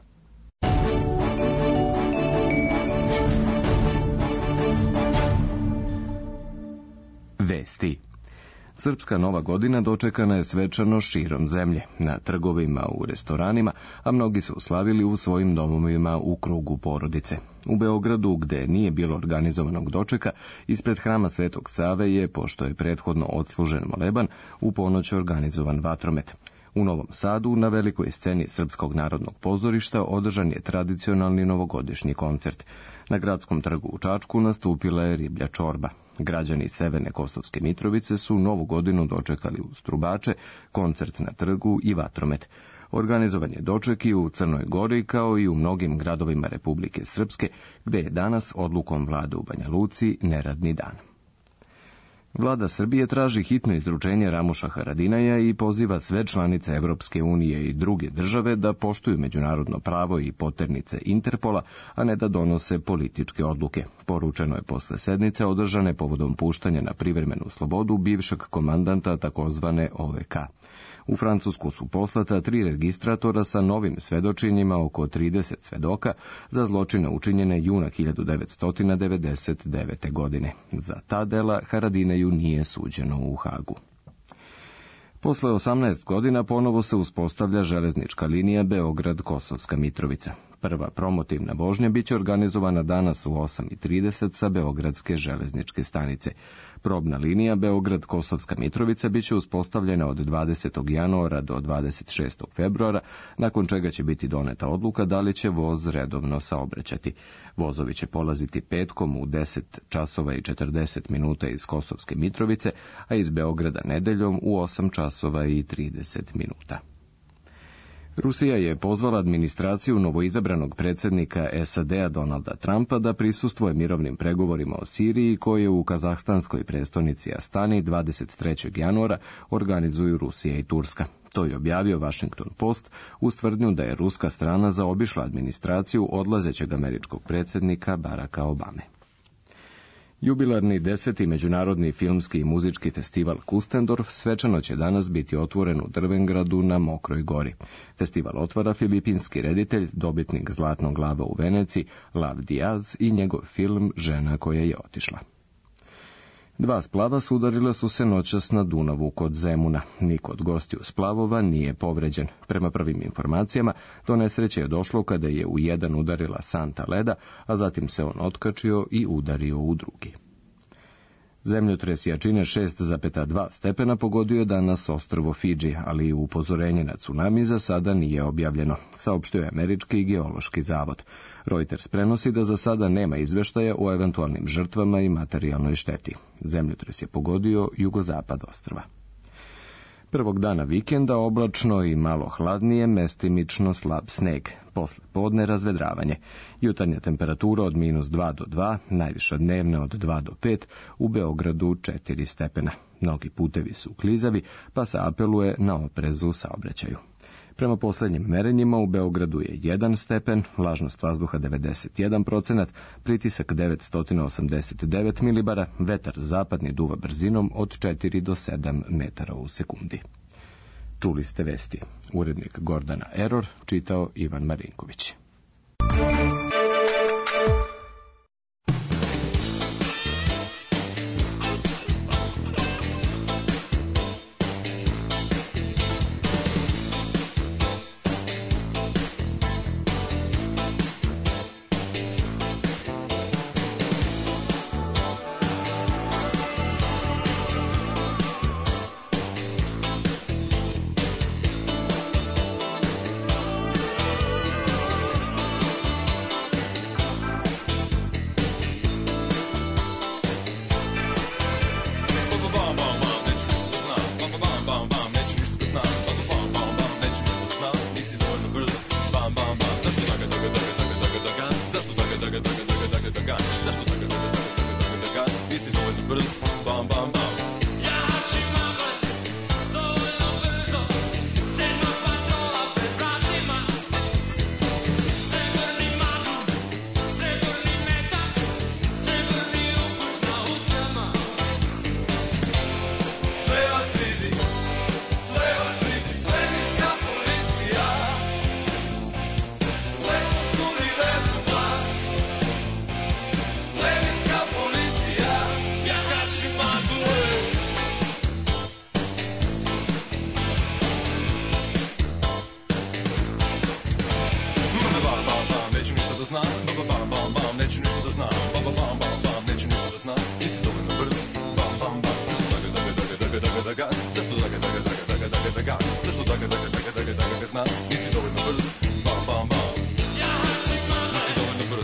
Vesti. Srpska Nova godina dočekana je svečano širom zemlje, na trgovima, u restoranima, a mnogi su slavili u svojim domovima u krugu porodice. U Beogradu, gde nije bilo organizovanog dočeka, ispred hrama Svetog Save je, pošto je prethodno odslužen moleban, u ponoć organizovan vatromet. U Novom Sadu, na velikoj sceni Srpskog narodnog pozorišta, održan je tradicionalni novogodišnji koncert. Na Gradskom trgu u Čačku nastupila je riblja čorba. Građani Severne Kosovske Mitrovice su Novu godinu dočekali uz trubače, koncert na trgu i vatromet. Organizovan je doček i u Crnoj Gori, kao i u mnogim gradovima Republike Srpske, gde je danas odlukom vlade u Banja Luci neradni dan. Vlada Srbije traži hitno izručenje Ramuša Haradinaja i poziva sve članice Evropske unije i druge države da poštuju međunarodno pravo i poternice Interpola, a ne da donose političke odluke. Poručeno je posle sednice održane povodom puštanja na privremenu slobodu bivšeg komandanta takozvane OVK. U Francusku su poslata 3 registratora sa novim svedočenjima oko 30 svedoka za zločine učinjene juna 1999. godine. Za ta dela Haradineju nije suđeno u Hagu. Posle 18 godina ponovo se uspostavlja železnička linija Beograd-Kosovska Mitrovica. Prva promotivna vožnja biće organizovana danas u 8:30 sa Beogradske železničke stanice. Probna linija Beograd-Kosovska Mitrovica biće uspostavljena od 20. januara do 26. februara, nakon čega će biti doneta odluka da li će voz redovno saobraćati. Vozovi će polaziti petkom u 10 časova i 40 minuta iz Kosovske Mitrovice, a iz Beograda nedeljom u 8 časova i 30 minuta. Rusija je pozvala administraciju novoizabranog predsjednika SAD-a Donalda Trumpa da prisustvuje mirovnim pregovorima o Siriji koje u kazahstanskoj prestonici Astani 23. januara organizuju Rusija i Turska. To je objavio Washington Post uz tvrdnju da je ruska strana zaobišla administraciju odlazećeg američkog predsjednika Baracka Obame. Jubilarni 10. međunarodni filmski i muzički festival Kustendorf svečano će danas biti otvoren u Drvengradu na Mokroj gori. Festival otvara filipinski reditelj, dobitnik Zlatnog lava u Veneciji, Lav Diaz i njegov film Žena koja je otišla. 2 splava sudarila su se noćas na Dunavu kod Zemuna. Niko od gostiju splavova nije povređen. Prema prvim informacijama, do nesreće je došlo kada je u jedan udarila santa leda, a zatim se on otkačio i udario u drugi. Zemljotres jačine 6,2 stepena pogodio je danas ostrvo Fidži, ali upozorenje na tsunami za sada nije objavljeno, saopštio je Američki geološki zavod. Reuters prenosi da za sada nema izveštaja o eventualnim žrtvama i materijalnoj šteti. Zemljotres je pogodio jugozapad ostrva. Prvog dana vikenda oblačno i malo hladnije, mestimično slab sneg. Posle podne razvedravanje. Jutarnja temperatura od -2 do 2, najviša dnevna od 2 do 5, u Beogradu 4 stepena. Mnogi putevi su klizavi, pa se apeluje na oprezu u saobraćaju. Prema poslednjim merenjima u Beogradu je 1 stepen, vlažnost vazduha 91%, pritisak 989 milibara, vetar zapadni duva brzinom od 4 do 7 metara u sekundi. Čuli ste vesti. Urednik Gordana Eror, čitao Ivan Marinković. Svemirska policija, ja kačim maglu. da znam, nisi dovoljno brz. Bam, bam, bam, zašto daga, daga, daga, daga, daga, daga, zašto daga, daga, daga, daga, daga, daga, zašto daga, daga, daga, daga, daga, znam, nisi dovoljno brz. Bam, bam, bam, nisi dovoljno brz.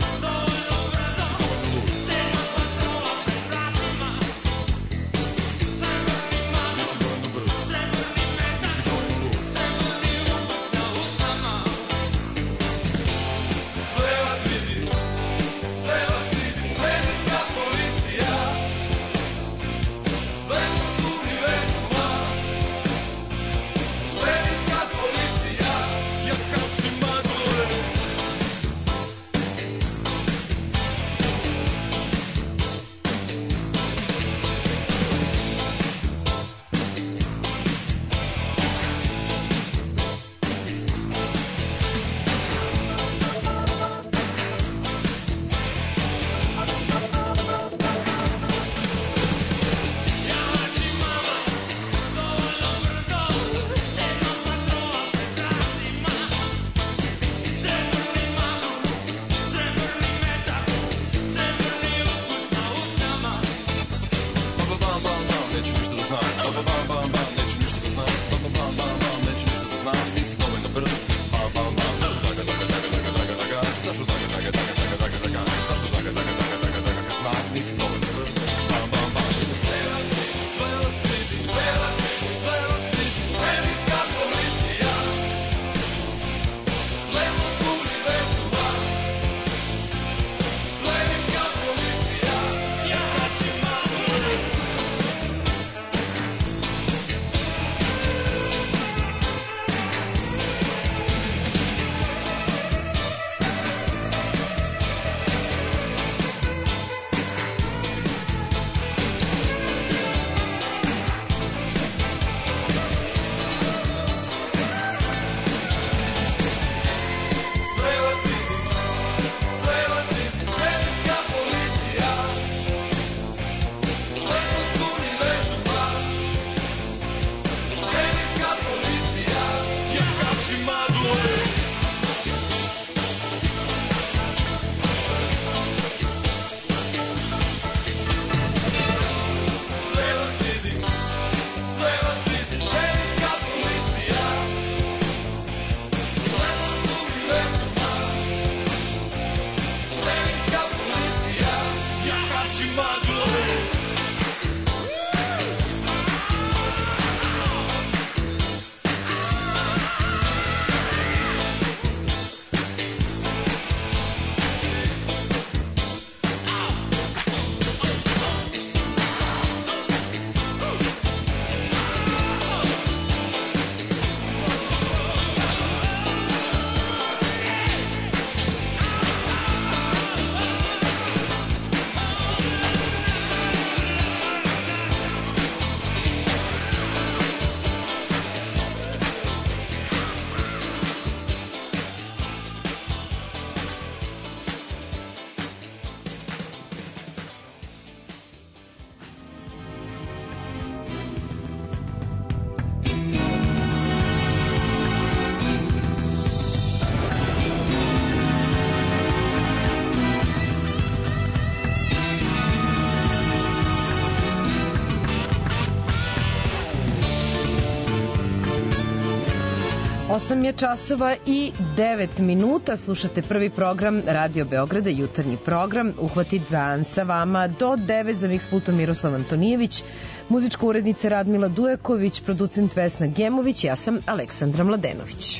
Osam je časova i 9 minuta. Slušate prvi program Radio Beograda, jutarnji program. Uhvati dan sa vama do 9 za Mix pultom Miroslav Antonijević, muzička urednica Radmila Dujaković, producent Vesna Gemović, ja sam Aleksandra Mladenović.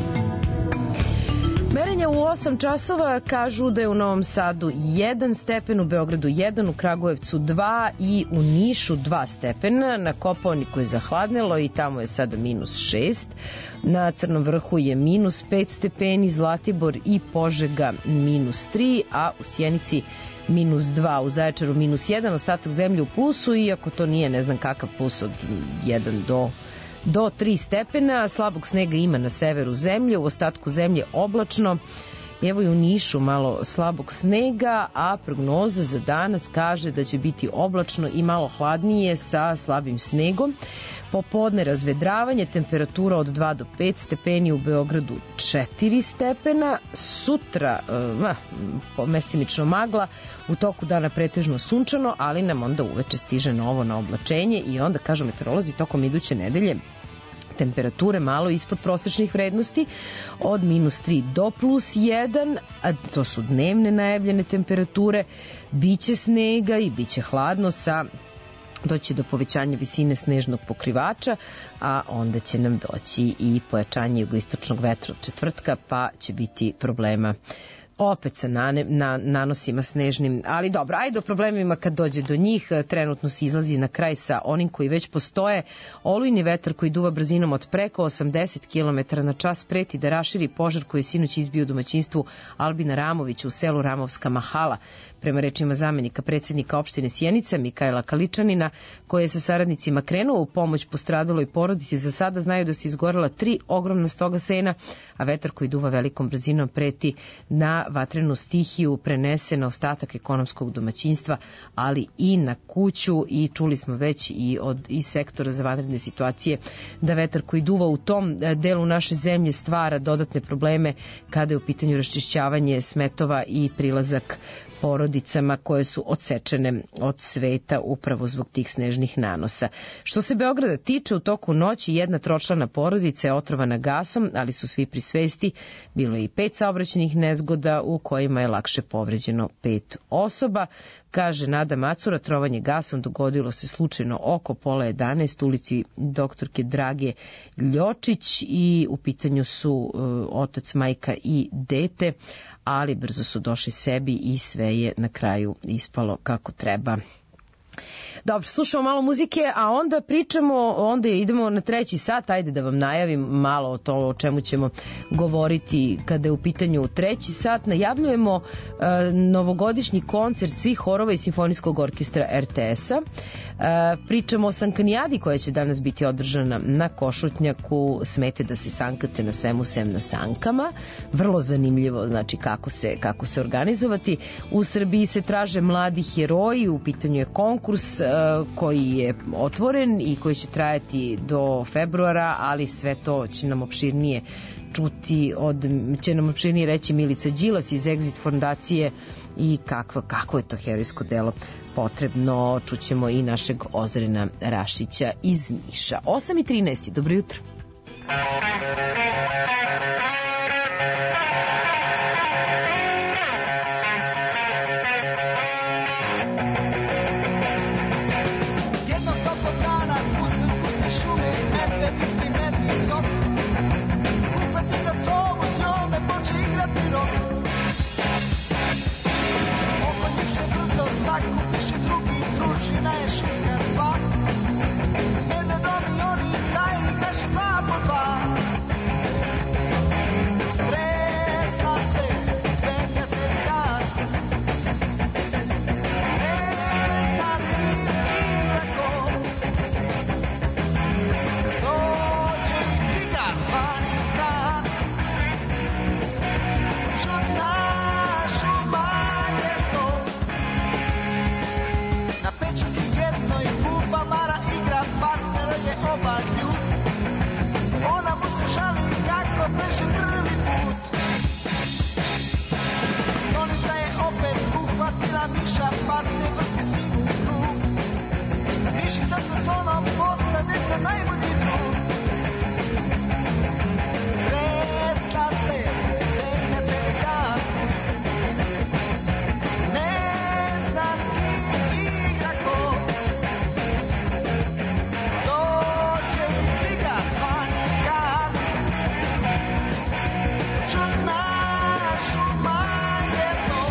Merenja u 8 časova kažu da je u Novom Sadu 1 stepen, u Beogradu 1, u Kragujevcu 2 i u Nišu 2 stepena. Na Kopaoniku je zahladnelo i tamo je sada -6. Na Crnom vrhu je -5 stepeni, Zlatibor i Požega -3, a u Sjenici -2, u Zaječaru -1, ostatak zemlje u plusu, iako to nije ne znam kakav plus od 1 do 3 stepena. Slabog snega ima na severu zemlje, u ostatku zemlje oblačno Evo i u Nišu malo slabog snega, a prognoza za danas kaže da će biti oblačno i malo hladnije sa slabim snegom. Popodne razvedravanje, temperatura od 2 do 5 stepeni, u Beogradu 4 stepena. Sutra mestimično magla, u toku dana pretežno sunčano, ali nam onda uveče stiže novo na oblačenje i onda, kažu meteorolozi, tokom iduće nedelje temperature malo ispod prosečnih vrednosti od -3 do +1, a to su dnevne najavljene temperature. Biće snega i biće hladno, doći do povećanja visine snežnog pokrivača, a onda će nam doći i pojačanje jugoistočnog vetra od četvrtka, pa će biti problema opet sa nanosima snežnim, ali dobro, ajde o problemima kad dođe do njih. Trenutno se izlazi na kraj sa onim koji već postoje. Olujni vetar koji duva brzinom od preko 80 km na čas preti da raširi požar koji je sinoć izbio u domaćinstvu Albina Ramovića u selu Ramovska Mahala. Prema rečima zamenika predsjednika opštine Sjenica Mikaela Kaličanina, koji je sa saradnicima krenuo u pomoć postradaloj porodici, za sada znaju da se izgorela 3 ogromna stoga sena, a vetar koji duva velikom brzinom preti na vatrenu stihiju prenese na ostatak ekonomskog domaćinstva, ali i na kuću. I čuli smo već i sektora za vanredne situacije da vetar koji duva u tom delu naše zemlje stvara dodatne probleme kada je u pitanju raščišćavanje smetova i prilazak porodicama koje su odsečene od sveta upravo zbog tih snežnih nanosa. Što se Beograda tiče, u toku noći jedna tročlana porodica je otrovana gasom, ali su svi pri svesti. Bilo je i 5 saobraćajnih nezgoda u kojima je lakše povređeno 5 osoba. Kaže Nada Macura, trovanje gasom dogodilo se slučajno oko 10:30 ulici doktorke Drage Ljočić i u pitanju su otac, majka i dete, ali brzo su došli sebi i sve je na kraju ispalo kako treba. Dobro, slušamo malo muzike, a onda onda idemo na 3. sat. Ajde da vam najavim malo o to o čemu ćemo govoriti kada je u pitanju 3. sat. Najavljujemo novogodišnji koncert svih horova i simfonijskog orkestra RTS-a. Pričamo o sankanijadi koja će danas biti održana na Košutnjaku. Smete da se sankate na svemu sem na sankama. Vrlo zanimljivo, znači kako se organizovati. U Srbiji se traže mladi heroji, u pitanju je konkurs koji je otvoren i koji će trajati do februara, ali sve to će nam opširnije reći Milica Đilas iz Exit fondacije i kakvo je to herojsko delo potrebno. Čućemo i našeg Ozrena Rašića iz Niša. 8:13, dobro jutro. Sakupiš i drugi, družina je šinska sva. Smene domi oni zajedni naši 2 po 2. Tresla se zemlja celi dan. Ne zna s kim igra ko. Dođe i tigar zvani dan. Šut našu majeto. Na pečuti jednoj kupa Mara igra, partner je obalju. Ona mu se žali kako beše prvi put. Stonica je opet uhvatila miša, pa se vrti svim u krug. Mišića sa slonom postane se najbolji drug. Tresla se zemlja celi dan. Ne zna s kim igra ko. Dođe i tiga zvani kan. Ču našu majeto.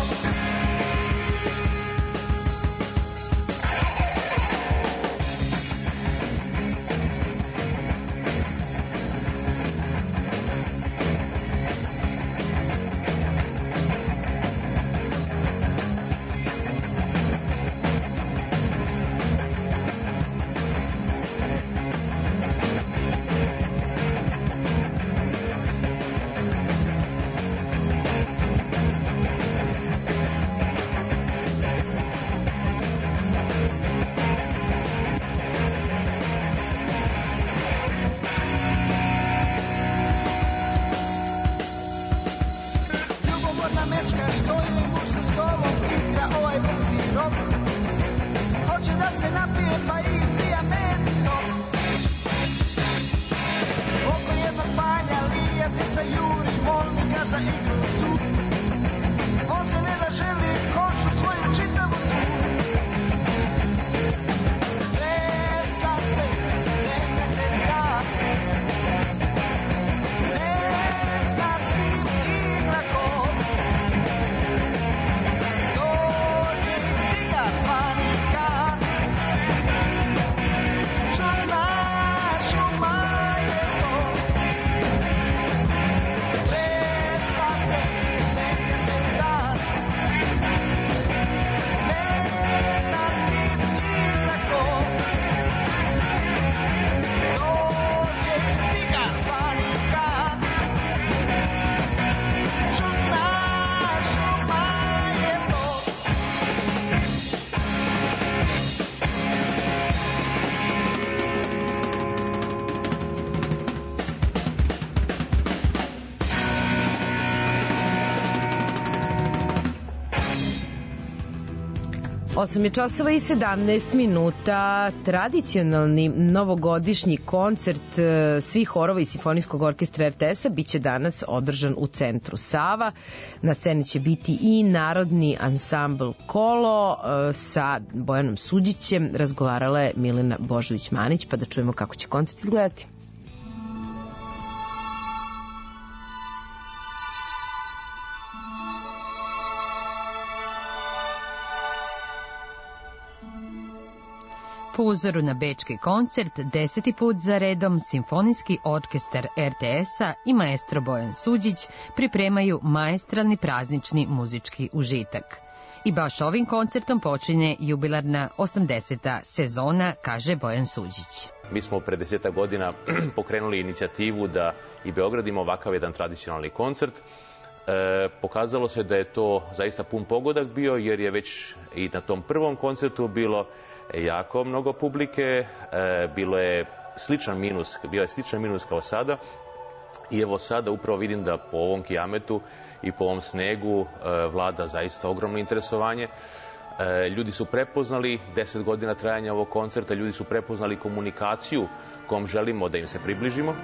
8 je časova i 17 minuta. Tradicionalni novogodišnji koncert svih horova i simfonijskog orkestra RTS-a biće danas održan u centru Sava. Na sceni će biti i Narodni ansambl Kolo sa Bojanom Suđićem. Razgovarala je Milena Božović-Manić, pa da čujemo kako će koncert izgledati. Po uzoru na bečki koncert, 10. put za redom Simfonijski orkestar RTS-a i maestro Bojan Suđić pripremaju maestralni praznični muzički užitak. I baš ovim koncertom počinje jubilarna 80. sezona, kaže Bojan Suđić. Mi smo pre 10 godina pokrenuli inicijativu da i Beograd ima ovakav jedan tradicionalni koncert. Pokazalo se da je to zaista pun pogodak bio, jer je već i na tom prvom koncertu bilo jako mnogo publike, bilo je sličan minus kao sada, i evo sada upravo vidim da po ovom kijametu i po ovom snegu vlada zaista ogromno interesovanje. Ljudi su prepoznali 10 godina trajanja ovog koncerta, ljudi su prepoznali komunikaciju kojom želimo da im se približimo.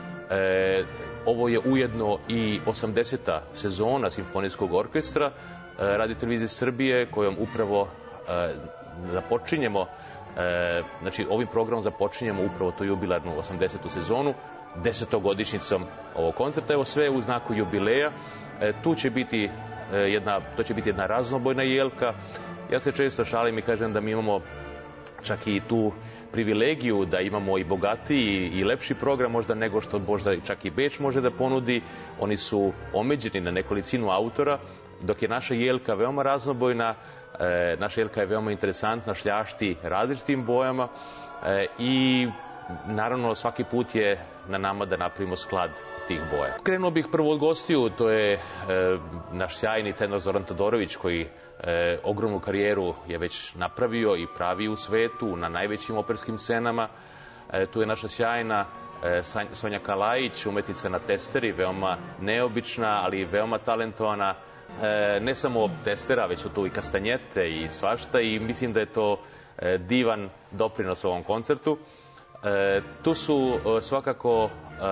Ovo je ujedno i 80. sezona Simfonijskog orkestra Radio televizije Srbije, kojom upravo započinjemo, znači ovim programom započinjemo upravo tu jubilarnu 80. sezonu, 10-godišnjicom ovog koncerta. Evo, sve u znaku jubileja. To će biti jedna raznobojna jelka. Ja se često šalim i kažem da mi imamo čak i tu privilegiju da imamo i bogatiji i lepši program možda nego što možda čak i Beč može da ponudi. Oni su omeđeni na nekolicinu autora, dok je naša jelka veoma raznobojna. Naša jelka je veoma interesantna, šljašti različitim bojama i naravno svaki put je na nama da napravimo sklad tih boja. Krenuo bih prvo od gostiju, to je naš sjajni tenor Zoran Todorović, koji ogromnu karijeru je već napravio i pravi u svetu, na najvećim operskim scenama. Tu je naša sjajna Sonja Kalajić, umetnica na testeri, veoma neobična, ali veoma talentovana. Ne samo testera, već su tu i kastanjete i svašta, i mislim da je to divan doprinos ovom koncertu. Tu su svakako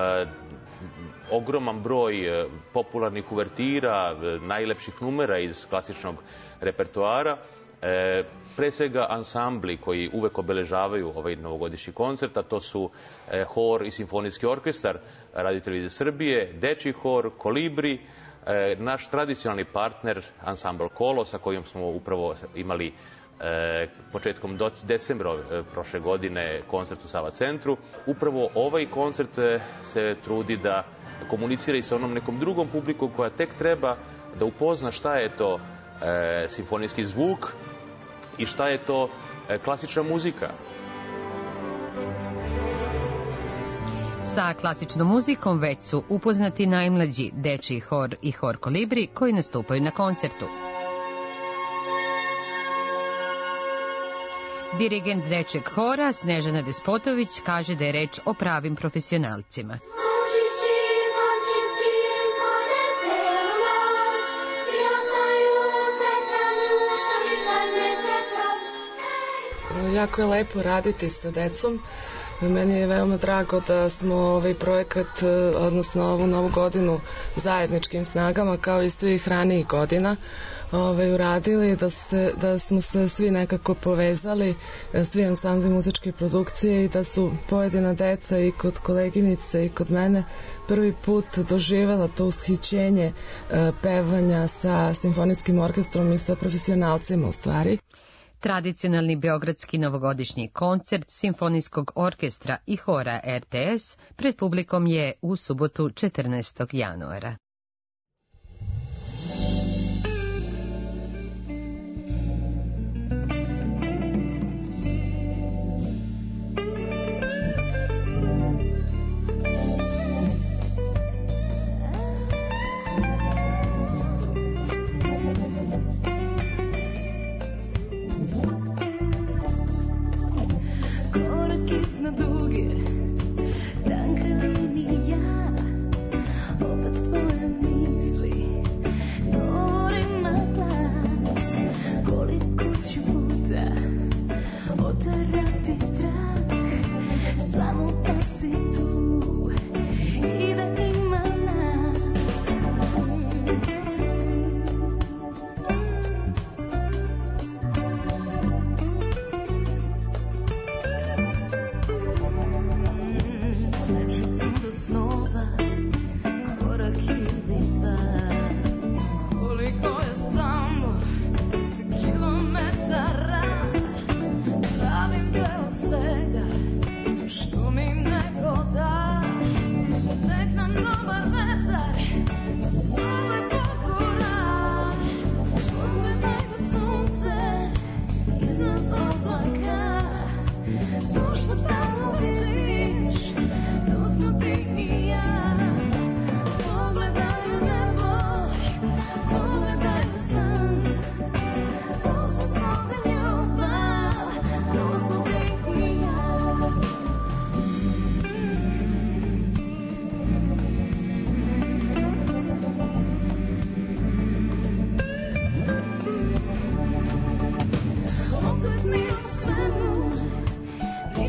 ogroman broj popularnih uvertira, najlepših numera iz klasičnog repertoara. Pre svega ansambli koji uvek obeležavaju ovaj novogodišnji koncert, a to su hor i simfonijski orkestar Radio televizije Srbije, dečiji hor, Kolibri, naš tradicionalni partner ansambl Kolo, sa kojim smo upravo imali početkom decembra prošle godine koncert u Sava centru. Upravo ovaj koncert se trudi da komunicira i sa onom nekom drugom publikom koja tek treba da upozna šta je to simfonijski zvuk i šta je to klasična muzika. Sa klasičnom muzikom već su upoznati najmlađi dečiji hor i hor Kolibri koji nastupaju na koncertu. Dirigent dečjeg hora Snežana Despotović kaže da je reč o pravim profesionalcima. Jako je lepo raditi sa decom. Meni je veoma drago da smo ovaj projekat, odnosno ovu novu godinu, zajedničkim snagama, kao i svih ranijih godina, uradili, da smo se svi nekako povezali, svi ansambli muzičke produkcije, i da su pojedina deca i kod koleginice i kod mene prvi put doživela to ushićenje pevanja sa simfonijskim orkestrom i sa profesionalcima u stvari. Tradicionalni beogradski novogodišnji koncert Simfonijskog orkestra i hora RTS pred publikom je u subotu 14. januara. Na duge, tanka linija, opet tvoje misli, govorim na glas, koliko ću puta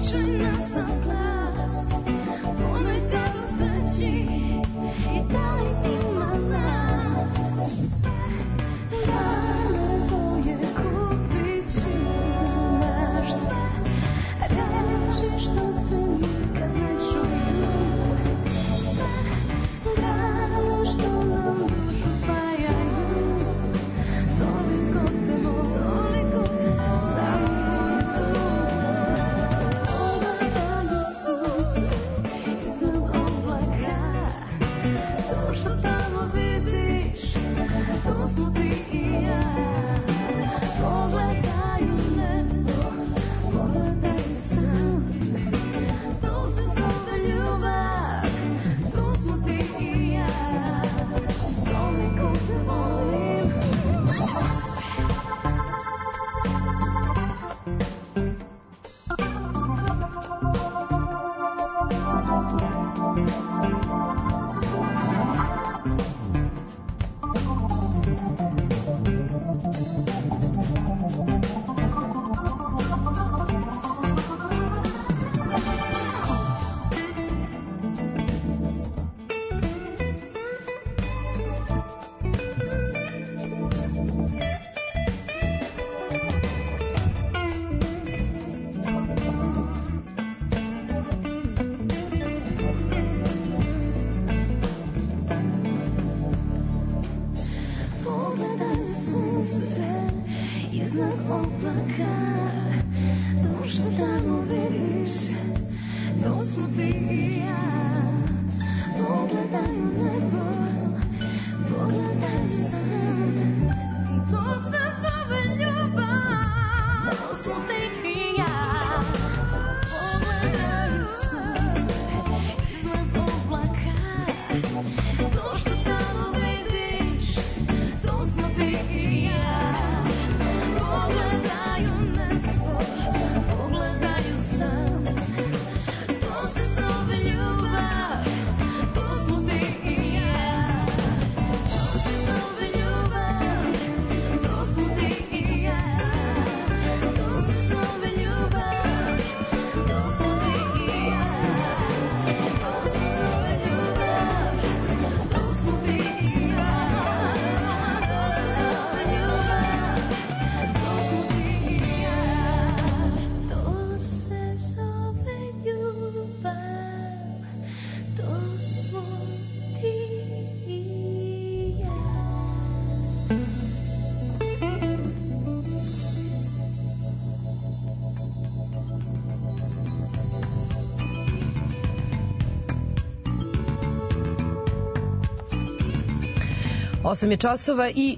Osam je časova i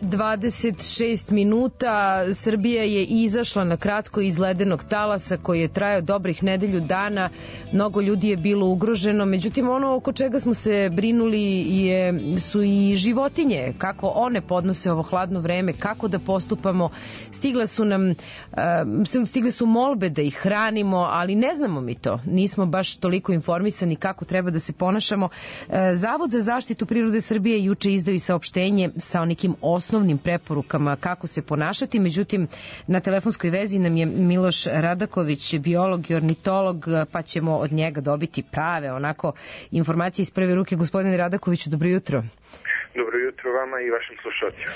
26 minuta. Srbija je izašla na kratko iz ledenog talasa koji je trajao dobrih nedelju dana. Mnogo ljudi je bilo ugroženo. Međutim, ono oko čega smo se brinuli su i životinje. Kako one podnose ovo hladno vreme, kako da postupamo. Stigle su molbe da ih hranimo, ali ne znamo mi to. Nismo baš toliko informisani kako treba da se ponašamo. Zavod za zaštitu prirode Srbije juče izdao i saopštenje sa nekim osnovnim preporukama kako se ponašati. Međutim, na telefonskoj vezi nam je Miloš Radaković, biolog i ornitolog, pa ćemo od njega dobiti prave informacije iz prve ruke. Gospodine Radakoviću, dobro jutro. Dobro jutro vama i vašim slušateljima.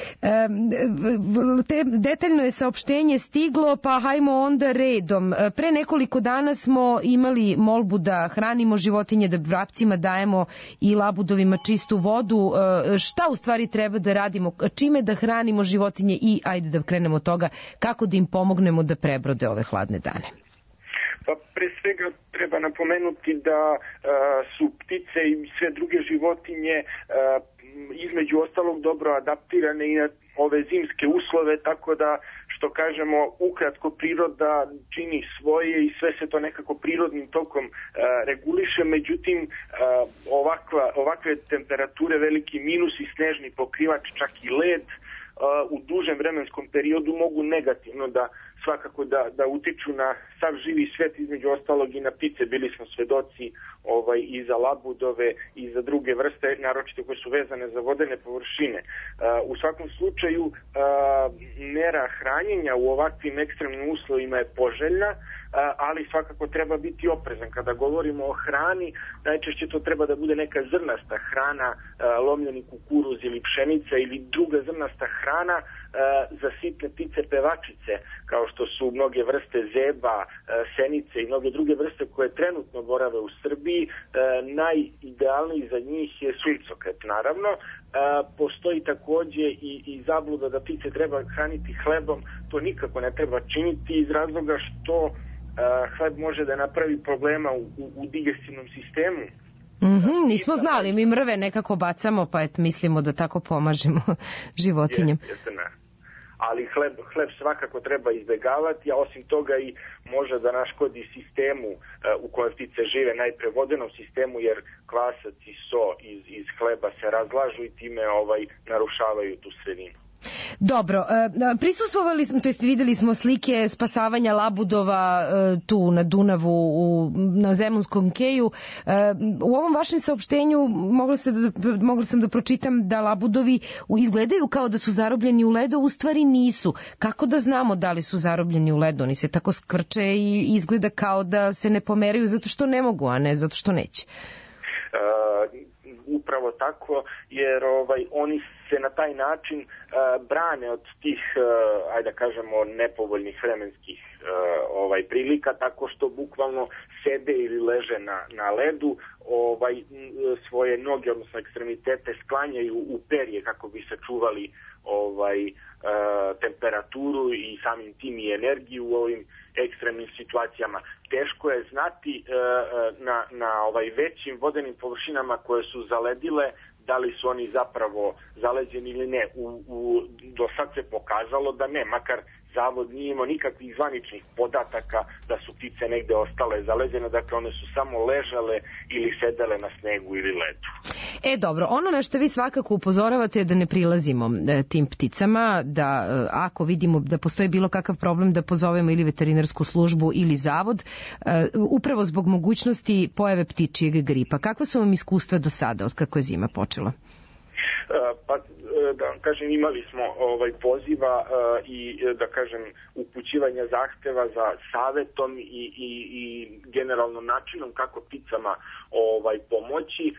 Detaljno je saopštenje stiglo, pa hajmo onda redom. Pre nekoliko dana smo imali molbu da hranimo životinje, da vrapcima dajemo i labudovima čistu vodu. Šta u stvari treba da radimo? Čime da hranimo životinje i, ajde da krenemo od toga, kako da im pomognemo da prebrode ove hladne dane? Pa pre svega treba napomenuti da su ptice i sve druge životinje između ostalog dobro adaptirane i na ove zimske uslove, tako da, što kažemo, ukratko priroda čini svoje i sve se to nekako prirodnim tokom reguliše. Međutim, ovakve temperature, veliki minus i snežni pokrivač, čak i led, u dužem vremenskom periodu mogu negativno da svakako da utiču na sav živi svet, između ostalog i na ptice. Bili smo svedoci i za labudove i za druge vrste, naročito koje su vezane za vodene površine. U svakom slučaju, mera hranjenja u ovakvim ekstremnim uslovima je poželjna, ali svakako treba biti oprezan. Kada govorimo o hrani, najčešće to treba da bude neka zrnasta hrana, lomljeni kukuruz ili pšenica ili druga zrnasta hrana za sitne ptice pevačice, kao što su mnoge vrste zeba, senice i mnoge druge vrste koje trenutno borave u Srbiji. Najidealniji za njih je suncokret, naravno. Postoji takođe i zabluda da ptice treba hraniti hlebom. To nikako ne treba činiti iz razloga što hleb može da napravi problema u digestivnom sistemu. Nismo znali, mi mrve nekako bacamo, pa mislimo da tako pomažemo životinjem. Ali hleb svakako treba izbegavati, a osim toga i može da naškodi sistemu u kojem ptice žive, najpre vodenom sistemu, jer kvasac i so iz hleba se razlažu i time narušavaju tu sredinu. Dobro, prisustvovali smo, to jest videli smo slike spasavanja labudova tu na Dunavu, na Zemunskom keju. U ovom vašem saopštenju mogla sam da pročitam da labudovi izgledaju kao da su zarobljeni u ledu, u stvari nisu. Kako da znamo da li su zarobljeni u ledu? Oni se tako skvrče i izgleda kao da se ne pomeraju zato što ne mogu, a ne zato što neće. Upravo tako, jer oni se na taj način brane od tih, ajde da kažemo, nepovoljnih vremenskih prilika, tako što bukvalno sede ili leže na ledu, svoje noge, odnosno ekstremitete sklanjaju u perje kako bi sačuvali temperaturu i samim tim i energiju u ovim ekstremnim situacijama. Teško je znati na većim vodenim površinama koje su zaledile da li su oni zapravo zaleđeni ili ne. Do sad se pokazalo da ne, makar Zavod nije imao nikakvih zvaničnih podataka da su ptice negde ostale zaleđene, dakle one su samo ležale ili sedele na snegu ili ledu. Dobro, ono na što vi svakako upozoravate je da ne prilazimo tim pticama, da ako vidimo da postoji bilo kakav problem da pozovemo ili veterinarsku službu ili zavod, upravo zbog mogućnosti pojave ptičijeg gripa. Kakva su vam iskustva do sada, od kako je zima počela? Pa da vam kažem, imali smo poziva i da kažem upućivanja zahteva za savetom i generalno načinom kako pticama pomoći.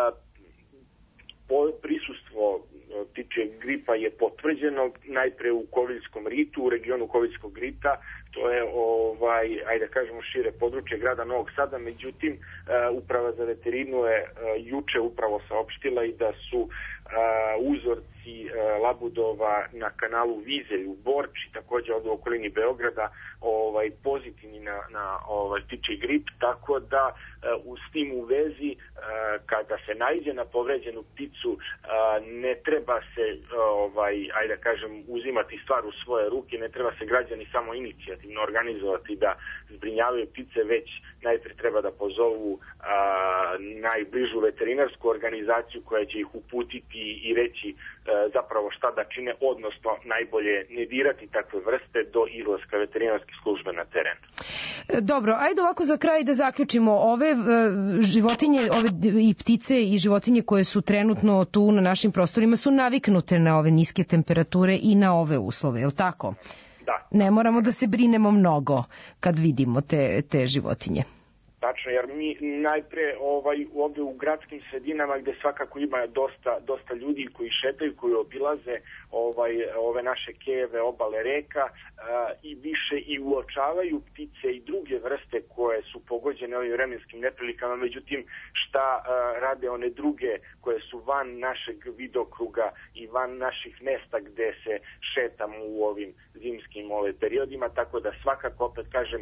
Prisustvo ptičijeg gripa je potvrđeno najpre u Koviljskom ritu, u regionu Koviljskog rita. To je, ajde da kažemo, šire područje grada Novog Sada, međutim, Uprava za veterinu je juče upravo saopštila i da su uzorci labudova na kanalu Vizelj u Borči, takođe ovdje u okolini Beograda, pozitivni na ptičji grip, tako da s tim u vezi, kada se naiđe na povređenu pticu, ne treba se, ajde da kažem, uzimati stvar u svoje ruke, ne treba se građani samo inicijativno organizovati da zbrinjavaju ptice, već najpre treba da pozovu najbližu veterinarsku organizaciju koja će ih uputiti i reći zapravo šta da čine, odnosno najbolje ne dirati takve vrste do izlaska veterinarske službe na teren. Dobro, ajde ovako za kraj da zaključimo. Ove životinje, ove i ptice i životinje koje su trenutno tu na našim prostorima su naviknute na ove niske temperature i na ove uslove, je li tako? Da. Ne moramo da se brinemo mnogo kad vidimo te životinje. Tačno, jer mi najpre ovdje u gradskim sredinama gde svakako ima dosta ljudi koji šetaju, koji obilaze ove naše kejeve, obale reka i više i uočavaju ptice i druge vrste koje su pogođene ovim vremenskim neprilikama, međutim šta rade one druge koje su van našeg vidokruga i van naših mesta gde se šetamo u ovim zimskim periodima, tako da svakako, opet kažem,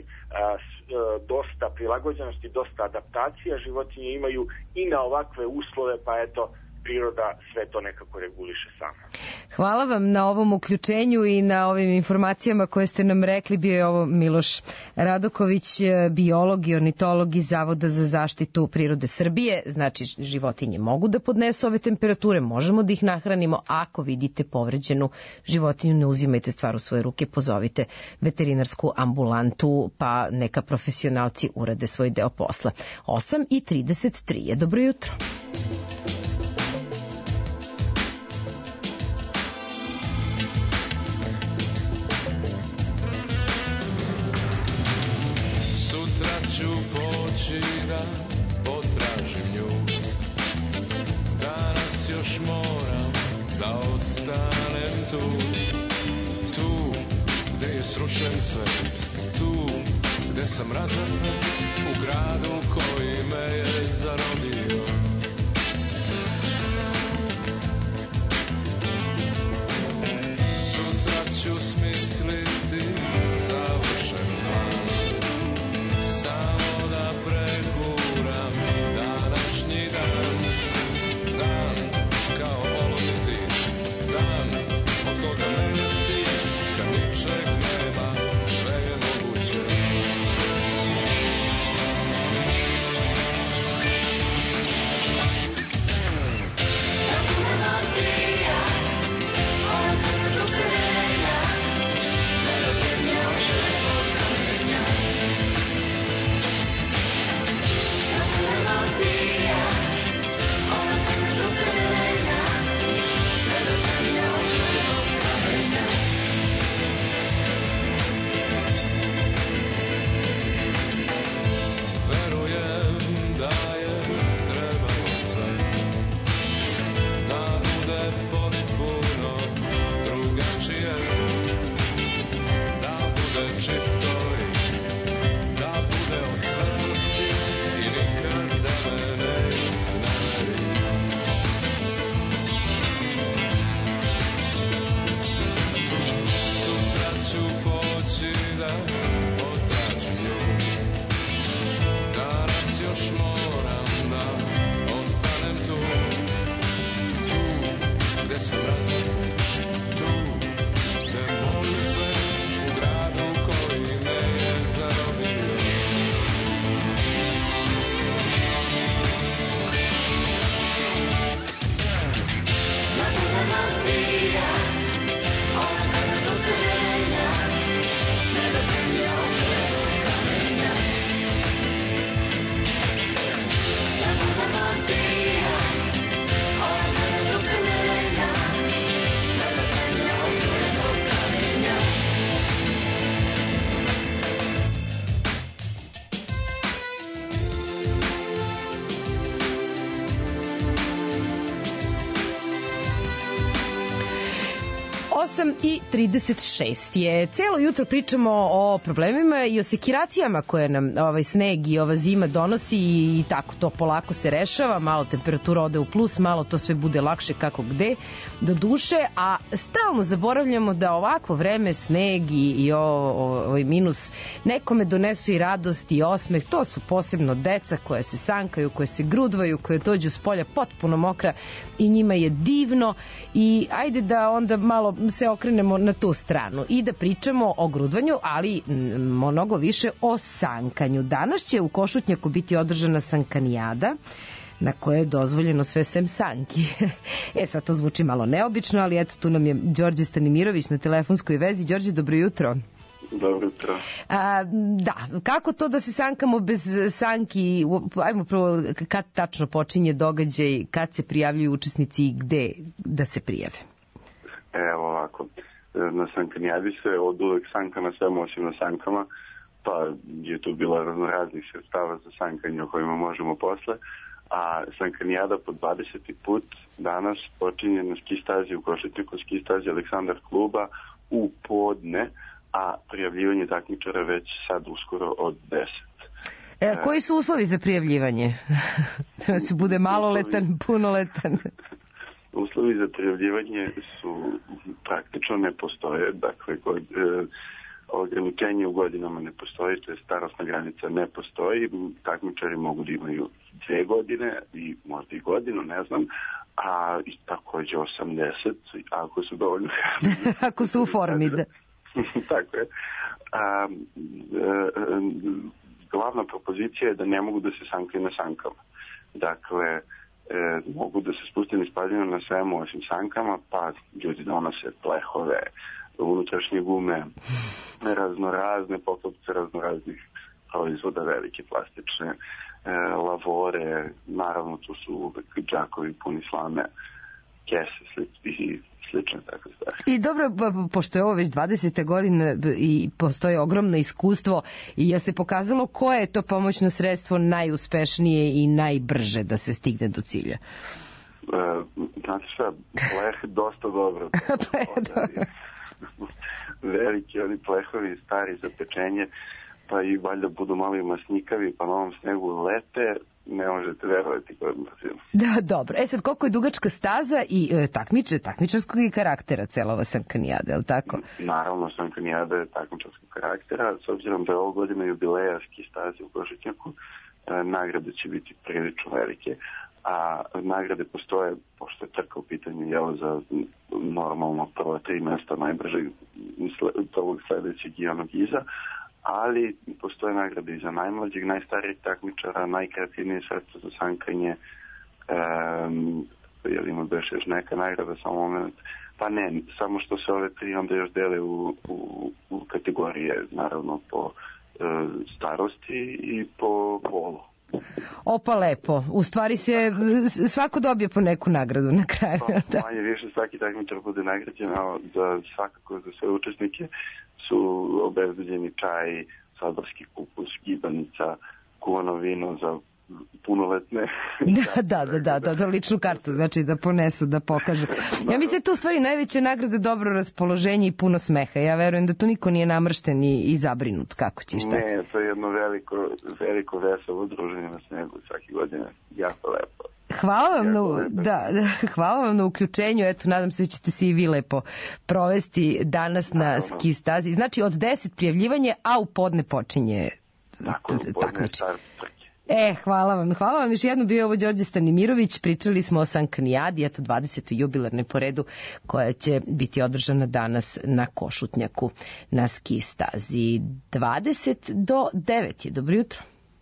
dosta prilagođenosti, dosta adaptacija životinje imaju i na ovakve uslove, pa eto, priroda sve to nekako reguliše sama. Hvala vam na ovom uključenju i na ovim informacijama koje ste nam rekli. Bio je ovo Miloš Radoković, biolog i ornitolog iz Zavoda za zaštitu prirode Srbije. Znači, životinje mogu da podnesu ove temperature, možemo da ih nahranimo. Ako vidite povređenu životinju, ne uzimajte stvar u svoje ruke, pozovite veterinarsku ambulantu, pa neka profesionalci urade svoj deo posla. 8:33 je. Dobro jutro. Ću poći da potražim nju, danas još moram da ostanem tu, tu gde je srušen svet, tu gde sam razapet, u gradu koji me je zarobio. Sutra ću smisliti savršen plan, samo da preguram današnji dan, dan kao olovni zid, dan od koga mene stije, kad ničeg nema, sve je moguće. I 36 je. Celo jutro pričamo o problemima i o sekiracijama koje nam ovaj sneg i ova zima donosi i tako to polako se rešava, malo temperatura ode u plus, malo to sve bude lakše kako gde do duše, a stalno zaboravljamo da ovakvo vreme, sneg i ovaj minus nekome donesu i radost i osmeh. To su posebno deca koje se sankaju, koje se grudvaju, koje dođu s polja potpuno mokra i njima je divno i ajde da onda malo se okrenemo na tu stranu i da pričamo o grudvanju, ali mnogo više o sankanju. Danas će u Košutnjaku biti održana sankanijada na koje je dozvoljeno sve sem sanki. Sad to zvuči malo neobično, ali eto tu nam je Đorđe Stanimirović na telefonskoj vezi. Đorđe, dobro jutro. Dobro jutro. Da, kako to da se sankamo bez sanki? Ajmo prvo, kad tačno počinje događaj, kad se prijavljuju učesnici i gde da se prijave? Evo ovako, na sankanijadi se od uvek sanka na svemu osim na sankama, pa je tu bila raznoraznih sredstava za sankanje o kojima možemo posle, a sankanijada po 20. put danas počinje na ski stazi u Košutnjaku, ski stazi Aleksandar kluba u podne, a prijavljivanje takmičara već sad uskoro od 10. Koji su uslovi za prijavljivanje? Da se bude maloletan, punoletan? Uslovi za prijavljivanje su praktično ne postoje, dakle ograničenje u godinama ne postoji, to je starosna granica ne postoji, takmičari mogu da imaju 2 godine i možda i godinu, ne znam, a takođe 80, ako su dovoljno ako su u formi, da. Tako je. Glavna propozicija je da ne mogu da se sankaju na sankama. Dakle, mogu da se spuste niz na svemu osim sankama, pa ljudi donose plehove, unutrašnje gume, raznorazne poklopce raznoraznih proizvoda, velike plastične, lavore, naravno tu su uvek džakovi puni slame, kese i slične takve stvari. I dobro, pošto je ovo već 20. godine i postoji ogromno iskustvo i je se pokazalo koje je to pomoćno sredstvo najuspešnije i najbrže da se stigne do cilja? Znate šta, pleh dosta dobro. Veliki oni plehovi stari za pečenje, pa i valjda budu malo i masnikavi, pa na ovom snegu lete, ne možete verovati kod brzinu. Da, dobro. Sad, koliko je dugačka staza i takmičarskog i karaktera cela ova sankanijada, je li tako? Naravno, sankanijada je takmičarskog karaktera, s obzirom da je ovo godina jubileja ski staze u Košutnjaku, nagrade će biti prilično velike, a nagrade postoje, pošto je trka u pitanju, za normalno prva 3 mesta najbržeg prvog sledećeg i onog iza, ali postoje nagrade i za najmlađeg, najstarijeg takmičara, najkreativnije sredstvo za sankanje, ima baš još neka nagrada, samo moment, pa ne, samo što se ove 3 onda još dele u kategorije, naravno po starosti i po polu. Opa, lepo. U stvari se svako dobije po neku nagradu na kraju. Pa, manje više svaki takmičar bude nagrađen, a da svakako za sve učesnike su obezbeđeni čaj, sadborski kupus, gibanica, kuvano vino za punoletne. Da, ličnu kartu, znači da ponesu, da pokažu. Ja mislim da to u stvari najveće nagrade dobro raspoloženje i puno smeha. Ja verujem da tu niko nije namršten i zabrinut. Kako će, šta će? Ne, to je jedno veliko veselo druženje na snegu svake godine. Jako lepo. Hvala vam na uključenju. Eto, nadam se da ćete se i vi lepo provesti danas na ski stazi. Znači, od 10 prijavljivanje, a u podne počinje takmičenje. Hvala vam. Još jedno bio ovo Đorđe Stanimirović. Pričali smo o sankanijadi, eto 20. jubilarne po redu, koja će biti održana danas na Košutnjaku na ski stazi. 20 do 9 je. Dobro jutro.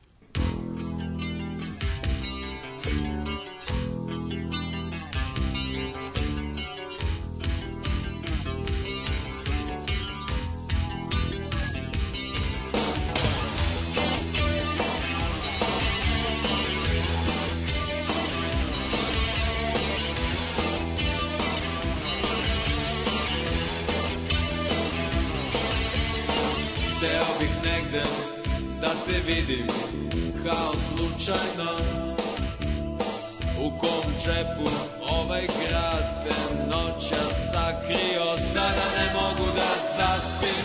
Da te vidim kao slučajno, u kom džepu ovaj grad te noćas sakrio, sada ne mogu da zaspim.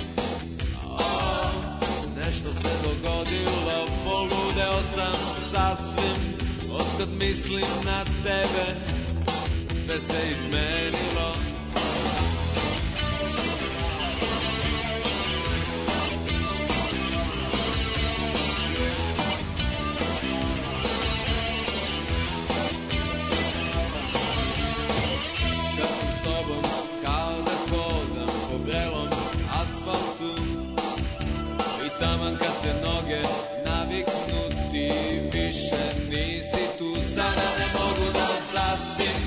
Nešto se dogodilo, poludeo sam sasvim, otkad mislim na tebe, sve se izmenilo. Taman kad se noge naviknuti, više nisi tu, sada ne mogu da zaspim.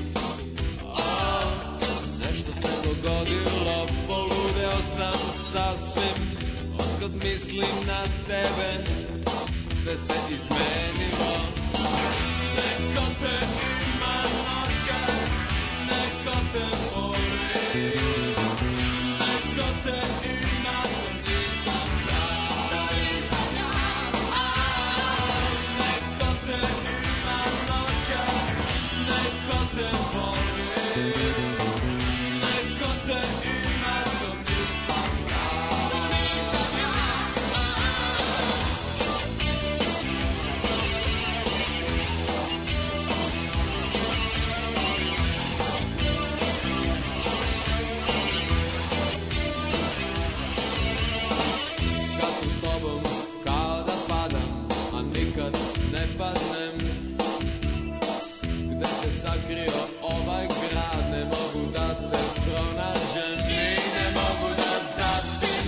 Nešto se dogodilo, poludeo sam sasvim, otkad mislim na tebe, sve se izmenilo. Neko te ima noćas, neko te voli, neko te ima, to nisam ja. Neko te ima noćas, neko te voli, neko te ima, to nisam ja. padnem. Gde te sakrio ovaj grad, ne mogu da te pronađem i ne mogu da zaspim.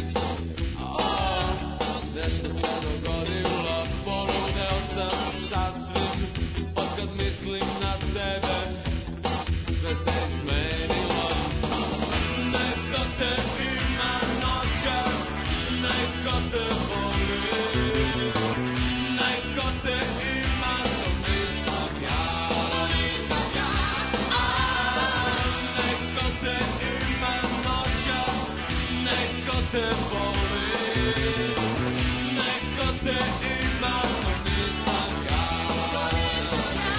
Nešto se dogodilo, poludeo sam sasvim. Otkad mislim na tebe, sve se izmenilo. Neko te ima noćas, neko te voli. Neko te ima, to nisam ja, nisam ja. Neko te ima noćas, neko te voli. Neko te ima, to nisam ja, nisam ja.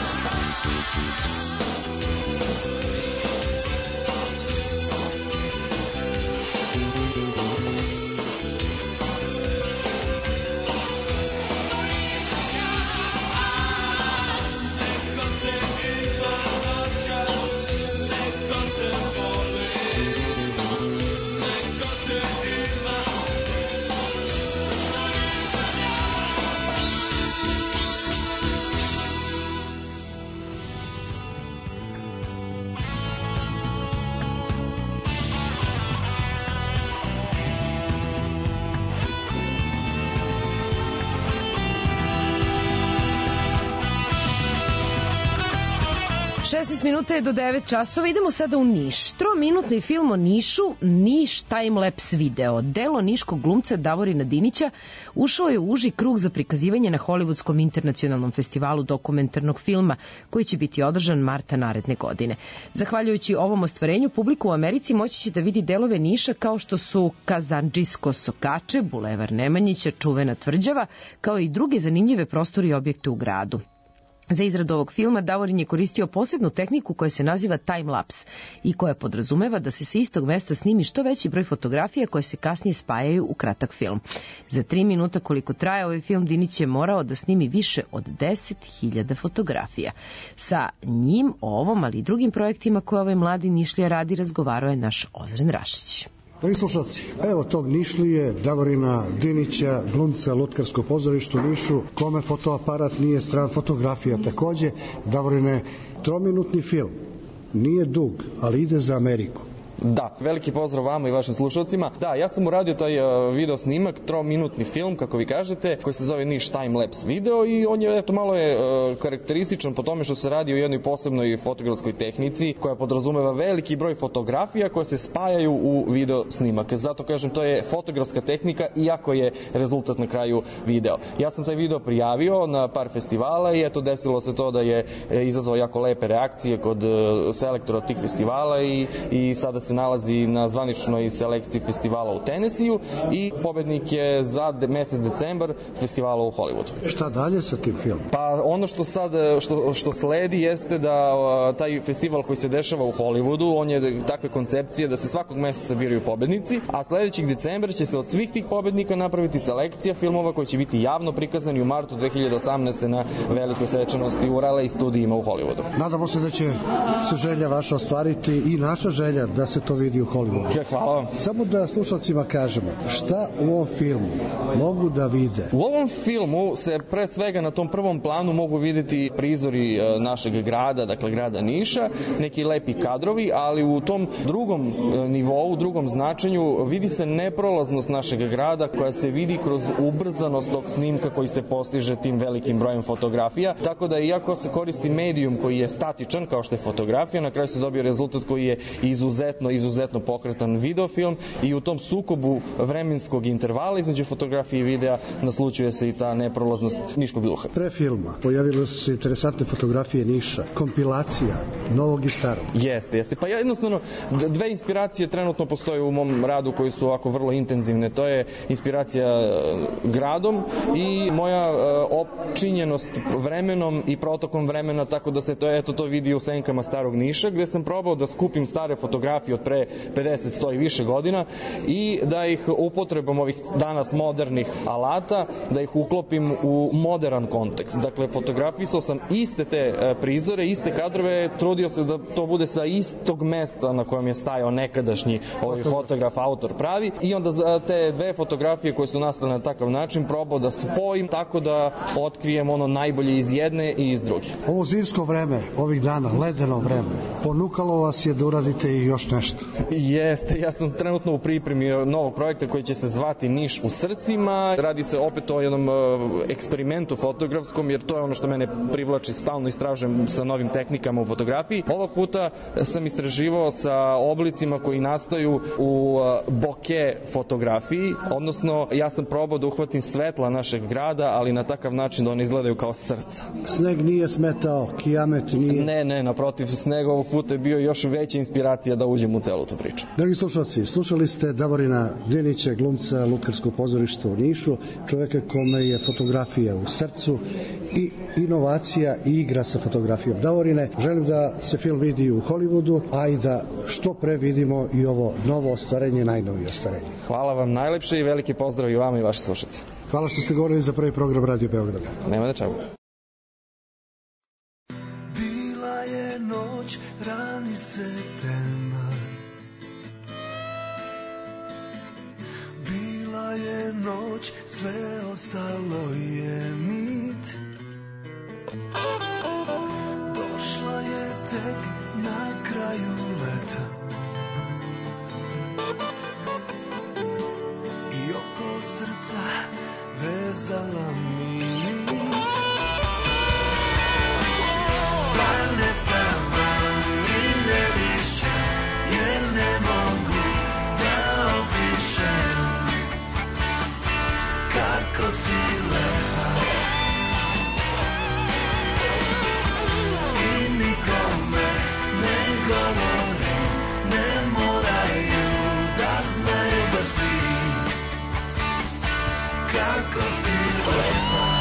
Minuta je do 9 časova. Idemo sada u Niš. Trominutni film o Nišu, Niš timelapse video. Delo niškog glumca Davorina Dinića ušao je u uži krug za prikazivanje na Hollywoodskom internacionalnom festivalu dokumentarnog filma, koji će biti održan marta naredne godine. Zahvaljujući ovom ostvarenju, publiku u Americi moći će da vidi delove Niša kao što su Kazandžijsko sokače, Bulevar Nemanjića, Čuvena tvrđava, kao i druge zanimljive prostore i objekte u gradu. Za izradu ovog filma Davorin je koristio posebnu tehniku koja se naziva timelapse i koja podrazumeva da se sa istog mesta snimi što veći broj fotografija koje se kasnije spajaju u kratak film. Za 3 minuta koliko traje ovaj film, Dinić je morao da snimi više od 10.000 fotografija. Sa njim o ovom, ali i drugim projektima koje ovaj mladi Nišlija radi, razgovarao je naš Ozren Rašić. Dragi slušalci, evo tog Nišlije, Davorina Dinića, glumca Lutkarsko pozorište u Nišu, kome fotoaparat nije stran, fotografija takođe. Davorine, trominutni film, nije dug, ali ide za Ameriku. Da, veliki pozdrav vama i vašim slušalcima. Da, ja sam uradio taj video snimak, trominutni film, kako vi kažete, koji se zove Niš timelapse video i on je, eto, malo je karakterističan po tome što se radi o jednoj posebnoj fotografskoj tehnici koja podrazumeva veliki broj fotografija koje se spajaju u video snimak. Zato kažem, to je fotografska tehnika, iako je rezultat na kraju video. Ja sam taj video prijavio na par festivala i eto, desilo se to da je izazvao jako lepe reakcije kod selektora tih festivala i sada se nalazi na zvaničnoj selekciji festivala u Tenesiju i pobednik je za mesec decembar festivala u Hollywoodu. Šta dalje sa tim filmom? Pa ono što sad što sledi jeste da taj festival koji se dešava u Hollywoodu, on je takve koncepcije da se svakog meseca biraju pobednici, a sledećeg decembra će se od svih tih pobednika napraviti selekcija filmova koji će biti javno prikazani u martu 2018. na velikoj svečanosti u LA studijima u Hollywoodu. Nadamo se da će se želja vaša ostvariti i naša želja da se to vidi u Hollywoodu. Hvala vam. Samo da slušalcima kažemo, šta u ovom filmu mogu da vide? U ovom filmu se pre svega na tom prvom planu mogu videti prizori našeg grada, dakle grada Niša, neki lepi kadrovi, ali u tom drugom nivou, drugom značenju vidi se neprolaznost našeg grada koja se vidi kroz ubrzanost tog snimka koji se postiže tim velikim brojem fotografija, tako da iako se koristi medijum koji je statičan kao što je fotografija, na kraju se dobije rezultat koji je izuzetno pokretan videofilm i u tom sukobu vremenskog intervala između fotografije i videa naslućuje se i ta neprolaznost niškog duha. Pre filma pojavile su se interesantne fotografije Niša, kompilacija novog i starog. Jeste. Pa jednostavno dve inspiracije trenutno postoje u mom radu koji su ovako vrlo intenzivne. To je inspiracija gradom i moja opčinjenost vremenom i protokom vremena, tako da se to vidi u senkama starog Niša, gde sam probao da skupim stare fotografije fotografije od pre 50, 100 i više godina i da ih upotrebom ovih danas modernih alata, da ih uklopim u modern kontekst. Dakle, fotografisao sam iste te prizore, iste kadrove, trudio se da to bude sa istog mesta na kojem je stajao nekadašnji fotograf, autor pravi, i onda za te dve fotografije koje su nastale na takav način probao da spojim tako da otkrijem ono najbolje iz jedne i iz druge. Ovo zimsko vreme, ovih dana, ledeno vreme, ponukalo vas je da uradite i još nešto? Jeste, ja sam trenutno u pripremi novog projekta koji će se zvati Niš u srcima. Radi se opet o jednom eksperimentu fotografskom, jer to je ono što mene privlači, stalno istražujem sa novim tehnikama u fotografiji. Ovog puta sam istraživao sa oblicima koji nastaju u boke fotografiji, odnosno ja sam probao da uhvatim svetla našeg grada, ali na takav način da one izgledaju kao srca. Sneg nije smetao, kijamet nije? Ne, naprotiv, sneg ovog puta je bio još veća inspiracija da uđem u celu tu priču. Dragi slušalci, slušali ste Davorina Dinića, glumca Lutkarskog pozorišta u Nišu, čoveka kome je fotografija u srcu i inovacija i igra sa fotografijom. Davorine, želim da se film vidi u Hollywoodu, a i da što pre vidimo i ovo novo ostvarenje, najnovije ostvarenje. Hvala vam najlepše i veliki pozdrav i vama i vaši slušalci. Hvala što ste govorili za prvi program Radio Beograda. Nema da čemu. Bila je noć, rani septembar. Bila je noć, sve ostalo je mit. Došla je tek na kraju leta i oko srca vezala mi nit. Pa ne stavam i ne više, jer ne mogu da opišem kako si lepa. I nikome ne govori, ne moraju da znaju baš svi kako si lepa.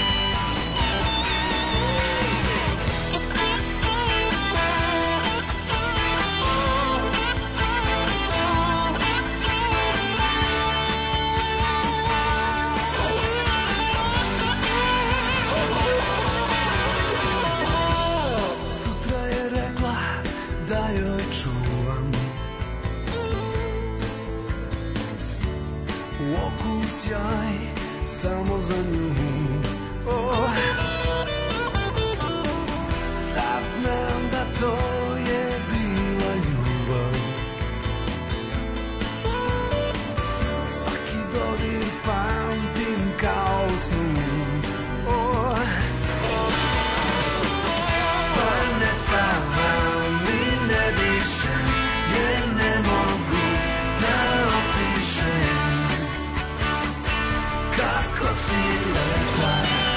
Sutra je rekla da joj čuvam u oku sjaj samo za nju. Sad znam da to je bila ljubav. Svaki dodir pamtim kao u snu. Pa ne stavam i ne dišem, jer ne mogu da opišem kako si lepa.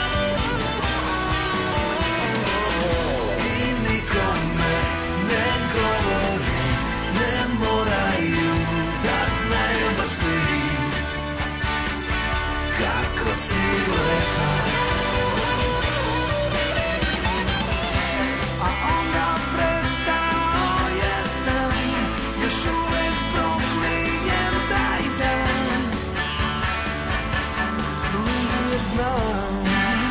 I nikome ne govori, ne moraju da znaju baš svi kako si lepa. A onda prestao jesam, još uvek proklinjem taj dan. Uvijek znam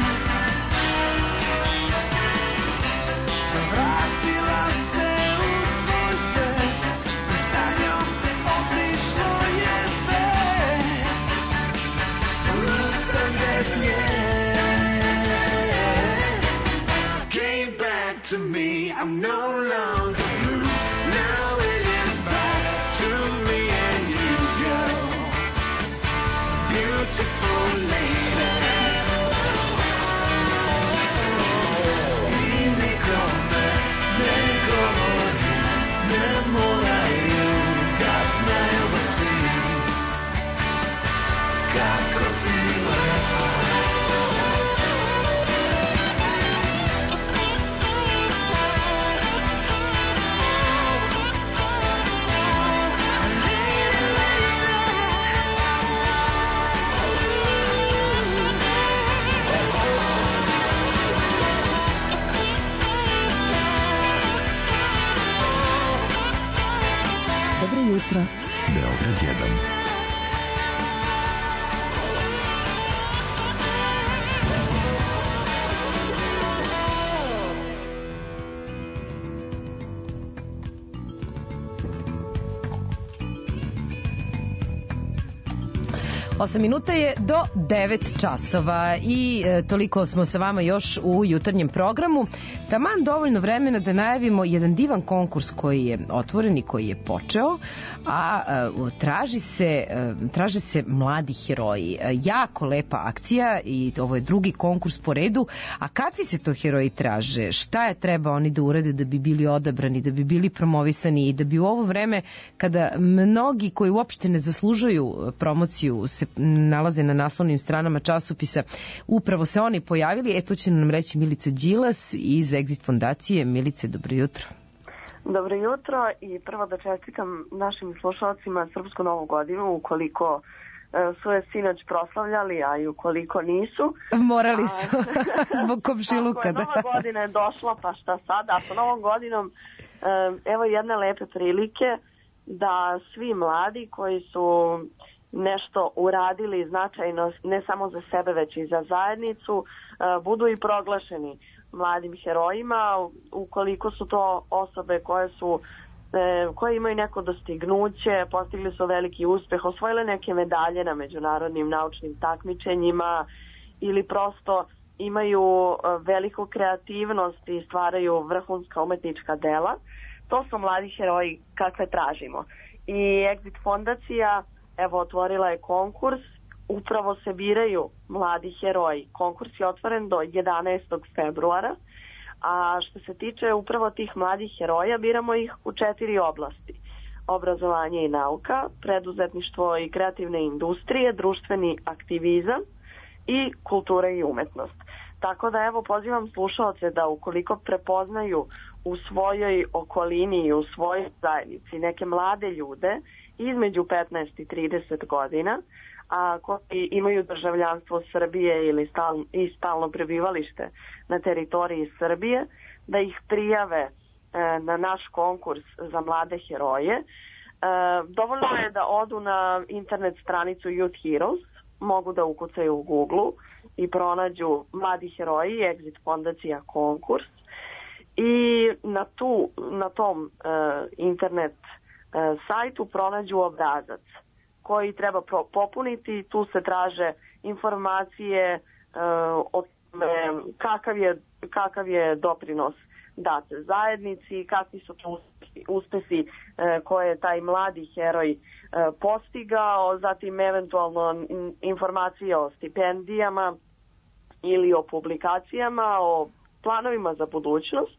vratila se u svoj svet i sa njom otišlo je sve. Lucam bez nje. Came back to me, I'm no longer blue. Now it is back to me and you, girl. Beautiful lady. I nikome ne govori, ne moraju da znaju baš svi kako si lepa. jutro. Beograd 1. Osam minuta je do 9 časova i toliko smo sa vama još u jutarnjem programu. Taman dovoljno vremena da najavimo jedan divan konkurs koji je otvoren i koji je počeo, a traže se mladi heroji. Jako lepa akcija i ovo je drugi konkurs po redu. A kakvi se to heroji traže? Šta je treba oni da urade da bi bili odabrani, da bi bili promovisani i da bi u ovo vreme kada mnogi koji uopšte ne zaslužuju promociju se nalaze na naslovnim stranama časopisa, upravo se oni pojavili. To će nam reći Milica Đilas iz Exit fondacije. Milice, dobro jutro. Dobro jutro i prvo da čestitam našim slušalcima Srpsku novu godinu, ukoliko su je sinoć proslavljali, a i ukoliko nisu. Morali su, zbog komšiluka. Nova godina je došla, pa šta sad? A sa novom godinom evo jedne lepe prilike da svi mladi koji su nešto uradili značajno ne samo za sebe već i za zajednicu budu i proglašeni mladim herojima, ukoliko su to osobe koje imaju neko dostignuće, postigli su veliki uspeh, osvojile neke medalje na međunarodnim naučnim takmičenjima ili prosto imaju veliku kreativnost i stvaraju vrhunska umetnička dela. To su mladi heroji kakve tražimo. I Exit fondacija otvorila je konkurs, upravo se biraju mladi heroji. Konkurs je otvoren do 11. februara, a što se tiče upravo tih mladih heroja, biramo ih u 4 oblasti. Obrazovanje i nauka, preduzetništvo i kreativne industrije, društveni aktivizam i kultura i umetnost. Tako da pozivam slušaoce da ukoliko prepoznaju u svojoj okolini i u svojoj zajednici neke mlade ljude između 15 i 30 godina, a koji imaju državljanstvo Srbije ili stalno prebivalište na teritoriji Srbije, da ih prijave na naš konkurs za mlade heroje. Dovoljno je da odu na internet stranicu Youth Heroes, mogu da ukucaju u Google i pronađu mladi heroji, Exit fondacija konkurs, i na tom internet sajtu pronađu obrazac koji treba popuniti. Tu se traže informacije o tome kakav je doprinos dat zajednici, kakvi su to uspesi koje je taj mladi heroj postigao, zatim eventualno informacije o stipendijama ili o publikacijama, o planovima za budućnost,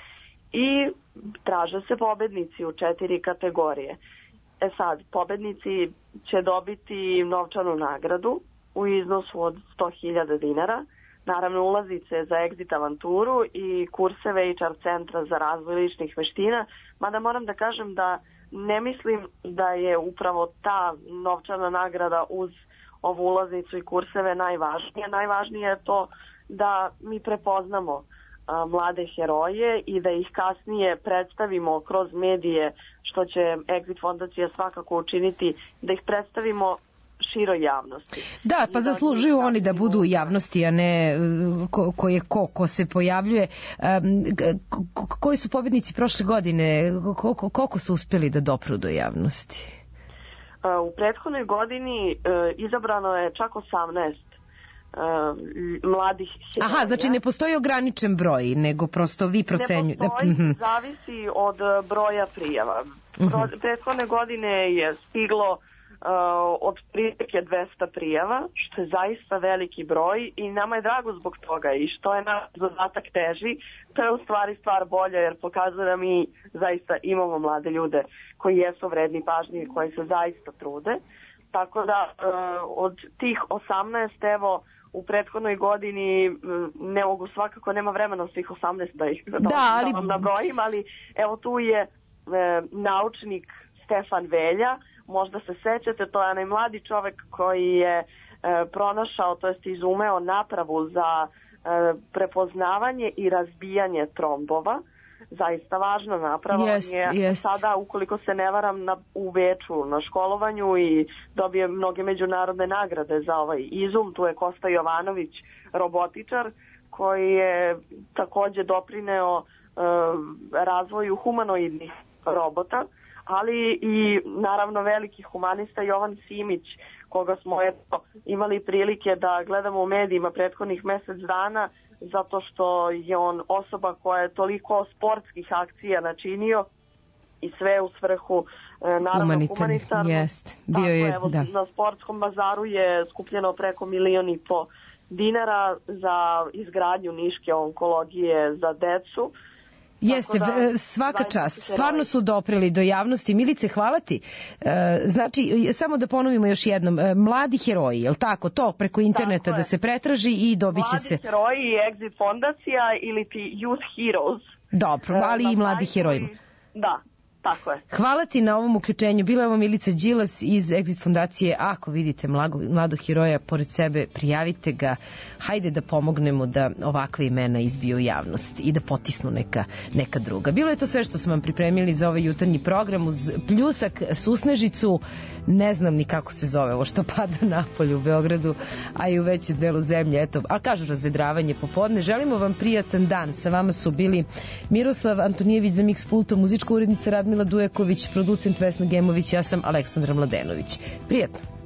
i traže se pobednici u 4 kategorije. Sad, pobednici će dobiti novčanu nagradu u iznosu od 100.000 dinara, naravno ulazice za Exit avanturu i kurseve HR centra za razvoj ličnih veština, mada moram da kažem da ne mislim da je upravo ta novčana nagrada uz ovu ulaznicu i kurseve najvažnije. Najvažnije je to da mi prepoznamo mlade heroje i da ih kasnije predstavimo kroz medije, što će Exit fondacija svakako učiniti, da ih predstavimo široj javnosti. Da, pa zaslužuju oni da budu u javnosti, a ne ko se pojavljuje. Koji su pobednici prošle godine? Koliko su uspeli da dopru do javnosti? U prethodnoj godini izabrano je čak 18 mladih heroja. Aha, znači ne postoji ograničen broj, nego prosto vi procenjujete. Ne postoji, zavisi od broja prijava. Prethodne godine je stiglo od prilike 200 prijava, što je zaista veliki broj i nama je drago zbog toga, i što je naš zadatak teži, to je u stvari stvar bolja, jer pokazuje da mi zaista imamo mlade ljude koji jesu vredni pažnje i koji se zaista trude. Tako da od tih 18, u prethodnoj godini ne mogu, svakako nema vremena svih 18 da ih vam nabrojim, ali tu je naučnik Stefan Velja, možda se sećate, to je onaj mladi čovek koji je pronašao, to jest izumeo napravu za prepoznavanje i razbijanje trombova. zaista važna. Napravan je sada, ukoliko se ne varam, u Beču na školovanju i dobije mnoge međunarodne nagrade za ovaj izum. Tu je Kosta Jovanović, robotičar, koji je takođe doprineo razvoju humanoidnih robota, ali i naravno veliki humanista Jovan Simić, koga smo imali prilike da gledamo u medijima prethodnih mesec dana, zato što je on osoba koja je toliko sportskih akcija načinio i sve u svrhu naravno humanitarno. Bio je, evo, da. Na sportskom bazaru je skupljeno preko 1,5 miliona dinara za izgradnju niške onkologije za decu. Jeste, svaka čast. Stvarno su dopreli do javnosti. Milice, hvala ti. Znači, samo da ponovimo još jednom. Mladi heroji, je li tako? To preko interneta da se pretraži i dobit će se... Mladi heroji i Exit fondacija ili ti Youth Heroes. Dobro, ali i mladi heroji. Da. Tako je. Hvala ti na ovom uključenju. Bila je ovo Milica Đilas iz Exit fondacije. Ako vidite mladog heroja pored sebe, prijavite ga. Hajde da pomognemo da ovakve imena izbiju javnost i da potisnu neka druga. Bilo je to sve što smo vam pripremili za ovaj jutarnji program uz pljusak, susnežicu, ne znam ni kako se zove ovo što pada napolju u Beogradu, a i u većem delu zemlje. Eto, ali kažu razvedravanje popodne. Želimo vam prijatan dan. Sa vama su bili Miroslav Antonijević za Mix Pultom, muzička urednica Radmila Dujeković, producent Vesna Gemović, ja sam Aleksandra Mladenović. Prijatno.